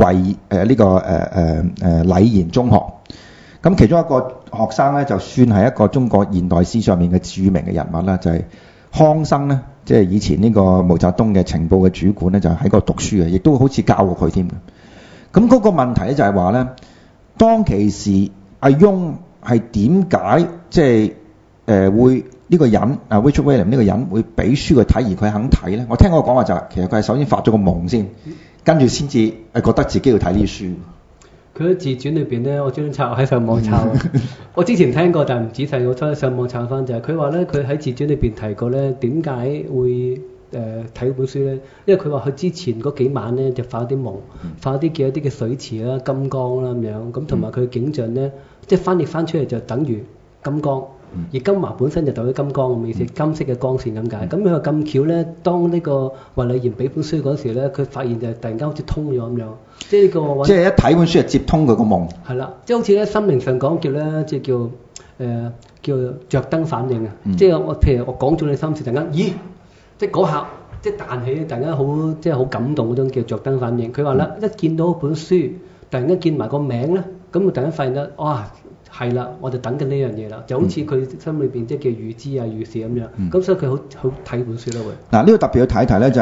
禮賢中學。咁其中一個學生咧就算係一個中國現代詩上面嘅著名嘅人物啦，就係康生咧，即係以前呢個毛澤東嘅情報嘅主管咧，就喺嗰度讀書嘅，亦都好似教過佢添。咁嗰個問題咧就係話咧，當其時阿翁係點解即係會呢個人啊 Richard Williams 呢個人會俾書佢睇而佢肯睇咧？我聽過個講話就係、其實佢係首先發咗個夢先，跟住先至覺得自己要睇呢啲書。 佢喺自傳裏邊咧，我專登抄喺上網抄。我之前聽過，但係唔仔細，我再上網抄翻就係佢話咧，佢喺自傳裏邊提過咧，點解會睇本書咧？因為佢話佢之前嗰幾晚咧就發啲夢，發啲嘅一啲嘅水池啦、金剛啦咁樣，咁同埋佢景象咧，即係翻譯翻出嚟就等於金剛。而金華本身就代表金剛咁嘅意思，金色嘅光線咁解。咁佢話咁巧咧，當呢個雲麗賢俾本書嗰時咧，佢發現就突然間好似通咗咁樣，即係呢個即係一睇本書就接通佢個夢。 係啦，即係好似咧心靈上講叫咧，即係叫着燈反應啊！即係我譬如我講咗你心事，突然間咦，即係嗰下即係彈起，突然間好即係好感動嗰種叫着燈反應。佢話咧，一見到本書，突然間見埋個名咧，咁我突然間發現咧，哇！係啦，我就等緊呢樣嘢啦，就好似佢心裏邊即係叫預知啊、預示咁樣，咁所以佢好睇本書啦會。嗱， 呢個特別要睇一睇咧，就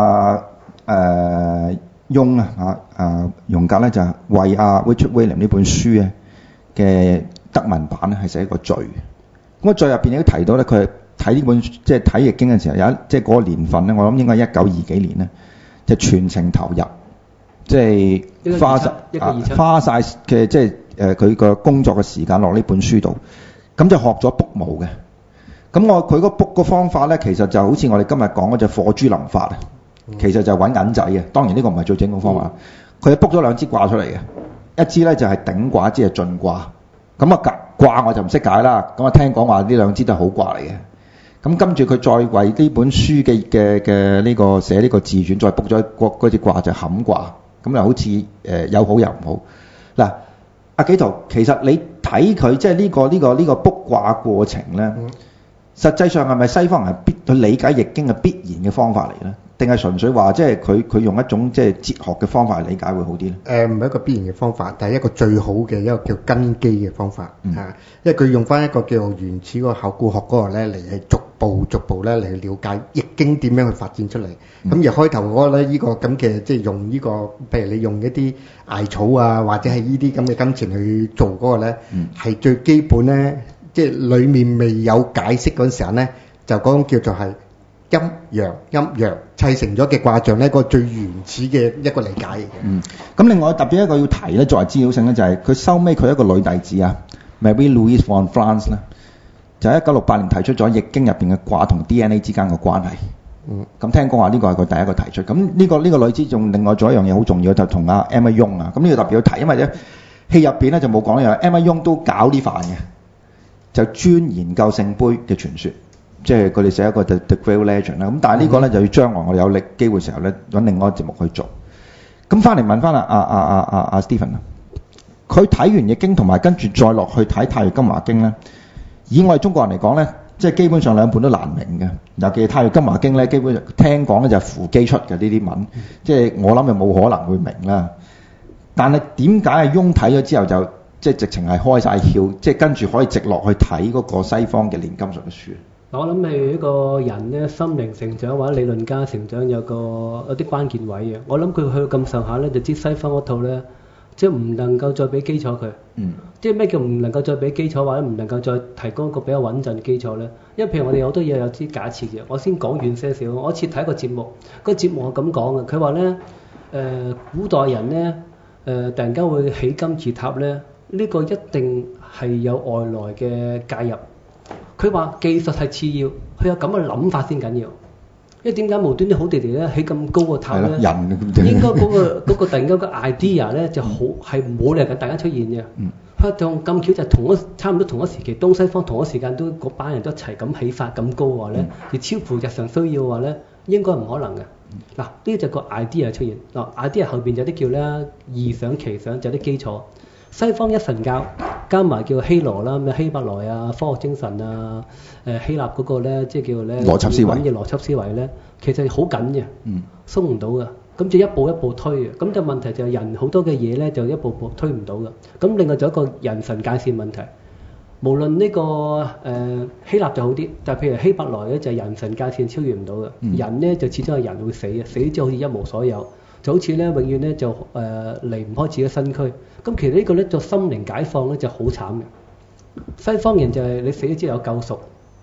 係雍榮格咧就係為Richard Williams 呢本書咧嘅德文版咧係寫一個序。咁個序入邊亦都提到咧，佢睇呢本即係睇易經嘅時候，即係嗰個年份咧，我諗應該係1920幾年咧，就全程投入，即係花晒嘅即係。佢個工作嘅時間落呢本書度，咁就學咗卜墓嘅。咁佢個卜個方法咧，其實就好似我哋今日講嗰隻火珠林法啊，其實就揾銀仔嘅。當然呢個唔係最正統方法。佢卜咗兩支卦出嚟嘅，一支咧就係頂卦，一支係進卦。咁卦我就唔識解啦。咁聽講話呢兩支都係好卦嚟嘅。咁跟住佢再為呢本書嘅呢個寫呢個自傳，再卜咗嗰支卦就係坎卦。咁又好似有好有唔好嗱。阿紀陶，其實你睇佢即係呢個卜卦過程咧，實際上係咪西方人係去理解易經嘅必然嘅方法嚟咧？定係純粹話即係佢用一種即係哲學嘅方法嚟理解會好啲咧？ 唔係一個必然嘅方法，但係一個最好嘅一個叫根基嘅方法嚇。因為佢用翻一個叫原始嗰個考古學嗰個咧嚟係逐步咧嚟了解易經點樣去發展出嚟。咁而開頭嗰個咧呢個咁嘅即係用呢個，譬如你用一啲艾草啊，或者係呢啲咁嘅金錢去做嗰個咧，係最基本咧，即係裡面未有解釋嗰陣時候咧，就嗰種叫做係陰陽砌成咗嘅卦象咧，個最原始嘅一個理解嚟嘅。 咁另外特別一個要提咧，作為資料性咧，就係佢收尾佢一個女弟子啊 ，Marie Louise von Franz 咧，就喺1968年提出咗易經入邊嘅卦同 DNA 之間嘅關係。咁聽講話呢個係佢第一個提出。咁呢個女子仲另外做一樣嘢好重要，就同阿 Emma Young 啊。咁呢個特別要提，因為咧戲入邊咧就冇講呢樣。Emma Young 都搞呢範嘅，就專研究聖杯嘅傳說。即係佢哋寫一個 The Grail Legend 啦，咁但係呢個咧就要將來我哋有機會嘅時候咧揾另外一個節目去做。咁翻嚟問翻阿 Stephen 啊，佢睇完易經同埋跟住再落去睇太乙金華經咧，以我哋中國人嚟講咧，即係基本上兩本都難明嘅。尤其係太乙金華經咧，基本上聽講咧就係扶乩出嘅呢啲文，即係我諗就冇可能會明啦。但係點解阿雍睇咗之後就即係直情係開晒竅，即係跟住可以直落去睇嗰個西方嘅煉金術嘅書？ 我諗係一個人咧心靈成長或者理論家成長有啲關鍵位嘅。我諗佢去到咁上下咧，就知西方嗰套咧，即係唔能夠再俾基礎佢。即係咩叫唔能夠再俾基礎，或者唔能夠再提供一個比較穩陣嘅基礎咧？因為譬如我哋好多嘢有啲假設嘅。我先講遠些少。我一次睇一個節目，個節目係咁講嘅。佢話咧古代人咧突然間會起金字塔咧，呢個一定係有外來嘅介入。佢話技術係次要，佢有咁嘅諗法先緊要。因為點解無端端好地地咧起咁高個塔咧？應該嗰個突然間個 idea 咧就好係冇理由突然間出現嘅。佢仲咁巧就差唔多同一時期，東西方同一時間都嗰班人都一齊咁起發咁高嘅話咧，而超乎日常需要嘅話咧，應該唔可能嘅。嗱，呢就個 idea 出現。嗱 idea 後邊有啲叫咧異想奇想，就有啲基礎。西方一神教加埋叫希羅啦，咩希伯來啊、科學精神啊、希臘嗰個咧，即係叫咧邏輯思維嘅邏輯思維咧，其實好緊嘅，鬆唔到嘅。咁就一步一步推嘅。咁就問題就係人好多嘅嘢咧，就一步步推唔到嘅。咁另外就一個人神界線問題。無論呢個希臘就好啲，但係譬如希伯來咧就係人神界線超越唔到嘅。人咧就始終係人會死嘅，死之後好似一無所有。就好似咧，永遠咧就離唔開自己嘅身軀。咁其實呢個咧做心靈解放咧就好慘嘅。西方人就係你死咗之後有救贖，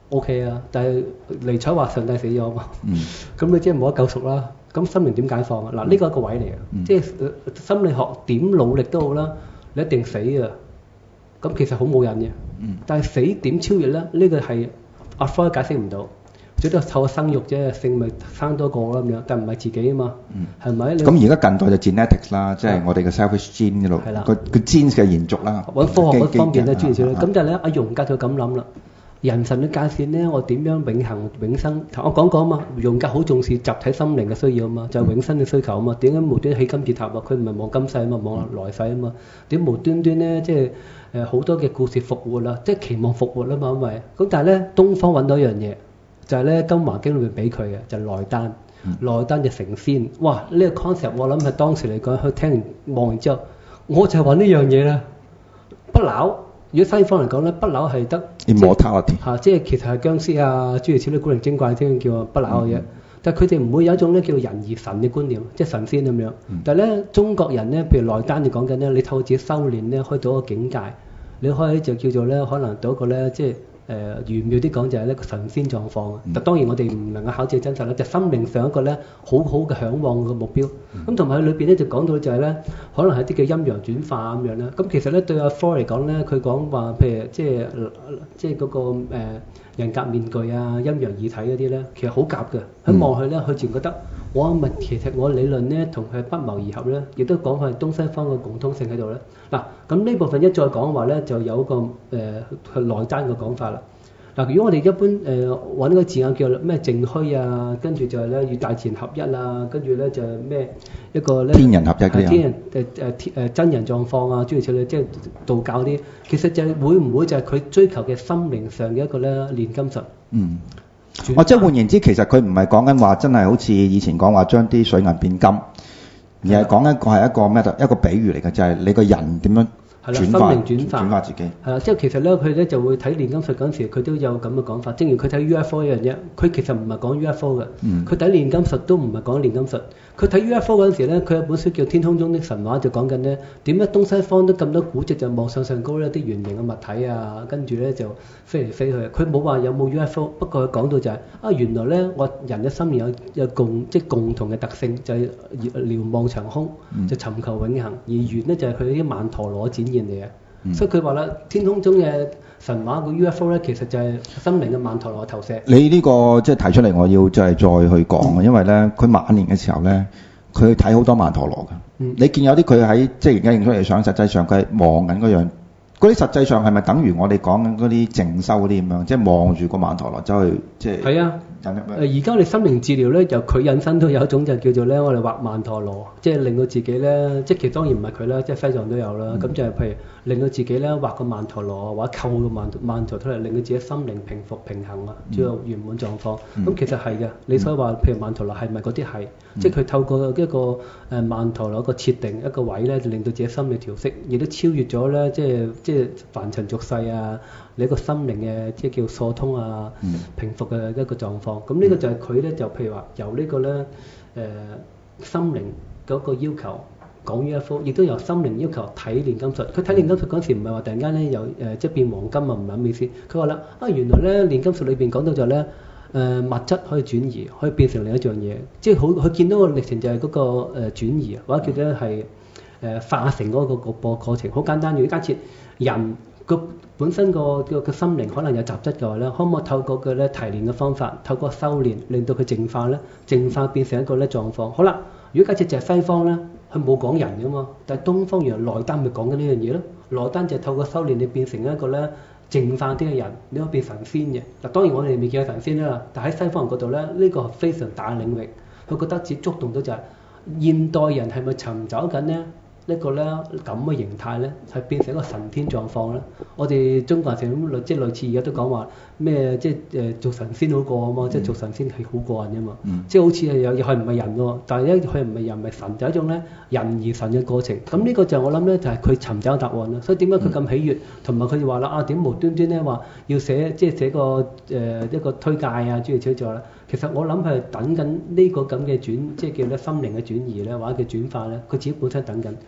OK 啊，但係尼采話上帝死咗嘛， 嗯咁你即係冇得救贖啦。咁心靈點解放啊？嗱，呢個係一個位嚟嘅，即係心理學點努力都好啦，你一定死啊！咁其實好冇癮嘅，但係死點超越咧？呢個係阿科解釋唔到，最多透過生育啫，性咪生多個啦咁樣，但唔係自己啊嘛，係咪？ 咁而家近代就 genetics 啦，即係我哋嘅 selfish gene 嗰度， 係啦個 genes 嘅延續啦。 揾科學嗰方面咧，諸如此類。 啊咁但係咧，阿容格就咁諗啦。人神嘅界線咧，我點樣永恆永生？我講過啊嘛，容格好重視集體心靈嘅需要啊嘛，就係永生嘅需求啊嘛。點解無端起金字塔啊？佢唔係望今世啊嘛，望來世啊嘛。點無端端咧，即係好多嘅故事復活啦，即係期望復活啊嘛，因為咁但係咧，東方揾到一樣嘢，就係咧《金華經》裏面俾佢嘅，就係內丹。內丹就成仙。哇！呢個 concept 我諗係當時嚟講，佢聽完望完之後，我就係揾呢樣嘢啦，不朽。如果西方嚟講咧，不朽係得 immortality 嚇，即係其實係僵屍啊，諸如此類古靈精怪先叫不朽嘅啫。但係佢哋唔會有一種咧叫人而神嘅觀念，即係神仙咁樣。但係咧，中國人咧，譬如內丹，你講緊咧，你透過自己修練咧，可以到一個境界，你可以就叫做咧，可能到一個咧，即係玄妙啲講就係呢個神仙狀況啊！但當然我哋唔能夠考證真實啦，就心靈上一個咧好好嘅嚮往嘅目標。咁同埋佢裏邊咧就講到就係咧，可能係啲叫陰陽轉化咁樣啦。咁其實咧對阿 Freud 嚟講咧，佢講話譬如即係嗰個人格面具啊、陰陽二體嗰啲咧，其實好夾嘅。喺望佢咧，佢自然覺得其實我理論咧同佢不謀而合咧，亦都講佢係東西方嘅共通性喺度咧。嗱，咁呢部分一再講話咧，就有一個內丹嘅講法啦。嗱，如果我哋一般揾個字眼叫咩淨虛啊，跟住就係咧與大自然合一啊，跟住咧就係咩一個咧天人合一嗰啲天人真人狀況啊，諸如此類，即係道教啲，其實就係會唔會就係佢追求嘅心靈上嘅一個咧煉金術？ 即係換言之，其實佢唔係講緊話真係好似以前講話將啲水銀變金，而係講一個咩一個比喻嚟嘅，就係你個人點樣轉化自己。 係啦，即係其實咧，佢咧就會睇煉金術嗰陣時，佢都有咁嘅講法。正如佢睇 UFO 一樣啫，佢其實唔係講 UFO 嘅，佢睇煉金術都唔係講煉金術。佢睇 UFO 嗰陣時咧，佢有本書叫《天空中的神話》，就講緊咧點解東西方都咁多古蹟就望上高咧啲圓形嘅物體啊，跟住咧就飛嚟飛去。佢冇話有冇 UFO，不過佢講到就係原來咧我人嘅心靈有共同嘅特性，就係瞭望長空，就尋求永恆。而圓咧就係佢啲曼陀羅展現嚟嘅。所以佢話啦，天空中嘅神話個 UFO 咧，其實就係心靈嘅曼陀羅投射。 你呢個即係提出嚟，我要即係再去講，因為咧佢晚年嘅時候咧，佢睇好多曼陀羅嘅。你見有啲佢喺即係而家影出嚟相，實際上佢係望緊嗰樣，嗰啲實際上係咪等於我哋講緊嗰啲靜修嗰啲咁樣，即係望住個曼陀羅走去即係？係啊。而家我哋心靈治療咧，由佢引申都有一種就叫做咧，我哋畫曼陀羅，即係令到自己咧，即係其實當然唔係佢啦，即係西藏都有啦。咁就係譬如令到自己咧畫個曼陀羅，或者構個曼陀出嚟，令到自己心靈平復平衡啊，最後圓滿狀況。咁其實係嘅，你所以話譬如曼陀羅係咪嗰啲係？即係佢透過一個曼陀羅個設定一個位咧，就令到自己心理調適，亦都超越咗咧，即係凡塵俗世啊，你一個心靈嘅即係叫疏通啊、平復嘅一個狀況。咁呢個就係佢咧，就譬如話由呢個咧心靈嗰個要求講 UFO，亦都由心靈要求睇煉金術。佢睇煉金術嗰時唔係話突然間咧有即係變黃金啊，唔係咁意思。佢話啦原來咧煉金術裏邊講到就咧物質可以轉移，可以變成另一樣嘢，即係好佢見到個歷程就係嗰個轉移啊，或者叫咧係化成嗰個過程。好簡單，如果假設人個本身個心靈可能有雜質嘅話咧，可唔可以透過嘅咧提煉嘅方法，透過修練令到佢淨化咧，淨化變成一個咧狀況。好啦，如果假設就係西方咧，佢冇講人噶嘛，但係東方原來內丹咪講緊呢樣嘢咯。內丹就係透過修練你變成一個咧淨化啲嘅人，你可以變神仙嘅。嗱，當然我哋未見過神仙啦，但喺西方人嗰度咧，呢個係非常大嘅領域。佢覺得只觸動到就係現代人係咪尋找緊呢？呢個咧咁嘅形態咧，係變成一個神天狀況咧。我哋中國人成日即係類似而家都講話咩，即係做神仙好過啊嘛，即係做神仙係好過癮啫嘛。即係好似係又係唔係人喎，但係咧佢唔係人唔係神，就係一種咧人而神嘅過程。咁呢個就我諗咧就係佢尋找答案啦。所以點解佢咁喜悅，同埋佢就話啦點無端端咧話要寫個一個推介啊諸如此類啦。其實我諗係等緊呢個咁嘅轉，即係叫咧心靈嘅轉移咧，或者叫轉化咧，佢自己本身等緊。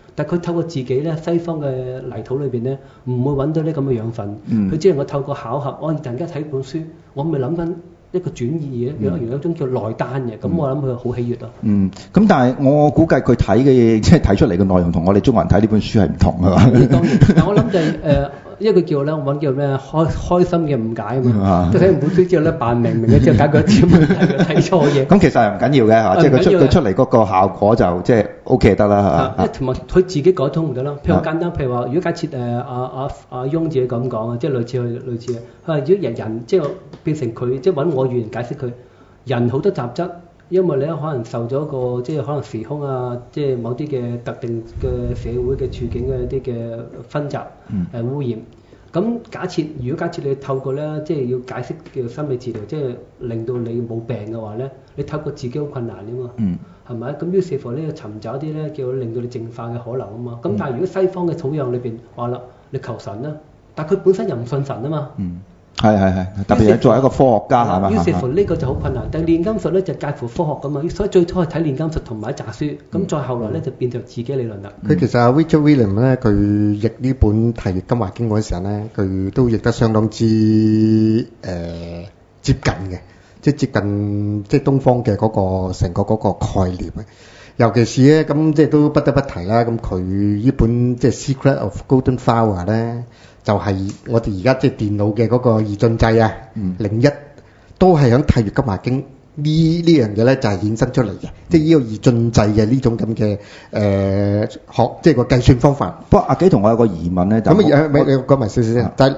但係佢透過自己咧，西方嘅泥土裏邊咧，唔會揾到呢咁嘅養分。佢只能夠透過巧合，我突然間睇本書，我咪諗緊一個轉移嘅，原來有一種叫內丹嘅，咁我諗佢好喜悅咯。 咁但係我估計佢睇嘅即係睇出嚟嘅內容同我哋中國人睇呢本書係唔同㗎嘛。 當然，但我諗就係一個叫咧，我揾叫咩開心嘅誤解啊嘛。即係睇完本書之後咧，扮明嘅之後解決一啲問題，睇錯嘢。 咁其實係唔緊要嘅嚇，即係佢出嚟嗰個效果就即係 OK 得啦嚇。 同埋佢自己改通唔得啦。譬如好簡單，譬如話，如果假設阿翁自己咁講啊，即係類似佢話如果人即係變成佢，即係揾我語言解釋佢，人好多雜質。因為你可能受咗個即係可能時空啊，即係某啲嘅特定嘅社會嘅處境嘅一啲嘅分集污染。咁如果假設你透過咧，即係要解釋叫心理治療，即係令到你冇病嘅話咧，你透過自己好困難㗎嘛，係咪？咁於是乎呢，尋找一啲咧叫令到你淨化嘅可能啊嘛。咁但係如果西方嘅土壤裏邊話啦，你求神啦，但係佢本身又唔信神啊嘛。 係，特別係作為一個科學家係嘛。 於是乎呢個就好困難，但係煉金術咧就介乎科學㗎嘛，所以最初係睇煉金術同埋一紮書，咁再後來咧就變成自己理論啦。 佢其實阿 Richard Williams 咧，佢譯呢本《太乙金華經》嗰陣時候咧，佢都譯得相當之接近嘅，即係接近即係東方嘅嗰個成個嗰個概念啊。尤其是咧，咁即係都不得不提啦。咁佢呢本即係《Secret of Golden Flower》咧，就係我哋而家即係電腦嘅嗰個二進制啊，01都係喺《太乙金華經》呢樣嘢咧，就係衍生出嚟嘅，即係呢個二進制嘅呢種咁嘅學，即係個計算方法。 不過阿幾同我有個疑問咧，就咁你講埋少少先。但係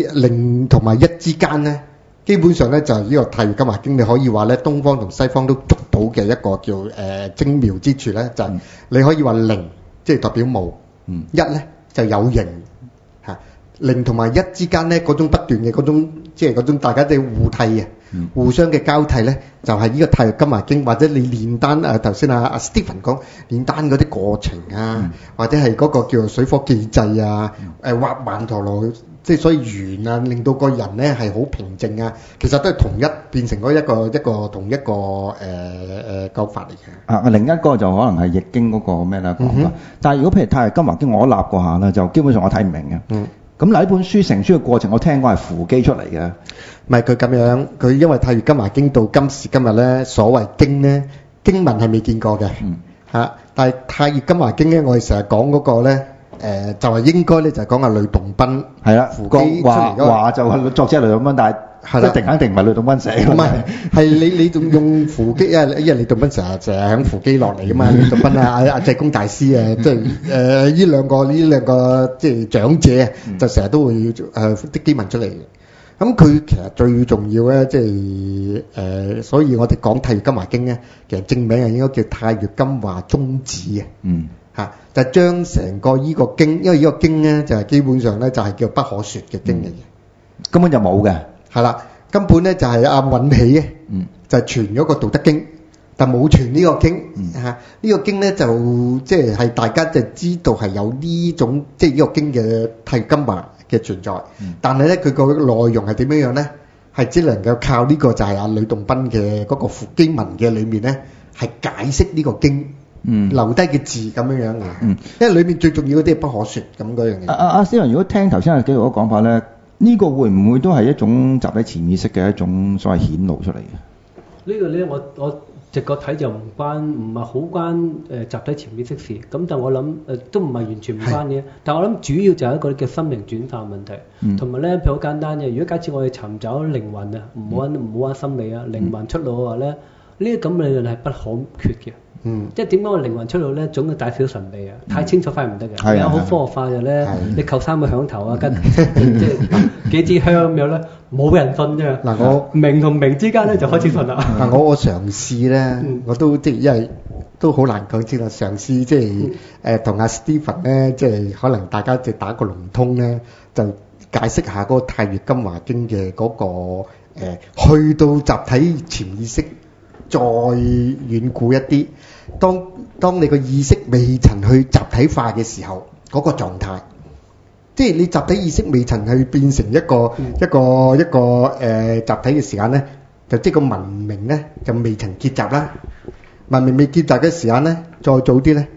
0同埋1之間咧，基本上咧就係呢個《太乙金華經》，你可以話咧東方同西方都捉到嘅一個叫精妙之處咧，就係你可以話0即係代表冇，1咧就有形嚇。0同埋1之間咧嗰種不斷嘅嗰種，即係嗰種大家嘅互替啊，互相嘅交替咧，就係呢個《太乙金華經》或者你煉丹頭先阿 Stephen 講煉丹嗰啲過程啊，或者係嗰個叫做水火既濟啊，畫曼陀羅。即係所以圓啊，令到個人咧係好平靜啊，其實都係同一變成咗一個同一個講法嚟嘅。 另一個就可能係易經嗰個咩啦講法。但係如果譬如《太乙金華經》，我立過下啦，就基本上我睇唔明嘅。咁嗱，呢本書成書嘅過程，我聽講係扶乩出嚟嘅。 唔係佢咁樣，佢因為《太乙金華經》到今時今日咧，所謂經咧經文係未見過嘅但係《太乙金華經》咧，我哋成日講嗰個咧。就係應該咧，就係講阿呂洞賓係啦， 扶乩出嚟嗰話就係作者係呂洞賓，但係一定肯定唔係呂洞賓寫嘅。 唔係，係你仲用扶乩啊？因為呂洞賓成日喺扶乩落嚟噶嘛，呂洞賓阿濟公大師啊，即係呢兩個即係長者啊，就成日都會啲經文出嚟嘅。咁佢其實最重要咧，即係所以我哋講《太乙金華經》咧，其實正名係應該叫《太乙金華宗旨》啊。就將成個依個經，因為依個經咧就係基本上咧就係叫不可説嘅經嚟嘅， 根本就冇嘅。 係啦，根本咧就係阿允起嘅，就傳咗個《道德經》，但冇傳呢個經呢個經咧就即係大家就知道係有呢種即係呢個經嘅太乙金華嘅存在，但係咧佢個內容係點樣咧？係只能夠靠呢個就係阿呂洞賓嘅嗰個扶乩文嘅裏面咧，係解釋呢個經。留低嘅字咁樣嘅，因為裏面最重要嗰啲係不可説咁嗰樣嘢。 阿思文，如果聽頭先阿紀陶嗰講法咧，呢個會唔會都係一種集體潛意識嘅一種所謂顯露出嚟嘅？ 呢個咧，我直覺睇就唔係好關集體潛意識事。咁但我諗都唔係完全唔關嘅。但我諗主要就係一個叫心靈轉化問題，同埋咧譬如好簡單嘅。如果假設我哋尋找靈魂啊，唔好玩心理啊，靈魂出路嘅話咧，呢啲咁嘅理論係不可缺嘅。即係點解個靈魂出路咧，總要帶少少神秘啊！太清楚翻唔得嘅，有好科學化嘅咧，你扣3個響頭啊，跟即係幾支香咁樣咧，冇人信啫。 嗱，我明同明之間咧就開始信啦。 嗱，我嘗試咧，我都即係因為都好難講先啦。嘗試即係同阿 Stephen 咧，即係可能大家即係打個龍通咧，就解釋下嗰個《太乙金華經》嘅嗰個去到集體潛意識。再遠古一啲，當你個意識未曾去集體化嘅時候，嗰個狀態，即係你集體意識未曾去變成一個集體嘅時間咧，就即係個文明咧就未曾結集啦。文明未結集嘅時間咧，再早啲咧，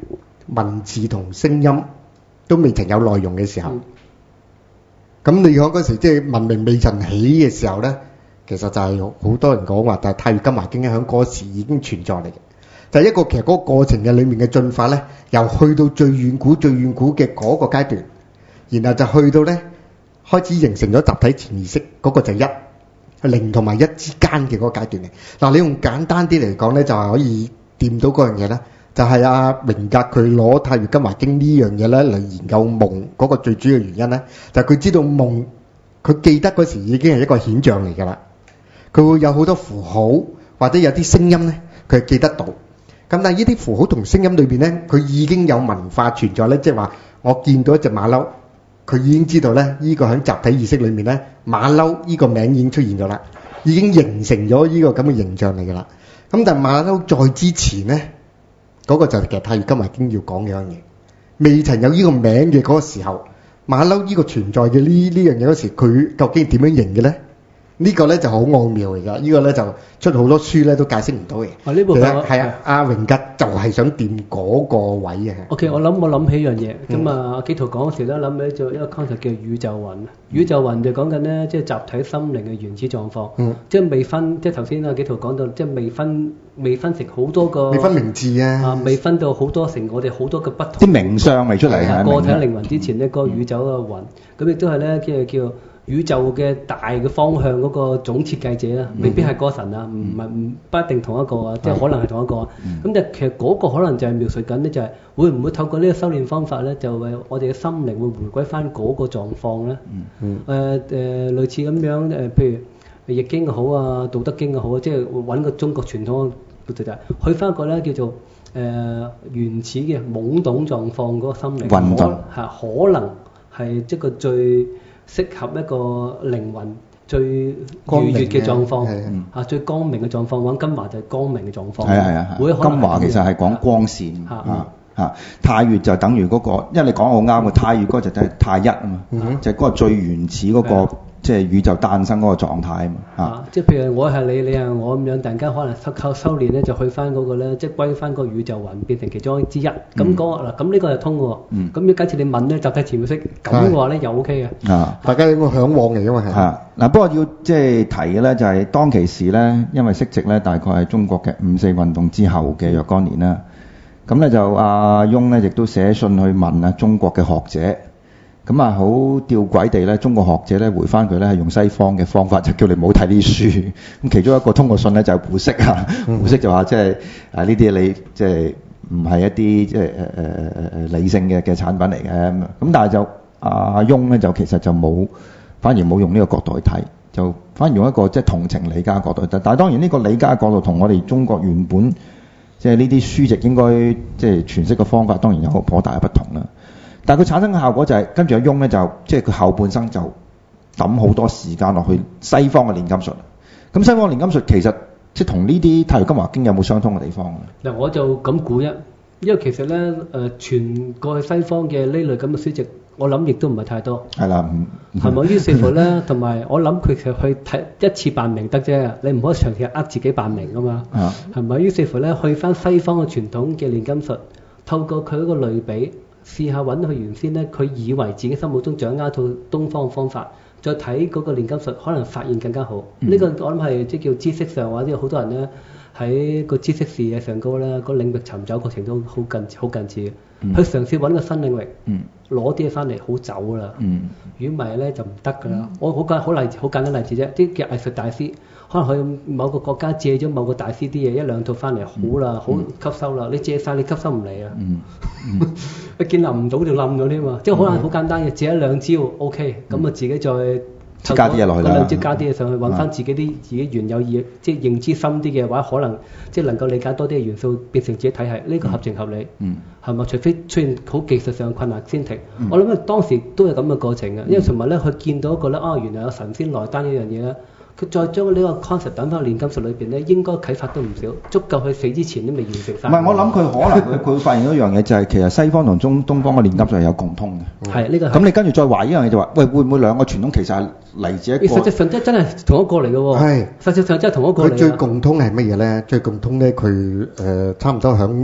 文字同聲音都未曾有內容嘅時候。 嗯咁你講嗰時即係文明未曾起嘅時候咧，其實就係好多人講話，但係《太乙金華經》喺嗰時已經存在嚟嘅，就係一個其實嗰個過程嘅裡面嘅進化咧，由去到最遠古嘅嗰個階段，然後就去到咧開始形成咗集體潛意識嗰個就係零同埋一之間嘅嗰個階段嚟。嗱，你用簡單啲嚟講咧，就係可以掂到嗰樣嘢啦。就係阿榮格佢攞《太乙金華經》呢樣嘢咧嚟研究夢嗰個最主要原因咧，就係佢知道夢，佢記得嗰時已經係一個顯象嚟㗎啦。佢會有好多符號或者有啲聲音咧，佢係記得到。咁但係呢啲符號同聲音裏邊咧，佢已經有文化存在咧，即係話我見到一隻馬騮，佢已經知道咧，呢個喺集體意識裏面咧，馬騮呢個名已經出現咗啦，已經形成咗呢個咁嘅形象嚟㗎啦。咁但係馬騮在之前咧。嗰個就係其實《太乙金華經》要講嘅一樣嘢，未曾有呢個名嘅嗰個時候，馬騮呢個存在嘅呢樣嘢嗰時，佢究竟點樣形嘅咧？呢個咧就好奧妙嚟㗎，呢個咧就出好多書咧都解釋唔到嘅。 呢部分係啊，阿榮格就係想掂嗰個位嘅。 OK，我諗起一樣嘢，咁啊，紀陶講嗰時咧諗起咗一個 concept 叫宇宙雲。宇宙雲就講緊咧，即係集體心靈嘅原始狀況，即係未分，即係頭先阿紀陶講到，即係未分成好多個， 未分名字啊， 未分到好多成我哋好多嘅不同啲名相未出嚟嘅個體靈魂之前咧，嗰個宇宙嘅雲，咁亦都係咧，即係叫宇宙嘅大嘅方向嗰個總設計者啦，未必係個神啊，不一定同一個啊，即係可能係同一個啊。咁但係其實嗰個可能就係描述緊咧，就係會唔會透過呢個修練方法咧，就為我哋嘅心靈會回歸翻嗰個狀況咧？類似咁樣譬如《易經》好啊，《道德經》好啊，即係揾個中國傳統嘅就係去翻一個咧叫做原始嘅懵懂狀況嗰個心靈，可能係即係個最適合一個靈魂最愉悅嘅狀況，最光明嘅狀況。揾金華就係光明嘅狀況。 係啊，金華其實係講光線太乙就等於嗰個，因為你講好啱嘅，太乙嗰個就係太一啊嘛，就係嗰個最原始嗰個。即係宇宙誕生嗰個狀態啊嘛， 即係譬如我係你，你係我咁樣，突然間可能靠修練咧，就去翻嗰個咧，即係歸翻個宇宙雲變成其中之一。咁嗰個嗱，咁呢個就通嘅喎。咁你假設你問咧，集體潛意識咁嘅話咧，又 OK 嘅。 大家有個嚮往嚟㗎嘛係。 嗱，不過要即係提嘅咧，就係當其時咧，因為息值咧，大概係中國嘅五四運動之後嘅若干年啦。咁咧就阿翁咧，亦都寫信去問啊中國嘅學者。咁啊，好吊詭地咧，中國學者咧回翻佢咧係用西方嘅方法，就叫你唔好睇呢啲書。咁其中一個通過信咧就係胡適啊，胡適就話即係呢啲你即係唔係一啲即係理性嘅產品嚟嘅咁。咁但係就阿翁咧就其實就反而冇用呢個角度去睇，就反而用一個即係同情理解嘅角度去睇。但係當然呢個理解嘅角度同我哋中國原本即係呢啲書籍應該即係詮釋嘅方法當然有個頗大嘅不同啦。但係佢產生嘅效果就係跟住阿翁咧就即係佢後半生就抌好多時間落去西方嘅煉金術。咁西方嘅煉金術其實即係同呢啲《太乙金華經》有冇相通嘅地方咧？ 嗱，我就咁估因為其實咧傳過去西方嘅呢類咁嘅書籍，我諗亦都唔係太多。 係啦， 係咪？於是乎咧，同埋我諗佢其實去睇一次扮明得啫，你唔可以長期自己扮明㗎嘛。係咪？於是乎咧，去翻西方嘅傳統嘅煉金術，透過佢嗰個類比。試下揾佢原先咧，佢以為自己心目中掌握一套東方嘅方法，再睇嗰個煉金術，可能發現更加好。呢個我諗係即叫知識上或者好多人咧喺個知識視野上高咧，個領域尋找過程都好近似嘅。去嘗試揾個新領域，攞啲嘢翻嚟好走啦。如果唔係咧就唔得㗎啦。我好簡單例子啫，啲嘅藝術大師可能去某個國家借咗某個大師啲嘢一兩套翻嚟好啦，好吸收啦。你借晒你吸收唔嚟啊！你建立唔到就冧咗添嘛。即係可能好簡單嘅，借一兩招 OK， 咁啊自己再加啲嘢落去啦。 嗰兩招加啲嘢上去，揾翻自己原有嘢，即係認知深啲嘅，或者可能即係能夠理解多啲嘅元素，變成自己體系，呢個合情合理。係咪？除非出現好技術上嘅困難先停。我諗當時都有咁嘅過程嘅，因為尋日咧佢見到一個咧原來有神仙來單呢樣嘢咧。佢再將呢個 concept 等翻煉金術裏邊咧，應該啟發都唔少，足夠佢死之前都未完成晒。 唔係，我諗佢可能佢會發現一樣嘢，就係其實西方同東方嘅煉金術係有共通嘅。 係呢個。咁你跟住再懷疑一樣嘢就話，喂，會唔會兩個傳統其實係嚟自一個？ 實際上真係同一個嚟嘅喎。 係。實際上真係同一個嚟。 佢最共通係乜嘢咧？最共通咧，佢差唔多響明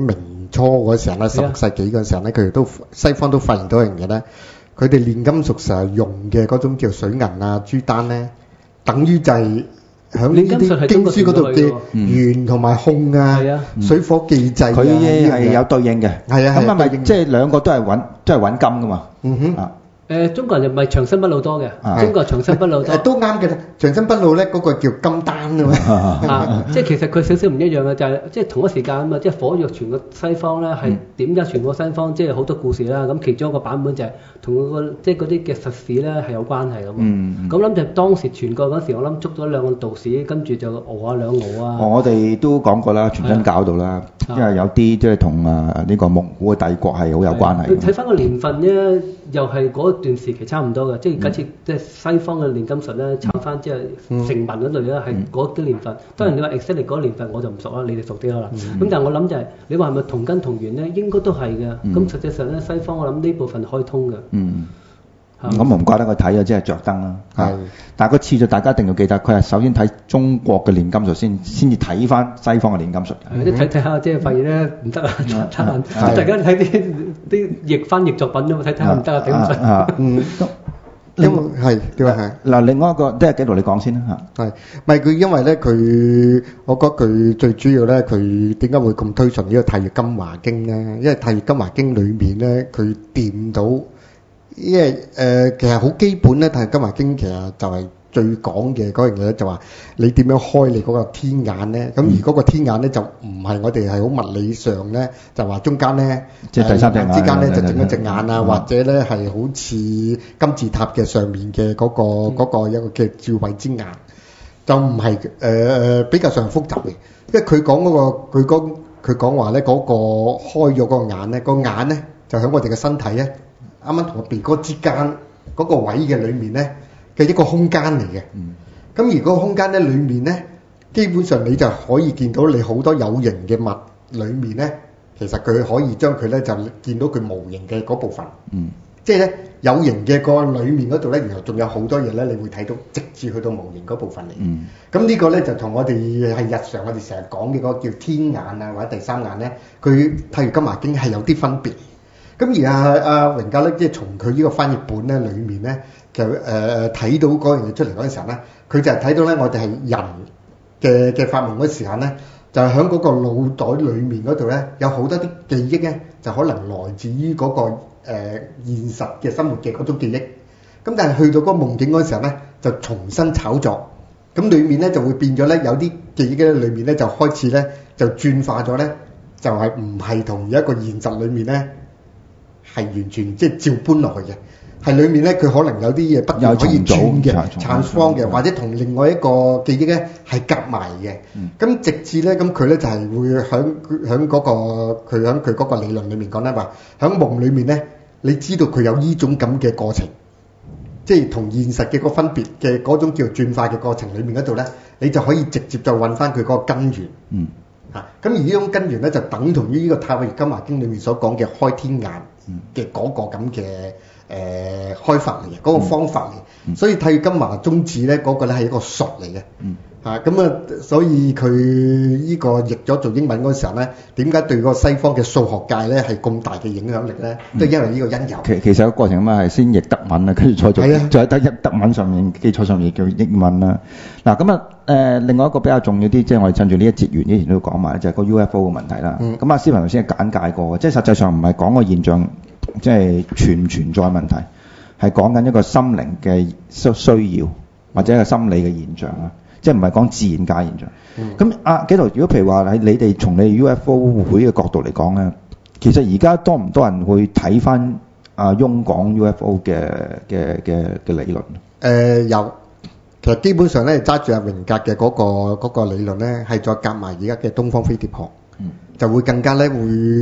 初嗰時候咧，16世紀嗰時候咧，佢哋都西方都發現到一樣嘢咧，佢哋煉金屬成日用嘅嗰種叫水銀啊、朱丹咧，等於就係喺呢啲經書嗰度嘅鉛同埋汞啊、水火既濟啊， 佢係有對應嘅。 係啊， 咁係咪即係兩個都係揾金噶嘛？ 中國人就唔係長生不老多嘅，中國長生不老多。 都啱嘅啦，長生不老咧嗰個叫金丹啊嘛。 即係其實佢少少唔一樣嘅，就係即係同一時間啊嘛，即係火藥傳過西方咧，係點解傳過西方？即係好多故事啦。咁其中一個版本就係同個即係嗰啲嘅實事咧係有關係嘅嘛。咁諗就當時傳過嗰時，我諗捉咗兩個道士，跟住就熬啊兩熬啊。 我哋都講過啦，傳真教度啦，因為有啲即係同呢個蒙古嘅帝國係好有關係。 睇翻個年份咧，又係嗰段時期差唔多嘅，即係假設即係西方嘅煉金術咧，抄翻即係成文嗰類咧，係嗰啲年份。當然你話 exactly 嗰年份我就唔熟啦，你哋熟啲啦。咁但係我諗就係你話係咪同根同源咧？應該都係嘅。咁實際上咧，西方我諗呢部分開通嘅。 咁唔怪得佢睇啊，即係着燈啦。係，但係個次序大家一定要記得，佢係首先睇中國嘅煉金術先至睇翻西方嘅煉金術。 即係睇下，即係發現咧唔得啊，差眼。大家睇啲譯翻譯作品都睇下唔得啊，頂唔順。 因為係點啊係嗱，另外一個即係紀陶你講先啦嚇。 係，咪佢因為咧佢，我覺得佢最主要咧，佢點解會咁推崇呢個《太乙金華經》咧？因為《太乙金華經》裏面咧，佢掂到。因為其實好基本咧，但係《金華經》其實就係最講嘅嗰樣嘢，就話你點樣開你嗰個天眼咧？咁而嗰個天眼咧就唔係我哋係好物理上咧，就話中間咧即係第三隻眼之間咧就整一隻眼啊，或者咧係好似金字塔嘅上面嘅嗰個一個嘅智慧之眼，就唔係比較上複雜嘅。因為佢講嗰個佢講話咧嗰個開咗嗰個眼咧，個眼咧就喺我哋嘅身體咧。啱啱同個鼻哥之間嗰個位嘅裏面咧嘅一個空間嚟嘅，咁而嗰個空間咧裏面咧，基本上你就可以見到你好多有形嘅物裏面咧，其實佢可以將佢咧就見到佢無形嘅嗰部分，即係咧有形嘅個裏面嗰度咧，然後仲有好多嘢咧，你會睇到直至去到無形嗰部分嚟。咁呢個咧就同我哋係日常我哋成日講嘅嗰個叫天眼啊或者第三眼咧，佢《太乙金華經》係有啲分別。咁而阿榮格咧，即係從佢呢個翻譯本咧裏面咧，就睇到嗰樣嘢出嚟嗰陣時候咧，佢就係睇到咧，我哋係人嘅發夢嗰時間咧，就係喺嗰個腦袋裏面嗰度咧，有好多啲記憶咧，就可能來自於嗰個現實嘅生活嘅嗰種記憶。咁但係去到嗰個夢境嗰陣時候咧，就重新炒作，咁裏面咧就會變咗咧，有啲記憶咧裏面咧就開始咧就轉化咗咧，就係唔係同一個現實裏面咧。係完全即係照搬落去嘅，係裡面咧佢可能有啲嘢不斷可以轉嘅、transform嘅，或者同另外一個記憶咧係夾埋嘅。咁直至咧，咁佢咧就係會響嗰個佢響佢嗰個理論裡面講咧話，響夢裡面咧，你知道佢有呢種咁嘅過程，即係同現實嘅個分別嘅嗰種叫轉化嘅過程裡面嗰度咧，你就可以直接就揾翻佢嗰個根源。咁而呢種根源咧就等同於呢個《太乙金華經》裏面所講嘅開天眼嘅嗰個咁嘅開法嚟嘅，嗰個方法嚟。所以《太乙金華宗旨》咧嗰個咧係一個術嚟嘅。所以佢呢個譯咗做英文嗰時候咧，點解對個西方嘅數學界咧係咁大嘅影響力咧？都因為呢個因由。其實個過程咁啊，係先譯德文啊，跟住再喺德文上面基礎上面叫英文啦。嗱咁啊另外一個比較重要啲，即係我哋趁住呢一節完之前都要講埋，就係個 UFO 嘅問題啦。咁司文頭先係簡介過嘅，即係實際上唔係講個現象，即係存唔存在問題，係講緊一個心靈嘅需要或者一個心理嘅現象啦。即係唔係講自然界現象。咁紀陶，如果譬如話喺你哋從你 UFO 會嘅角度嚟講咧，其實而家多唔多人會睇翻翁講 UFO 嘅理論？ 有，其實基本上咧揸住阿榮格嘅嗰個理論咧，係再夾埋而家嘅東方飛碟學，就會更加咧會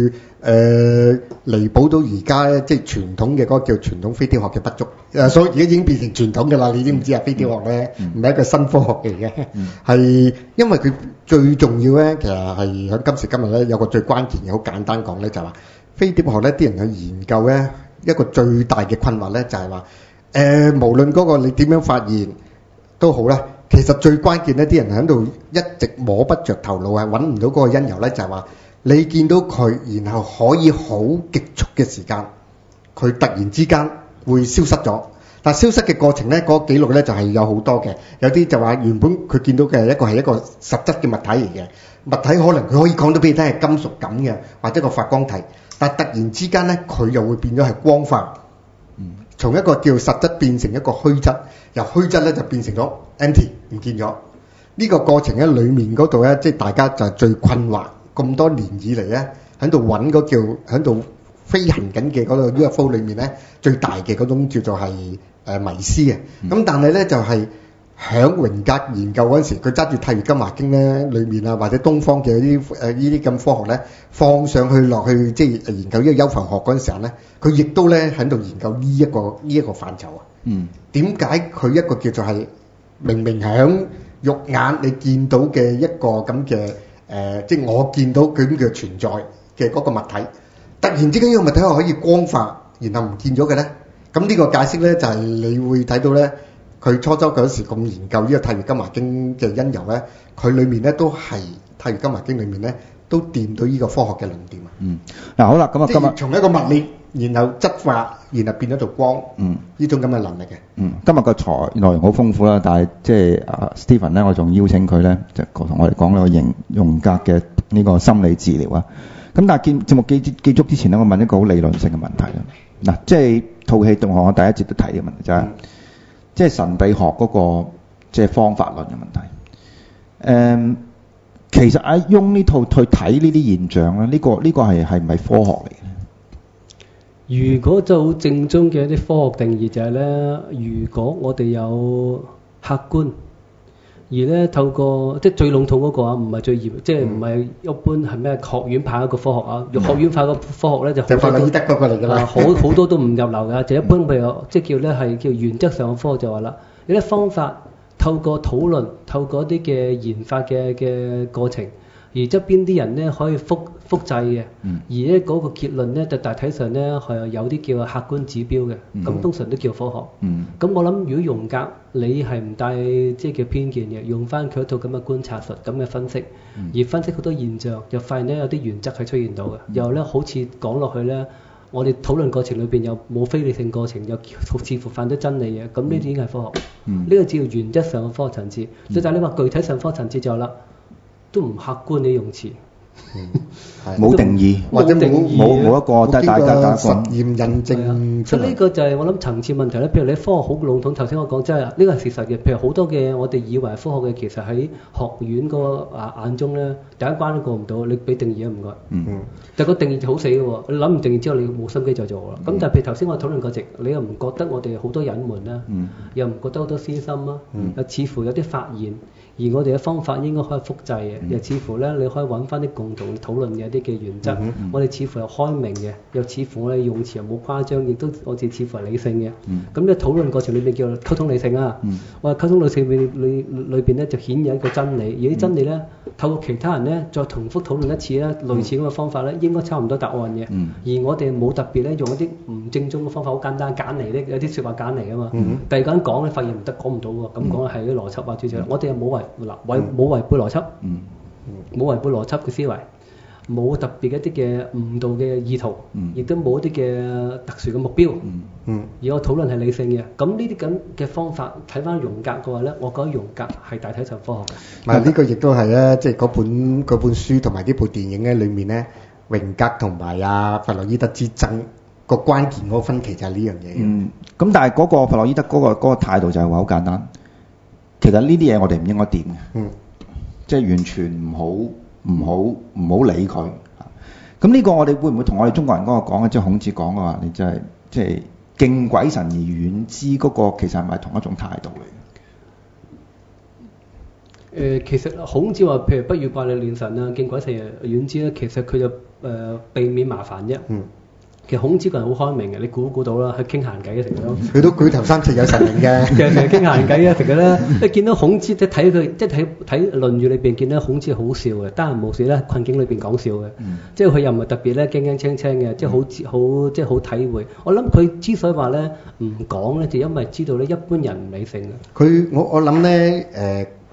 彌補到而家咧即係傳統嘅嗰個叫傳統飛碟學嘅不足。所以而家已經變成傳統㗎啦，你知唔知啊？飛碟學咧唔係一個新科學嚟嘅，係因為佢最重要咧，其實係喺今時今日咧有個最關鍵嘅，好簡單講咧就係話飛碟學咧啲人去研究咧一個最大嘅困惑咧就係話無論嗰個你點樣發現都好啦，其實最關鍵咧啲人喺度一直摸不着頭腦，係揾唔到嗰個因由咧，就係話你見到佢，然後可以好極速嘅時間，佢突然之間會消失咗。但消失嘅過程咧，嗰個記錄咧就係有好多嘅，有啲就話原本佢見到嘅係一個實質嘅物體嚟嘅，物體可能佢可以講到俾你聽係金屬感嘅，或者個發光體，但突然之間咧佢又會變咗係光化，從一個叫實質變成一個虛質，由虛質咧就變成咗 empty 唔見咗。呢個過程咧裡面嗰度咧，即係大家就係最困惑，咁多年以嚟咧喺度揾嗰叫喺度飛行緊嘅嗰個 UFO 裏面咧最大嘅嗰種叫做係迷思嘅。咁但係咧就係響榮格研究嗰陣時，佢揸住太乙金華經咧裏面啊，或者東方嘅呢啲咁科學咧放上去落去，即係研究呢個幽浮學嗰陣時候咧，佢亦都咧喺度研究呢一個範疇啊。點解佢一個叫做係明明響肉眼你見到嘅一個咁嘅即係我見到佢咁嘅存在嘅嗰個物體，突然之間呢個物體可以光化，然後唔見咗嘅咧？咁呢個解釋咧就係你會睇到咧，佢初週嗰時咁研究呢個《太乙金華經》嘅因由咧，佢裏面咧都係《太乙金華經》裏面咧都掂到呢個科學嘅論點啊。 嗱好啦，咁啊今日從一個物料，然後質化，然後變咗做光，呢種咁嘅能力嘅。 今日個內容好豐富啦，但係即係Stephen 咧，我仲邀請佢咧，就同我哋講呢個榮格嘅呢個心理治療啊。咁但係節目結束之前咧，我問一個好理論性嘅問題啦。嗱，即係套戲同學我第一節都提嘅問題就係，即係神秘學嗰個即係方法論嘅問題。其實用呢套去睇呢啲現象咧，呢個係唔係科學嚟嘅？ 如果就好正宗嘅一啲科學定義就係咧，如果我哋有客觀，而咧透過即係最籠統嗰個啊，唔係最嚴，即係唔係一般係咩學院派一個科學啊？學院派個科學咧就弗洛伊德嗰個嚟㗎啦， 好多都唔入流㗎，就一般譬如即係叫咧係叫原則上嘅科學就話啦，有啲方法透過討論，透過一啲嘅研發嘅過程。而側邊啲人咧可以複製嘅，而咧嗰個結論咧就大體上咧係有啲叫客觀指標嘅，咁通常都叫科學。咁我諗如果榮格你係唔帶即係叫偏見嘅，用翻佢一套咁嘅觀察術咁嘅分析，而分析好多現象，又發現咧有啲原則係出現到嘅，又咧好似講落去咧，我哋討論過程裏邊又冇非理性過程，又似乎犯咗真理嘅，咁呢啲已經係科學。呢個只要原則上嘅科學層次，但係你話具體上科學層次就啦。都唔客觀嘅用詞， 冇定義，或者冇一個大家實驗印證。 所以呢個就係我諗層次問題咧。譬如你科學好籠統，頭先我講真係呢個係事實嘅。譬如好多嘅我哋以為係科學嘅，其實喺學院個眼中咧，第一關都過唔到。你俾定義啊，唔該。但係個定義就好死嘅喎。你諗唔定義之後，你冇心機就做啦。咁但係譬如頭先我討論過直，你又唔覺得我哋好多隱瞞啦，又唔覺得好多私心啦，又似乎有啲發現。而我哋嘅方法應該可以複製嘅，又似乎咧你可以揾翻啲共同討論嘅一啲嘅原則。我哋似乎係開明嘅，又似乎我哋用詞又冇誇張，亦都我哋似乎係理性嘅。咁呢討論過程裏邊叫溝通理性啊。我話溝通理性裏邊咧就顯有一個真理，而啲真理咧透過其他人咧再重複討論一次咧，類似咁嘅方法咧應該差唔多答案嘅。而我哋冇特別咧用一啲唔正宗嘅方法，好簡單揀嚟咧，有啲説話揀嚟啊嘛。第二個人講咧發現唔得，講唔到喎。咁講係啲邏輯啊，我哋又冇冇違背邏輯，冇違背邏輯嘅思維，冇特別一啲嘅誤導嘅意圖，亦都冇一啲嘅特殊嘅目標。而我討論係理性嘅，咁呢啲咁嘅方法睇翻榮格嘅話咧，我覺得榮格係大體上科學嘅。 呢個亦都係咧，即係嗰本書同埋呢部電影咧裏面咧，榮格同埋弗洛伊德之爭個關鍵嗰個分歧就係呢樣嘢。 咁但係嗰個弗洛伊德嗰個態度就係話好簡單。其實呢啲嘢我哋唔應該掂嘅，即係完全唔好理佢。咁呢個我哋會唔會同我哋中國人嗰個講嘅，即係孔子講嘅話，你真係即係敬鬼神而遠之嗰個，其實係咪同一種態度嚟？ 其實孔子話，譬如不與怪力亂神啊，敬鬼神而遠之咧，其實佢就避免麻煩啫。其實孔子個人好開明嘅，你估到啦，佢傾閒偈嘅成日都。 佢都舉頭三尺有神明嘅。 其實成日傾閒偈啊，成日咧，你見到孔子即係睇佢，即係睇《論語》裏邊見到孔子係好笑嘅，得閒無事咧困境裏邊講笑嘅，即係佢又唔係特別咧驚驚青青嘅，即係好體會。我諗佢之所以話咧唔講咧，就因為知道咧一般人唔理性嘅。 我諗咧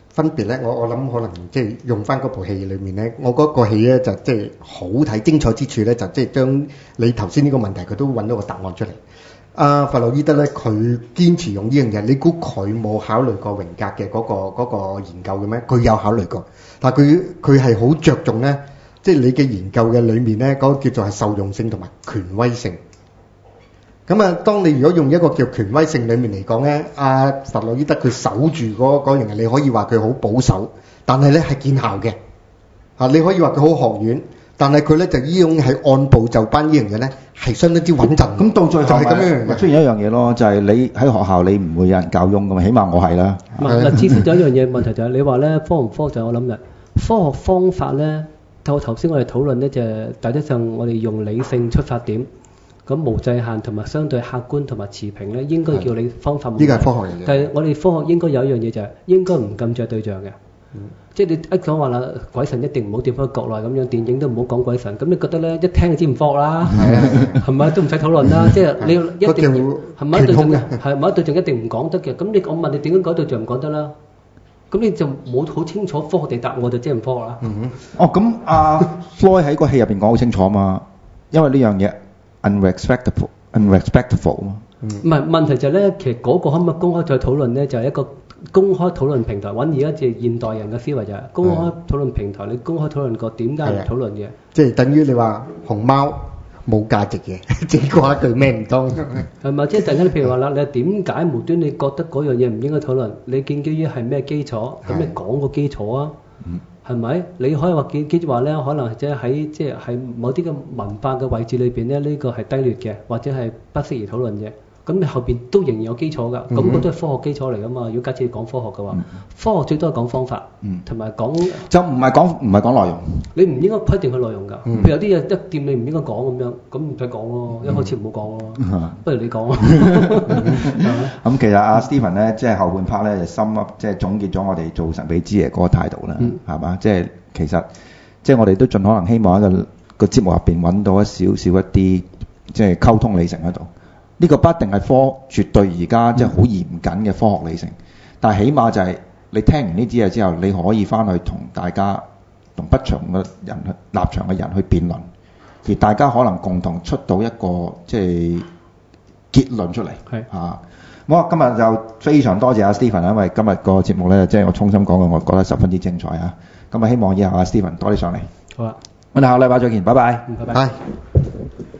分別咧，我諗可能即係用翻嗰部戲裏面咧，我嗰個戲咧就即係好睇精彩之處咧，就即係將你頭先呢個問題佢都揾到個答案出嚟。弗洛伊德咧，佢堅持用呢樣嘢，你估佢冇考慮過榮格嘅嗰個研究嘅咩？佢有考慮過，但係佢係好着重咧，即係你嘅研究嘅裏面咧，嗰個叫做係受用性同埋權威性。咁啊，當你如果用一個叫權威性裏面嚟講咧，弗洛伊德佢守住嗰樣嘢，你可以話佢好保守，但係咧係見效嘅。你可以話佢好學院，但係佢咧就呢種係按部就班呢樣嘢咧係相當之穩陣。 咁到最後就係咁樣咪出現一樣嘢咯，就係你喺學校你唔會有人教翁㗎嘛，起碼我係啦。 嗱，至少有一樣嘢問題就係你話咧科唔科就係我諗嘅科學方法咧，頭先我哋討論咧就係大體上我哋用理性出發點。咁無制限同埋相對客觀同埋持平咧，應該叫你方法冇。 呢個係科學嚟嘅。 但係我哋科學應該有一樣嘢就係應該唔禁著對象嘅。即係你一講話啦，鬼神一定唔好掂翻國內咁樣，電影都唔好講鬼神。咁你覺得咧一聽就知唔科學啦，係咪都唔使討論啦？即係你一定係咪對象係咪對象一定唔講得嘅？咁我問你點樣講對象唔講得啦？咁你就冇好清楚科學地答我就知唔科學啦。 咁Floyd 喺個戲入邊講好清楚嘛，因為呢樣嘢。unrespectful 嘛。 唔係問題就係咧，其實嗰個可唔可以公開再討論咧？就係一個公開討論平台。揾而家即係現代人嘅思維就係公開討論平台。你公開討論過點解唔討論嘅？ 即係等於你話熊貓冇價值嘅，只講一句咩唔通？ 係咪？即係突然間，譬如話啦，你點解無端你覺得嗰樣嘢唔應該討論？你建基於係咩基礎？咁你講個基礎啊？係咪？你可以話記住話咧，可能即係喺某啲嘅文化嘅位置裏邊咧，呢個係低劣嘅，或者係不適宜討論嘅。咁你後邊都仍然有基礎㗎，咁嗰都係科學基礎嚟㗎嘛。如果假設你講科學嘅話，科學最多係講方法，同埋講就唔係講內容。 你唔應該規定佢內容㗎。譬如有啲嘢一掂你唔應該講咁樣，咁唔使講咯，一開始唔好講咯。不如你講。 咁其實阿 Stephen 咧，即係後半 part 咧就深入，即係總結咗我哋做神秘之夜嗰個態度啦，係嘛？即係其實即係我哋都盡可能希望喺個節目入邊揾到一少少一啲即係溝通理性喺度。呢個不一定係絕對而家即係好嚴謹嘅科學理性，但係起碼就係你聽完呢啲嘢之後，你可以翻去同大家同不同嘅人立場嘅人去辯論，而大家可能共同出到一個即係結論出嚟。係啊，好，今日就非常多謝阿 Stephen，因為今日個節目咧，即係我衷心講嘅，我覺得十分之精彩啊！咁啊，希望以後阿 Stephen 多啲上嚟。 好啊， 我哋下個禮拜再見，拜拜。 拜拜。